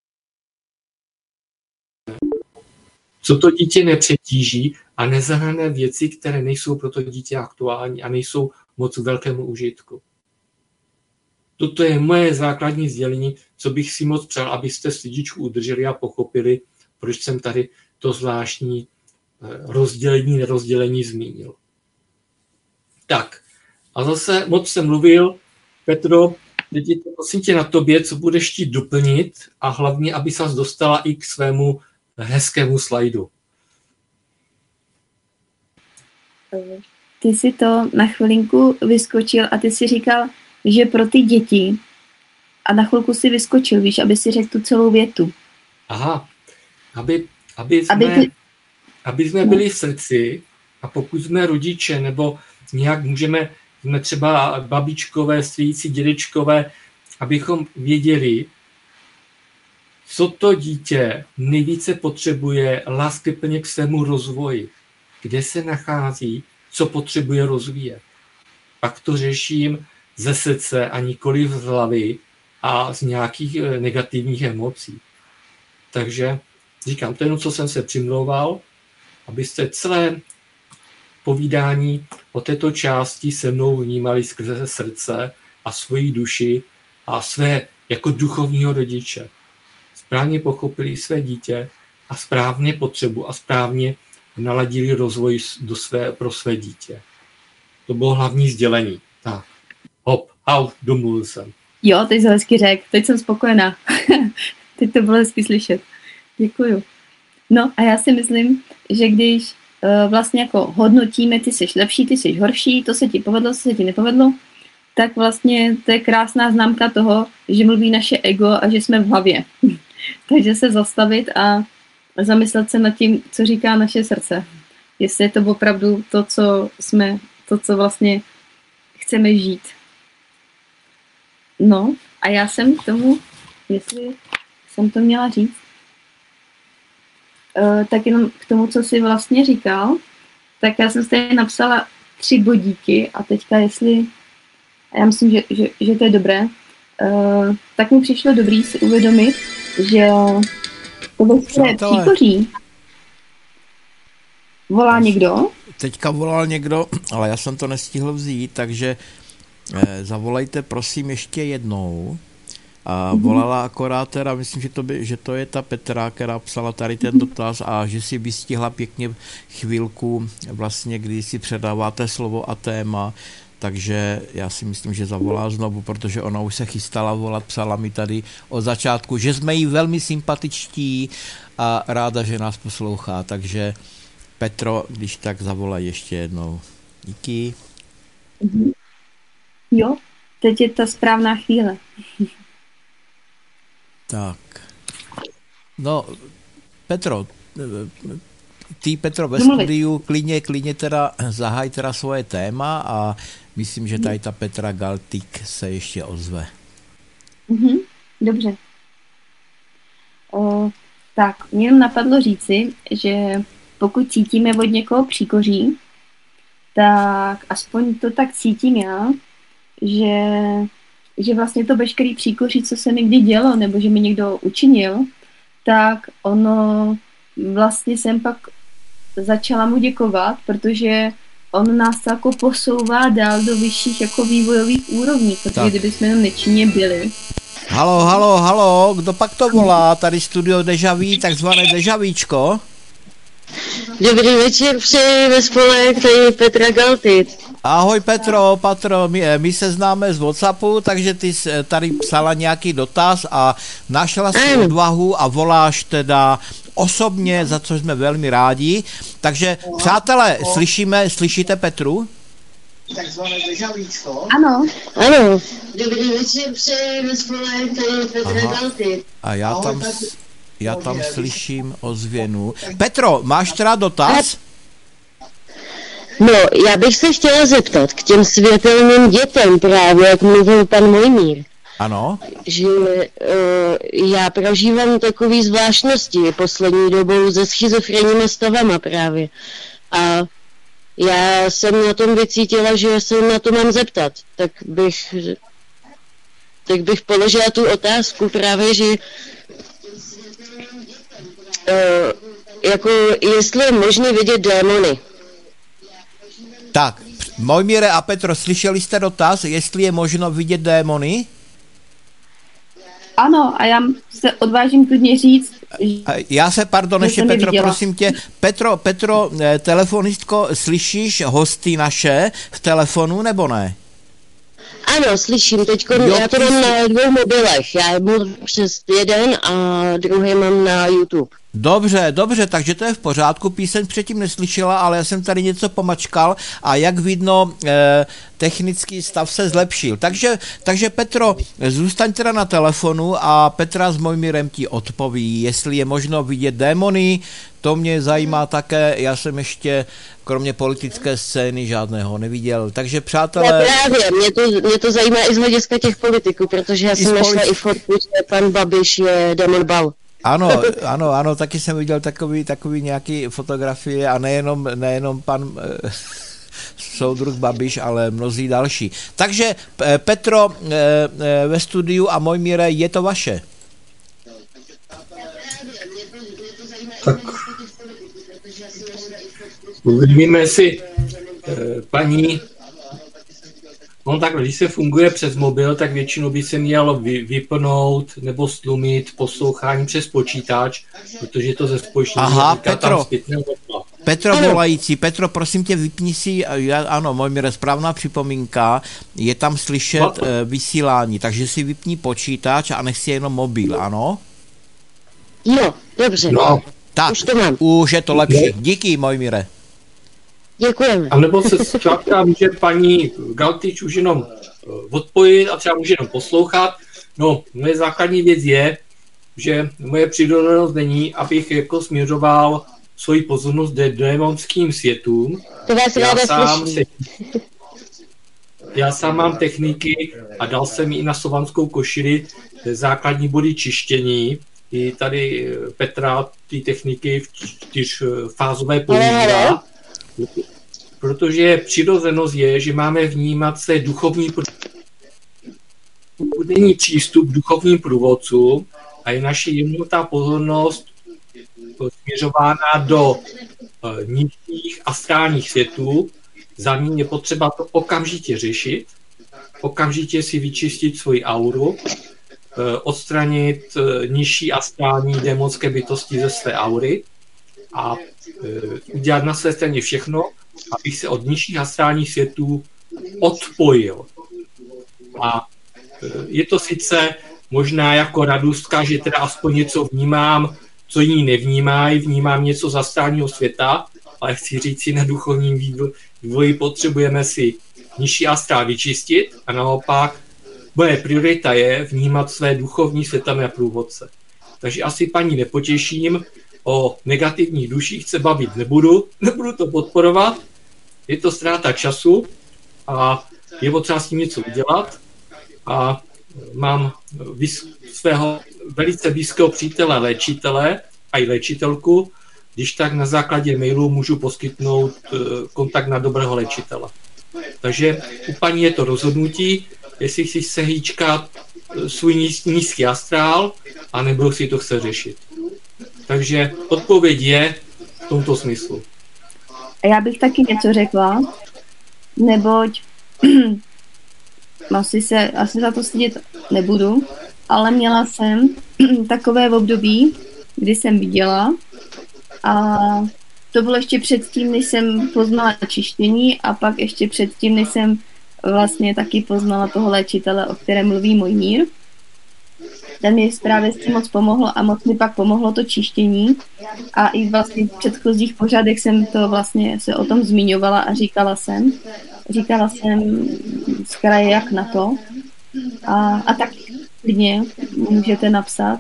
co to dítě nepřetíží a nezahrané věci, které nejsou pro to dítě aktuální a nejsou moc velkému užitku. toto je moje základní sdělení, co bych si moc přál, abyste slidičku udrželi a pochopili, proč jsem tady to zvláštní rozdělení, nerozdělení zmínil. Tak, a zase moc jsem mluvil, Petro, teď je to prosím tě na tobě, co budeš chtít doplnit a hlavně, aby ses dostala i k svému hezkému slajdu.
Ty si to na chvilinku vyskočil a ty si říkal, že pro ty děti a na chvilku si vyskočil, víš, aby si řekl tu celou větu.
Aha, aby jsme byli v srdci a pokud jsme rodiče nebo nějak jsme třeba babičkové, strýci, dědečkové, abychom věděli, co to dítě nejvíce potřebuje láskyplně k svému rozvoji, kde se nachází, co potřebuje rozvíjet. Pak to řeším ze srdce a nikoli z hlavy a z nějakých negativních emocí. Takže říkám, to je jenom, co jsem se přimlouval, abyste celé povídání o této části se mnou vnímali skrze srdce a svoji duši a své jako duchovního rodiče. Správně pochopili své dítě a správně potřebu a správně naladili rozvoj pro své dítě. To bylo hlavní sdělení. Tak, domluvil jsem.
Jo, teď jsi hezky řekl, teď jsem spokojená. Teď to bylo hezky slyšet. Děkuju. No a já si myslím, že když vlastně jako hodnotíme, ty jsi lepší, ty jsi horší, to se ti povedlo, to se ti nepovedlo, tak vlastně to je krásná známka toho, že mluví naše ego a že jsme v hlavě. Takže se zastavit a zamyslet se nad tím, co říká naše srdce. Jestli je to opravdu to, co vlastně chceme žít. No a já jsem k tomu, jestli jsem to měla říct, tak jenom k tomu, co jsi vlastně říkal, tak já jsem tady napsala 3 bodíky a teďka jestli, já myslím, že to je dobré, tak mi přišlo dobrý si uvědomit, že to veškeré příkoří volá někdo.
Teďka volal někdo, ale já jsem to nestihl vzít, takže zavolejte prosím ještě jednou. A volala akorát teda, myslím, že to je ta Petra, která psala tady ten dotaz a že si vystihla pěkně chvilku vlastně, kdy si předáváte slovo a téma, takže já si myslím, že zavolá znovu, protože ona už se chystala volat, psala mi tady od začátku, že jsme jí velmi sympatičtí a ráda, že nás poslouchá, takže Petro, když tak zavolaj ještě jednou. Díky.
Jo, teď je ta správná chvíle.
Tak. No, Petro, ve studiu klidně teda zahaj teda svoje téma a myslím, že tady ta Petra Galtik se ještě ozve.
Dobře. Tak, mě napadlo říci, že pokud cítíme od někoho příkoří, tak aspoň to tak cítím já, že vlastně to veškerý příkoří, co se mi kdy dělo, nebo že mi někdo učinil, tak ono vlastně jsem pak začala mu děkovat, protože on nás jako posouvá dál do vyšších jako vývojových úrovní, protože kdyby jsme jenom nečinně byli.
Halo, kdo pak to volá? Tady studio Dejaví, takzvané Dejavíčko.
Dobrý večer, přeji ve spolek, tady Petra Galtit.
Ahoj Petro, my se známe z WhatsAppu, takže ty tady psala nějaký dotaz a našla si odvahu a voláš teda osobně, za co jsme velmi rádi. Takže přátelé, slyšíte Petru?
Takzvané Dejavíčko.
Ano.
Dobrý večer, přeji ve spolek, tady Petra Galtit.
A já tam slyším ozvěnu. Petro, máš teda dotaz?
No, já bych se chtěla zeptat k těm světelným dětem právě, jak mluvil pan Mojmír.
Ano.
Že já prožívám takový zvláštnosti poslední dobou se schizofrenními stavama právě. A já jsem na tom vycítila, že se na to mám zeptat. Tak bych položila tu otázku právě, že jako jestli je možné vidět démony.
Tak, Mojmíre a Petro, slyšeli jste dotaz, jestli je možno vidět démony?
Ano, a já se odvážím klidně říct,
Já se, pardon, ještě
jsem je
Petro,
viděla.
prosím tě. Petro, telefonistko, slyšíš hosty naše v telefonu, nebo ne?
Ano, slyším, teďko,
Jo,
já to mám na 2 mobilech, já mluvím přes jeden a druhý mám na YouTube.
Dobře, takže to je v pořádku, píseň předtím neslyšela, ale já jsem tady něco pomačkal a jak vidno, technický stav se zlepšil. Takže Petro, zůstaň teda na telefonu a Petra s Mojmirem ti odpoví, jestli je možno vidět démony, to mě zajímá také, já jsem ještě kromě politické scény žádného neviděl. Takže přátelé...
Já právě, mě to zajímá i z hlediska těch politiků, protože já jsem našla i fotku, že pan Babiš je démon bal.
Ano, taky jsem viděl takový nějaký fotografie a nejenom pan soudruh Babiš, ale mnozí další. Takže Petro ve studiu a Mojmíre, je to vaše.
Tak uvidíme si paní. No takhle, když se funguje přes mobil, tak většinou by se mělo vypnout nebo stlumit poslouchání přes počítač, protože je to ze spojení.
Aha, Petro volající, Petro, prosím tě, vypni si, ano, Mojmíre, správná připomínka, je tam slyšet vysílání, takže si vypni počítač a nech si jenom mobil, ano?
Jo, dobře.
No.
Tak, už je to lepší. Díky, Mojmíre.
Děkujeme.
A nebo se zkrátka může paní Galtič už jenom odpojit a třeba může jenom poslouchat. No, moje základní věc je, že moje přirozenost není, abych jako směřoval svoji pozornost démonským světům.
To vás ráda slyším.
Já sám mám techniky a dal jsem i na slovanskou košili základní body čištění. I tady Petra ty techniky v 4fázové používá. Protože přirozenost je, že máme vnímat se duchovní není přístup k duchovním průvodcům a je naše jemnutá pozornost směřována do nižších astrálních světů. Za ní je potřeba to okamžitě řešit, okamžitě si vyčistit svoji auru, odstranit nižší astrální démonské bytosti ze své aury a udělat na své straně všechno, abych se od nižších astrálních světů odpojil. A je to sice možná jako radostka, že teda aspoň něco vnímám, co jiní nevnímají, vnímám něco z astrálního světa, ale chci říct si, na duchovním vývoji potřebujeme si nižší astrál vyčistit a naopak moje priorita je vnímat své duchovní světelné průvodce. Takže asi paní nepotěším, o negativních duších se bavit nebudu to podporovat, je to ztráta času a je potřeba s tím něco udělat a mám svého velice blízkého přítele, léčitele a i léčitelku, když tak na základě mailu můžu poskytnout kontakt na dobrého léčitele. Takže u paní je to rozhodnutí, jestli si chce hýčkat svůj nízký astrál, anebo si to chce řešit. Takže odpověď je v tomto smyslu.
A já bych taky něco řekla, neboť asi za to sedět nebudu, ale měla jsem takové období, kdy jsem viděla a to bylo ještě předtím, než jsem poznala čištění a pak ještě předtím, než jsem vlastně taky poznala toho léčitele, o kterém mluví Mojmír. Ten mi právě s tím moc pomohlo a moc mi pak pomohlo to čištění a i vlastně v předchozích pořadech jsem to vlastně se o tom zmiňovala a říkala jsem z kraje jak na to a tak klidně můžete napsat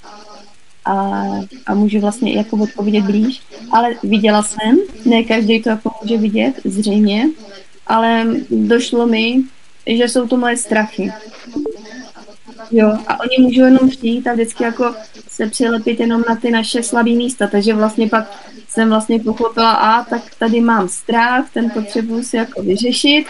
a můžu vlastně jako odpovědět blíž, ale viděla jsem, ne každý to jako může vidět zřejmě, ale došlo mi, že jsou to moje strachy. Jo, a oni můžou jenom přijít a vždycky jako se přilepit jenom na ty naše slabé místa, takže vlastně pak jsem vlastně pochopila, tak tady mám strach, ten potřebuji si jako vyřešit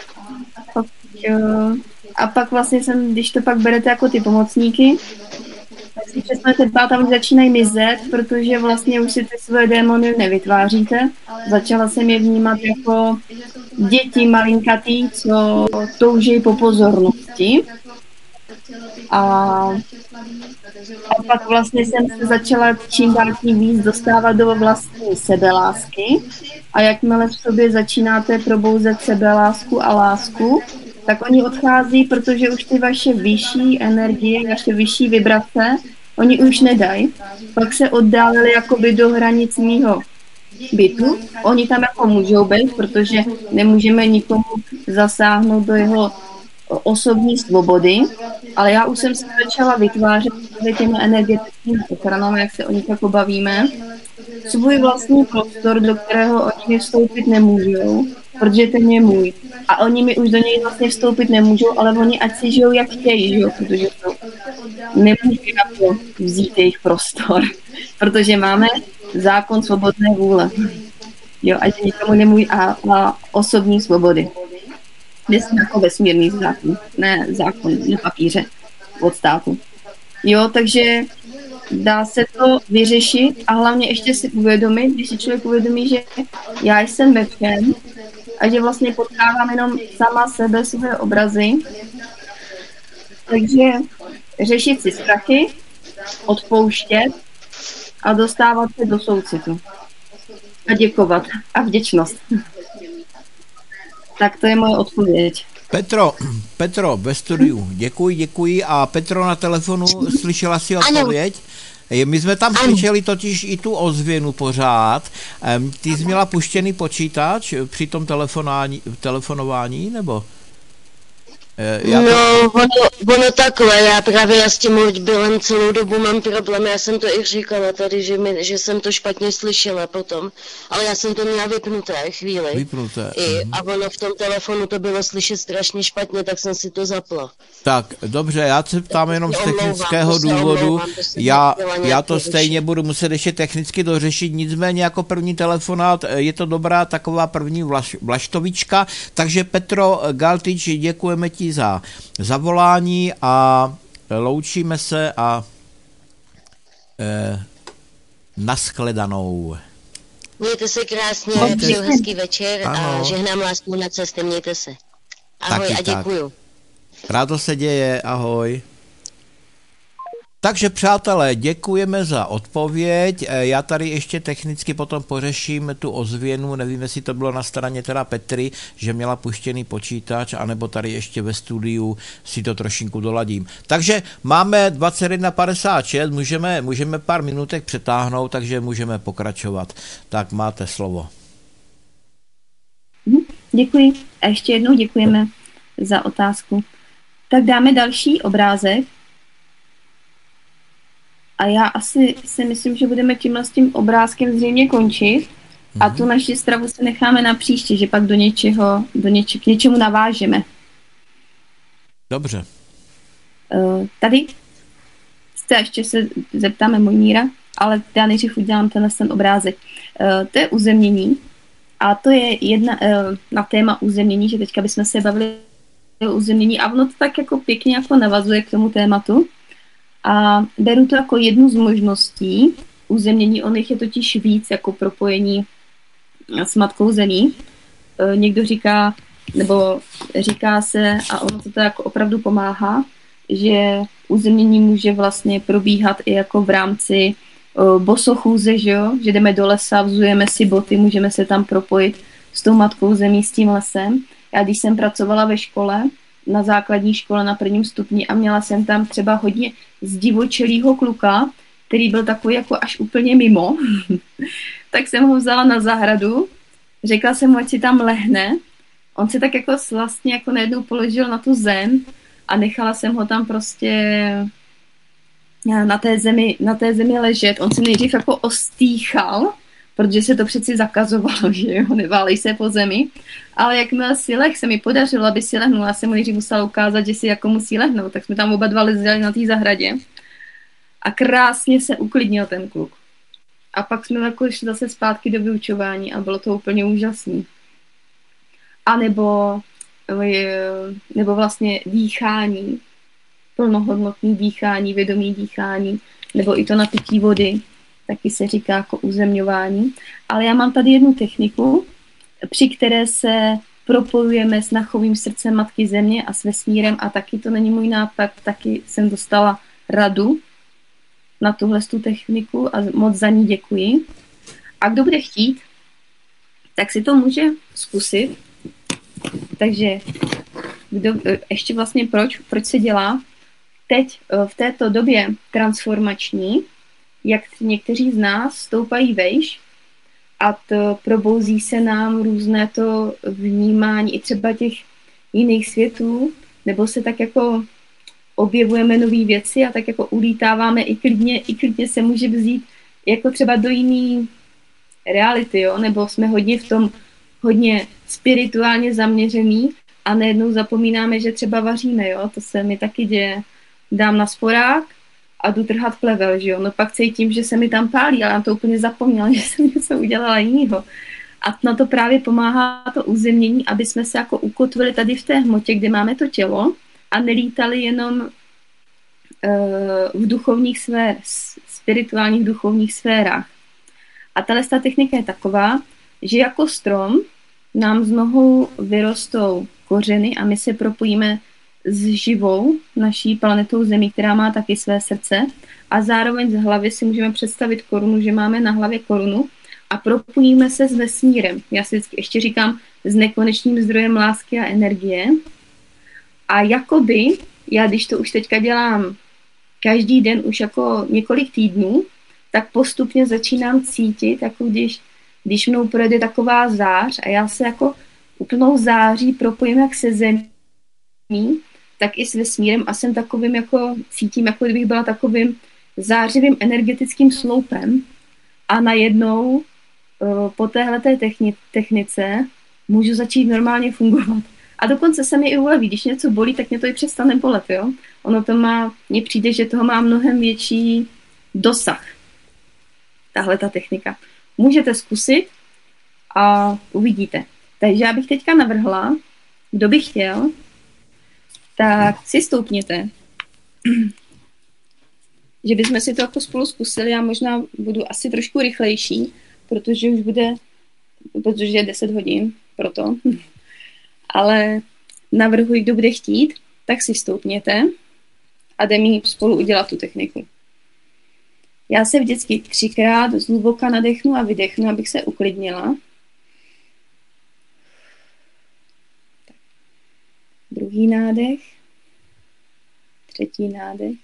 a pak vlastně když to pak berete jako ty pomocníky, tak si přesně tam začínají mizet, protože vlastně už si ty svoje démony nevytváříte. Začala jsem je vnímat jako děti malinkatý, co touží po pozornosti. A A pak vlastně jsem se začala čím dál tím víc dostávat do vlastní sebelásky. A jakmile v sobě začínáte probouzet sebelásku a lásku, tak oni odchází, protože už ty vaše vyšší energie, vaše vyšší vibrace, oni už nedají. Pak se oddálili jakoby do hranic mýho bytu. Oni tam jako můžou být, protože nemůžeme nikomu zasáhnout do jeho osobní svobody, ale já už jsem se začala vytvářet těmi energetickými ochranami, jak se o nich jako bavíme, svůj vlastní prostor, do kterého oni vstoupit nemůžou, protože ten je můj. A oni mi už do něj vlastně vstoupit nemůžou, ale oni ať si žijou jak chtějí, žijou, protože to nemůžu na to vzít jejich prostor, protože máme zákon svobodné vůle. Jo, ať nikomu nemůj a osobní svobody. Jako vesmírný zákon, ne zákon na papíře od státu. Jo, takže dá se to vyřešit a hlavně ještě si uvědomit, když si člověk uvědomí, že já jsem ve všem a že vlastně potkávám jenom sama sebe, své obrazy. Takže řešit si strachy, odpouštět a dostávat se do soucitu. A děkovat. A vděčnost. Tak to je moje odpověď.
Petro, ve studiu. Děkuji. A Petro na telefonu, slyšela si odpověď? My jsme tam slyšeli totiž i tu ozvěnu pořád. Ty jsi měla puštěný počítač při tom telefonování, nebo?
Ono takhle, já právě s tím odbylem celou dobu mám problém, já jsem to i říkala tady, že jsem to špatně slyšela potom, ale já jsem to měla vypnuté chvíli. A ono v tom telefonu to bylo slyšet strašně špatně, tak jsem si to zapla.
Tak, dobře, já se ptám jenom z technického důvodu, já to stejně budu muset ještě technicky dořešit, nicméně jako první telefonát je to dobrá taková první vlaštovička, takže Petro Galtič, děkujeme ti za zavolání a loučíme se a nashledanou.
Mějte se krásně, přeju hezký večer a žehnám lásku na cestě, mějte se. Ahoj taky a děkuju.
Tak. Rádo se děje, ahoj. Takže přátelé, děkujeme za odpověď. Já tady ještě technicky potom pořeším tu ozvěnu, nevím, jestli to bylo na straně teda Petry, že měla puštěný počítač, anebo tady ještě ve studiu si to trošinku doladím. Takže máme 21:56, můžeme pár minutek přetáhnout, takže můžeme pokračovat. Tak máte slovo.
Děkuji a ještě jednou děkujeme za otázku. Tak dáme další obrázek. A já asi si myslím, že budeme tímhle s tím obrázkem zřejmě končit a tu naši stravu se necháme na příště, že pak k něčemu navážeme.
Dobře.
Tady ještě se zeptáme Mojmíra, ale já nejdřív udělám ten obrázek. To je uzemnění a to je jedna na téma uzemnění, že teďka bychom se bavili o uzemnění a ono to tak jako pěkně jako navazuje k tomu tématu. A beru to jako jednu z možností uzemnění, on jich je totiž víc jako propojení s matkou zemí. Někdo říká, nebo říká se, a ono to jako opravdu pomáhá, že uzemnění může vlastně probíhat i jako v rámci bosochůze, že jdeme do lesa, vzujeme si boty, můžeme se tam propojit s tou matkou zemí, s tím lesem. Já když jsem pracovala ve škole, na základní škole na 1. stupni a měla jsem tam třeba hodně zdivočelýho kluka, který byl takový jako až úplně mimo, tak jsem ho vzala na zahradu, řekla jsem mu, ať si tam lehne, on se tak jako vlastně jako najednou položil na tu zem a nechala jsem ho tam prostě na té zemi ležet. On se nejdřív jako ostýchal, protože se to přeci zakazovalo, že jo, neválej se po zemi. Ale jakmile si leh, se mi podařilo, aby si lehnul, já jsem mu nejdřív musela ukázat, že si jako musí lehnout, tak jsme tam oba dva leželi na té zahradě. A krásně se uklidnil ten kluk. A pak jsme jako šli zase zpátky do vyučování a bylo to úplně úžasný. A nebo vlastně dýchání, plnohodnotný dýchání, vědomý dýchání, nebo i to na pití vody, taky se říká jako uzemňování. Ale já mám tady jednu techniku, při které se propojujeme s nachovým srdcem Matky Země a s vesmírem a taky to není můj nápad, taky jsem dostala radu na tuhle techniku a moc za ní děkuji. A kdo bude chtít, tak si to může zkusit. Takže ještě vlastně proč se dělá teď v této době transformační, jak někteří z nás stoupají vejš a probouzí se nám různé to vnímání i třeba těch jiných světů, nebo se tak jako objevujeme nové věci a tak jako ulítáváme i klidně se může vzít jako třeba do jiný reality, jo? Nebo jsme hodně v tom hodně spirituálně zaměřený a najednou zapomínáme, že třeba vaříme, jo? To se mi taky děje. Dám na sporák a jdu trhat plevel, že jo? No pak cítím, že se mi tam pálí, ale já to úplně zapomněla, že jsem něco udělala jinýho. A na to právě pomáhá to uzemnění, aby jsme se jako ukotvili tady v té hmotě, kde máme to tělo a nelítali jenom v duchovních spirituálních duchovních sférách. A ta technika je taková, že jako strom nám z nohou vyrostou kořeny a my se propojíme s živou naší planetou Zemí, která má taky své srdce a zároveň z hlavy si můžeme představit korunu, že máme na hlavě korunu a propojíme se s vesmírem. Já si vždycky ještě říkám s nekonečným zdrojem lásky a energie. A jakoby, já když to už teďka dělám každý den už jako několik týdnů, tak postupně začínám cítit, jako když mnou projede taková zář a já se jako úplnou září propojím jak se zemí, tak i s vesmírem a jsem takovým jako, cítím, jako kdybych byla takovým zářivým energetickým sloupem a najednou po téhleté technice můžu začít normálně fungovat. A dokonce se mi i uleví, když něco bolí, tak mě to i přestane bolet, jo. Ono to mně přijde, že toho má mnohem větší dosah. Tahle ta technika. Můžete zkusit a uvidíte. Takže já bych teďka navrhla, kdo by chtěl, tak si stoupněte. Že bychom si to jako spolu zkusili. Já možná budu asi trošku rychlejší, protože je 10 hodin, proto. Ale navrhuji, kdo bude chtít, tak si stoupněte a jdeme spolu udělat tu techniku. Já se vždycky 3krát zhluboka nadechnu a vydechnu, abych se uklidnila. Tak. Druhý nádech. Třetí nádech.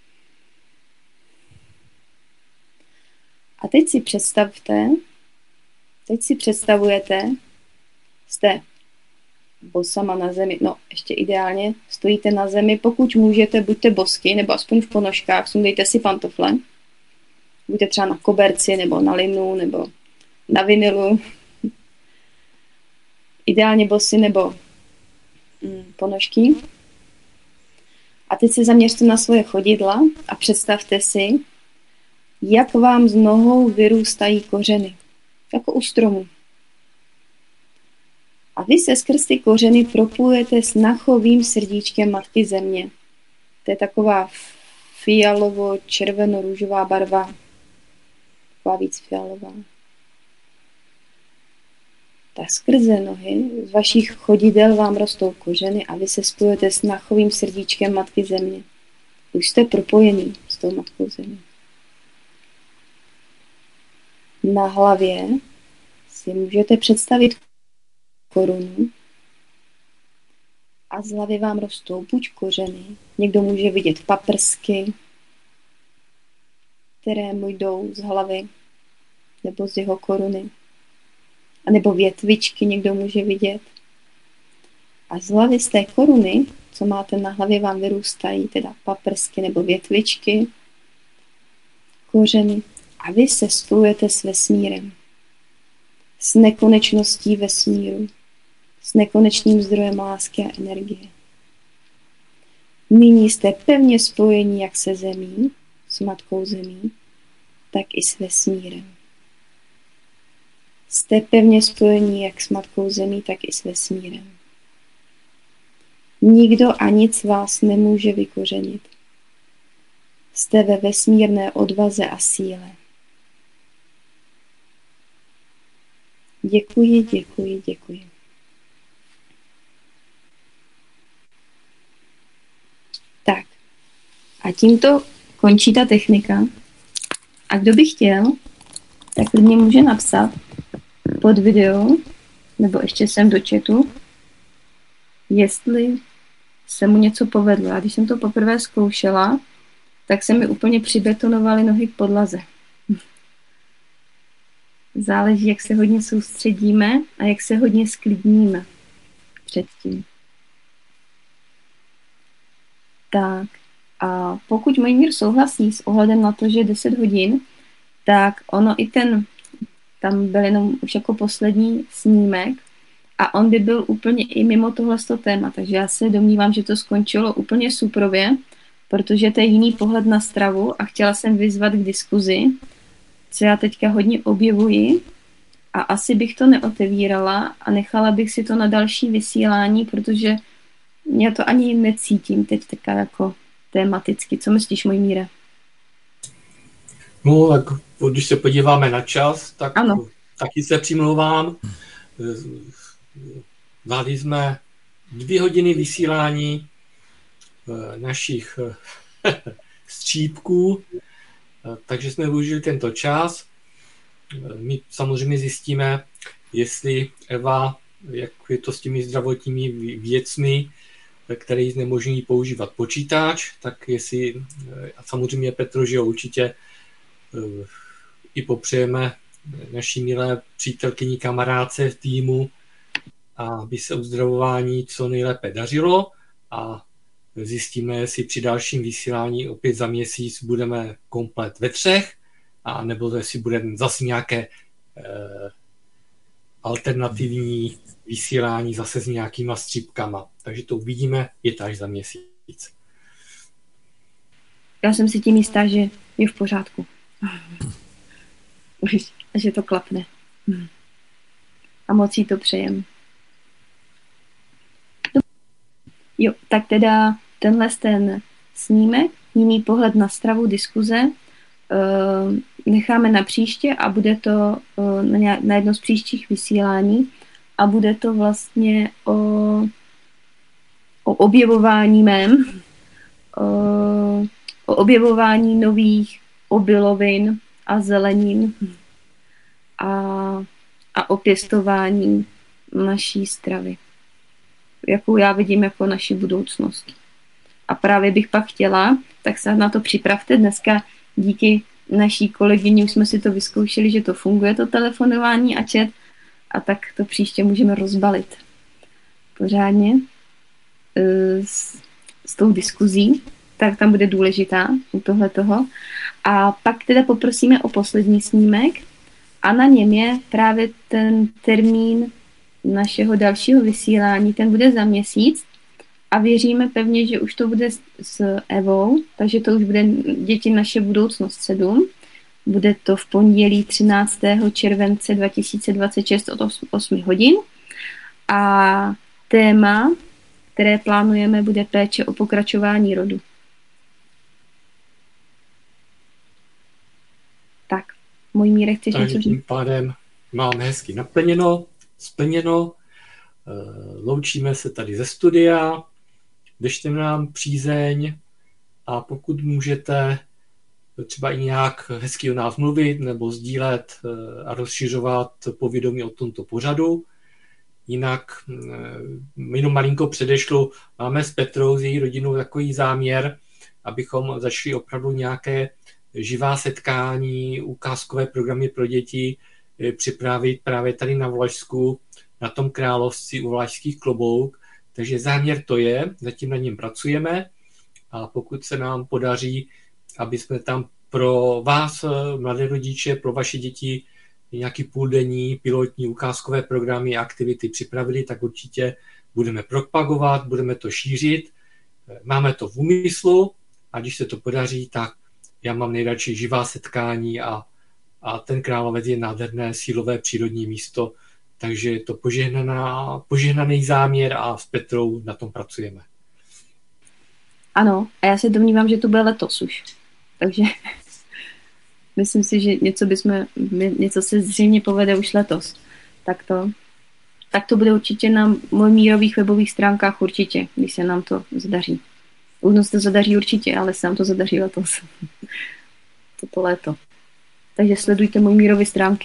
A teď si představujete, jste bosama na zemi, no ještě ideálně stojíte na zemi, pokud můžete, buďte bosky, nebo aspoň v ponožkách, sundejte si pantofle, buďte třeba na koberci, nebo na linu, nebo na vinilu, ideálně bosy, nebo ponožky. A teď se zaměřte na svoje chodidla a představte si, jak vám z nohou vyrůstají kořeny, jako u stromu. A vy se skrz ty kořeny propojujete s nachovým srdíčkem Matky Země. To je taková fialovo-červeno-růžová barva. Taková víc fialová. Tak skrze nohy z vašich chodidel vám rostou kořeny a vy se spojujete s nachovým srdíčkem Matky Země. Už jste propojený s tou Matkou Země. Na hlavě si můžete představit korunu a z hlavy vám rostou buď kořeny, někdo může vidět paprsky, které mu jdou z hlavy nebo z jeho koruny, a nebo větvičky někdo může vidět. A z hlavy z té koruny, co máte na hlavě, vám vyrůstají teda paprsky nebo větvičky, kořeny a vy se spojujete s vesmírem, s nekonečností vesmíru, s nekonečným zdrojem lásky a energie. Nyní jste pevně spojení jak se zemí, s Matkou Zemí, tak i s vesmírem. Jste pevně spojení jak s Matkou Zemí, tak i s vesmírem. Nikdo a nic vás nemůže vykořenit. Jste ve vesmírné odvaze a síle. Děkuji, děkuji, děkuji. Tak. A tímto končí ta technika. A kdo by chtěl, tak klidně může napsat pod video, nebo ještě sem do chatu, jestli se mu něco povedlo. A když jsem to poprvé zkoušela, tak se mi úplně přibetonovaly nohy k podlaze. Záleží, jak se hodně soustředíme a jak se hodně sklidníme předtím. Tak a pokud Mojmír souhlasí s ohledem na to, že je 10 hodin, tak ono i tam byl jenom už jako poslední snímek a on by byl úplně i mimo tohleto téma, takže já se domnívám, že to skončilo úplně suprově, protože to je jiný pohled na stravu a chtěla jsem vyzvat k diskuzi, co já teďka hodně objevuji a asi bych to neotevírala a nechala bych si to na další vysílání, protože já to ani necítím teď teďka jako tematicky. Co myslíš, Mojmíre?
No, tak když se podíváme na čas, tak
ano.
Taky se přimlouvám. Dali jsme 2 hodiny vysílání našich střípků, takže jsme využili tento čas. My samozřejmě zjistíme, jestli Eva, jak je to s těmi zdravotními věcmi, které znemožní používat počítač, tak jestli, a samozřejmě Petro, že určitě i popřejeme naší milé přítelkyni, kamarádce v týmu, aby se uzdravování co nejlépe dařilo a zjistíme, jestli při dalším vysílání opět za měsíc budeme komplet ve 3, a nebo jestli bude zase nějaké alternativní vysílání zase s nějakýma střípkama. Takže to uvidíme, je to až za měsíc.
Já jsem si tím jistá, že je v pořádku. Už, že to klapne. A moc jí to přejem. Jo, tak teda tenhle ten snímek, jiný pohled na stravu, diskuze, necháme na příště a bude to na jedno z příštích vysílání a bude to vlastně o objevování o objevování nových obilovin a zelenin a o pěstování naší stravy, jakou já vidím jako naši budoucnost. A právě bych pak chtěla, tak se na to připravte. Dneska díky naší kolegyni už jsme si to vyzkoušeli, že to funguje, to telefonování a chat, a tak to příště můžeme rozbalit pořádně s tou diskuzí, tak tam bude důležitá u tohletoho. A pak teda poprosíme o poslední snímek a na něm je právě ten termín našeho dalšího vysílání, ten bude za měsíc a věříme pevně, že už to bude s Evou, takže to už bude Děti naše budoucnost 7. Bude to v pondělí 13. července 2026 od 8 hodin a téma, které plánujeme, bude péče o pokračování rodu. Tak, Mojmíre, chceš něco říct?
Tím pádem máme hezky splněno. Loučíme se tady ze studia, držte nám přízeň a pokud můžete třeba i nějak hezky o nás mluvit nebo sdílet a rozšiřovat povědomí o tomto pořadu. Jinak jenom malinko předešlu, máme s Petrou, s její rodinou takový záměr, abychom začali opravdu nějaké živá setkání, ukázkové programy pro děti připravit právě tady na Valašsku, na tom království u Valašských klobouk. Takže záměr to je, zatím na něm pracujeme a pokud se nám podaří, aby jsme tam pro vás, mladé rodiče, pro vaše děti nějaký půldenní pilotní ukázkové programy a aktivity připravili, tak určitě budeme propagovat, budeme to šířit. Máme to v úmyslu a když se to podaří, tak já mám nejradši živá setkání a ten Královec je nádherné sílové přírodní místo, takže je to požehnaný záměr a s Petrou na tom pracujeme.
Ano, a já se domnívám, že to bude letos už. Takže myslím si, že něco se zřejmě povede už letos. Tak to bude určitě na Mojmírových webových stránkách určitě, když se nám to zadaří. Už se to zadaří určitě, ale se nám to zadaří letos. Toto léto. Takže sledujte moji Mírovy stránky.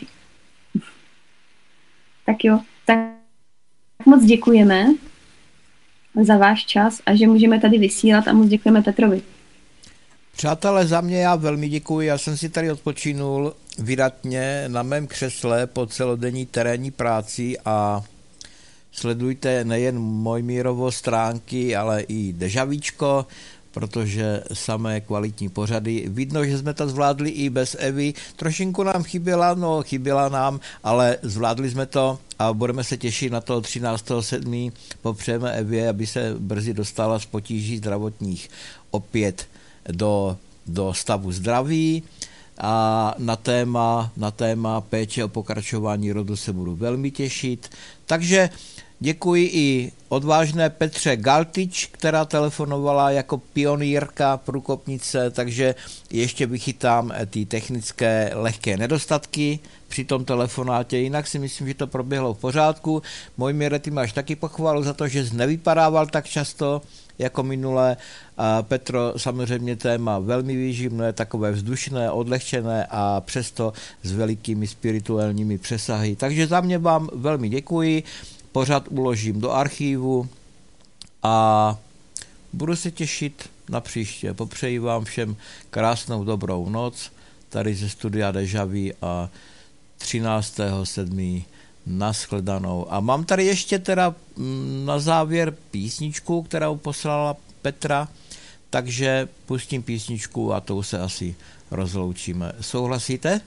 Tak jo, tak moc děkujeme za váš čas a že můžeme tady vysílat a moc děkujeme Petrovi.
Přátelé, za mě já velmi děkuji, já jsem si tady odpočinul vydatně na mém křesle po celodenní terénní práci a sledujte nejen Mojmírovo stránky, ale i Dežavíčko, protože samé kvalitní pořady. Vidno, že jsme to zvládli i bez Evy. Trošinku nám chyběla nám, ale zvládli jsme to a budeme se těšit na to 13.7. Popřejeme Evě, aby se brzy dostala z potíží zdravotních opět do stavu zdraví. A na téma péče o pokračování rodu se budu velmi těšit. Takže děkuji i odvážné Petře Galtič, která telefonovala jako pionýrka průkopnice, takže ještě vychytám ty technické lehké nedostatky při tom telefonátě, jinak si myslím, že to proběhlo v pořádku. Mojmíre, ty máš taky pochvalu za to, že jsi nevypadával tak často jako minule. A Petro, samozřejmě téma velmi výživné, takové vzdušné, odlehčené a přesto s velikými spirituálními přesahy. Takže za mě vám velmi děkuji. Pořád uložím do archívu a budu se těšit na příště. Popřeji vám všem krásnou dobrou noc tady ze studia Deja Vu a 13.7. nashledanou. A mám tady ještě teda na závěr písničku, kterou poslala Petra, takže pustím písničku a tou se asi rozloučíme. Souhlasíte?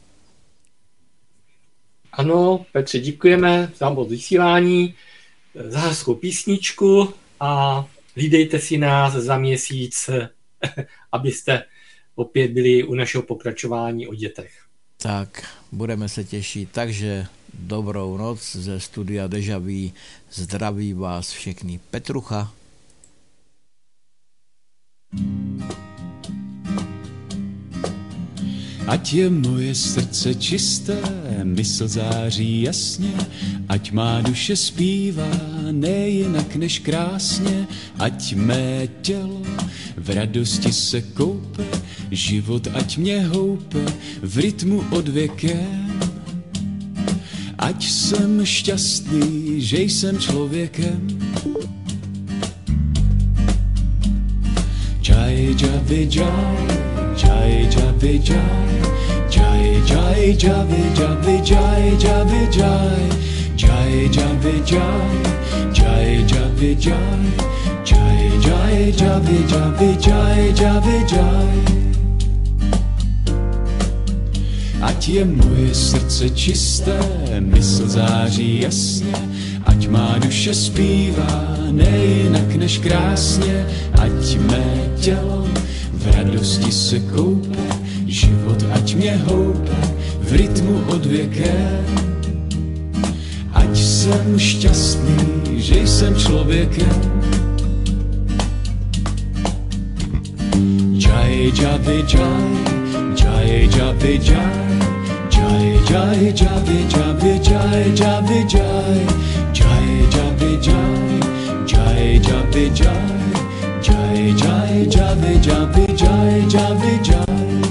Ano, Petře, děkujeme za moc vysílání, za hezkou písničku a hlídejte si nás za měsíc, abyste opět byli u našeho pokračování o dětech.
Tak, budeme se těšit. Takže dobrou noc ze studia Deja Vu. Zdraví vás všechny Petrucha.
Ať je moje srdce čisté, mysl září jasně, ať má duše zpívá nejinak než krásně, ať mé tělo v radosti se koupe, život ať mě houpe v rytmu odvěkem. Ať jsem šťastný, že jsem člověkem. Jai javi jai, jai javi jai, jai jai javi javi jai javi jai, jai javi jai, jai javi jai, jai jai javi javi jai javi jai. Ať je moje srdce čisté, mysl září jasně, ať má duše zpívá nejinak než krásně, ať mé tělo v radosti se koupe, život ať mě houpe v rytmu odvěkem. Ať jsem šťastný, že jsem člověkem. Jai javi jai, jai javi jai, jai jai javi javi jai javi jai, jai javi jai, jai javi jai, jai jai javi javi jai javi jai.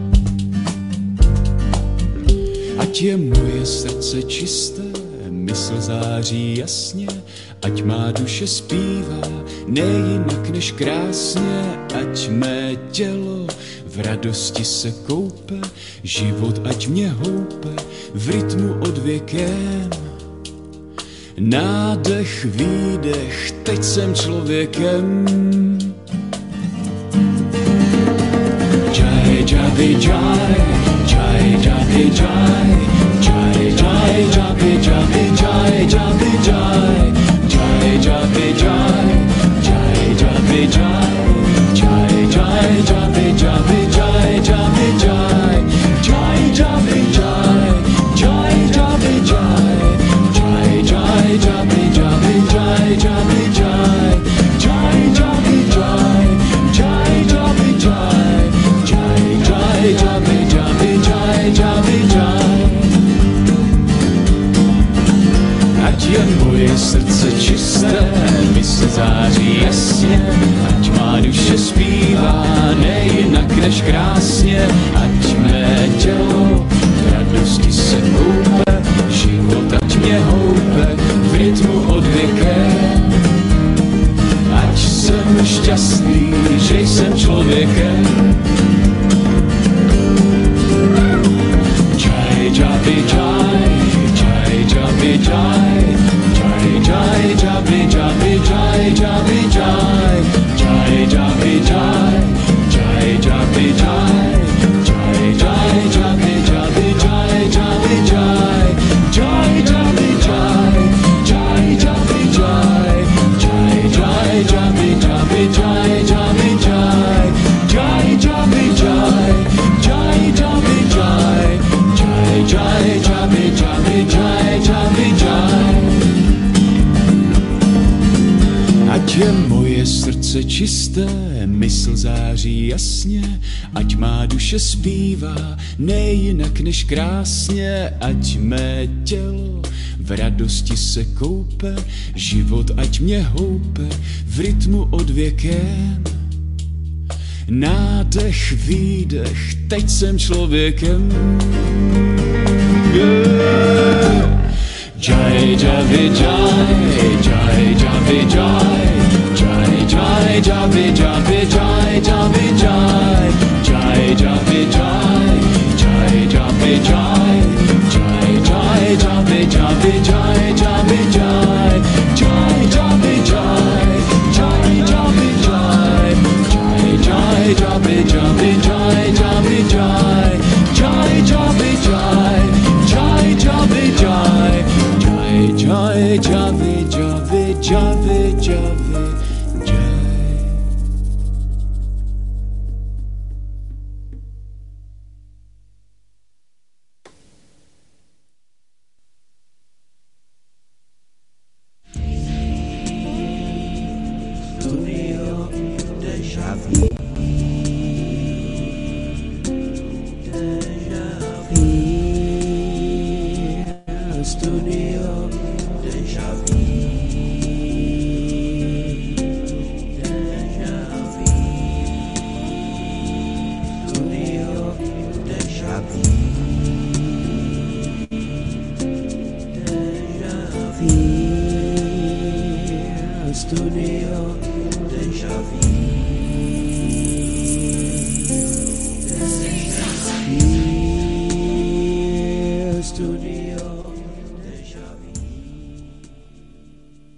Ať je moje srdce čisté, mysl září jasně, ať má duše zpívá nejinak než krásně, ať mé tělo v radosti se koupe, život ať mě houpe v rytmu odvěkem. Nádech, výdech, teď jsem člověkem. Jai javi jai, jai javi jai, jai jai javi javi jai javi jai, jai javi jai, jai javi jai, jai jai javi javi jai javi jai, jai javi jai, jai javi jai, jai jai javi javi jai javi jai, jai javi jai, jai javi jai, jai jai javi javi jai javi jai. Ať je moje srdce čisté, mysl září jasně, ať má duše zpívá nejinak než krásně, ať mé tělo Srdce čisté, mysl září jasně, ať má duše zpívá, nejinak než krásně, ať mé tělo v radosti se koupe, život ať mě houpe v rytmu odvěkem. Nádech, výdech, teď jsem člověkem. Yeah. Jai Javi Jai, Jai Javi Jai, Jai Jai Javi Javi Jai Javi Jai, Jai Javi Jai, Jai Javi Jai, Jai Jai Javi Javi Jai Javi Jai, Jai Javi Jai, Jai Javi Jai, Jai Jai Javi Javi Jai Javi Jai, Jai Javi Jai, Jai Javi Jai, Jai Javi Javi Javi Javi Jai.
Studio Deja Vu. Studio Deja Vu. Deja Vu. Studio Deja Vu. Deja Vu. Studio Deja Vu. Deja Vu. Studio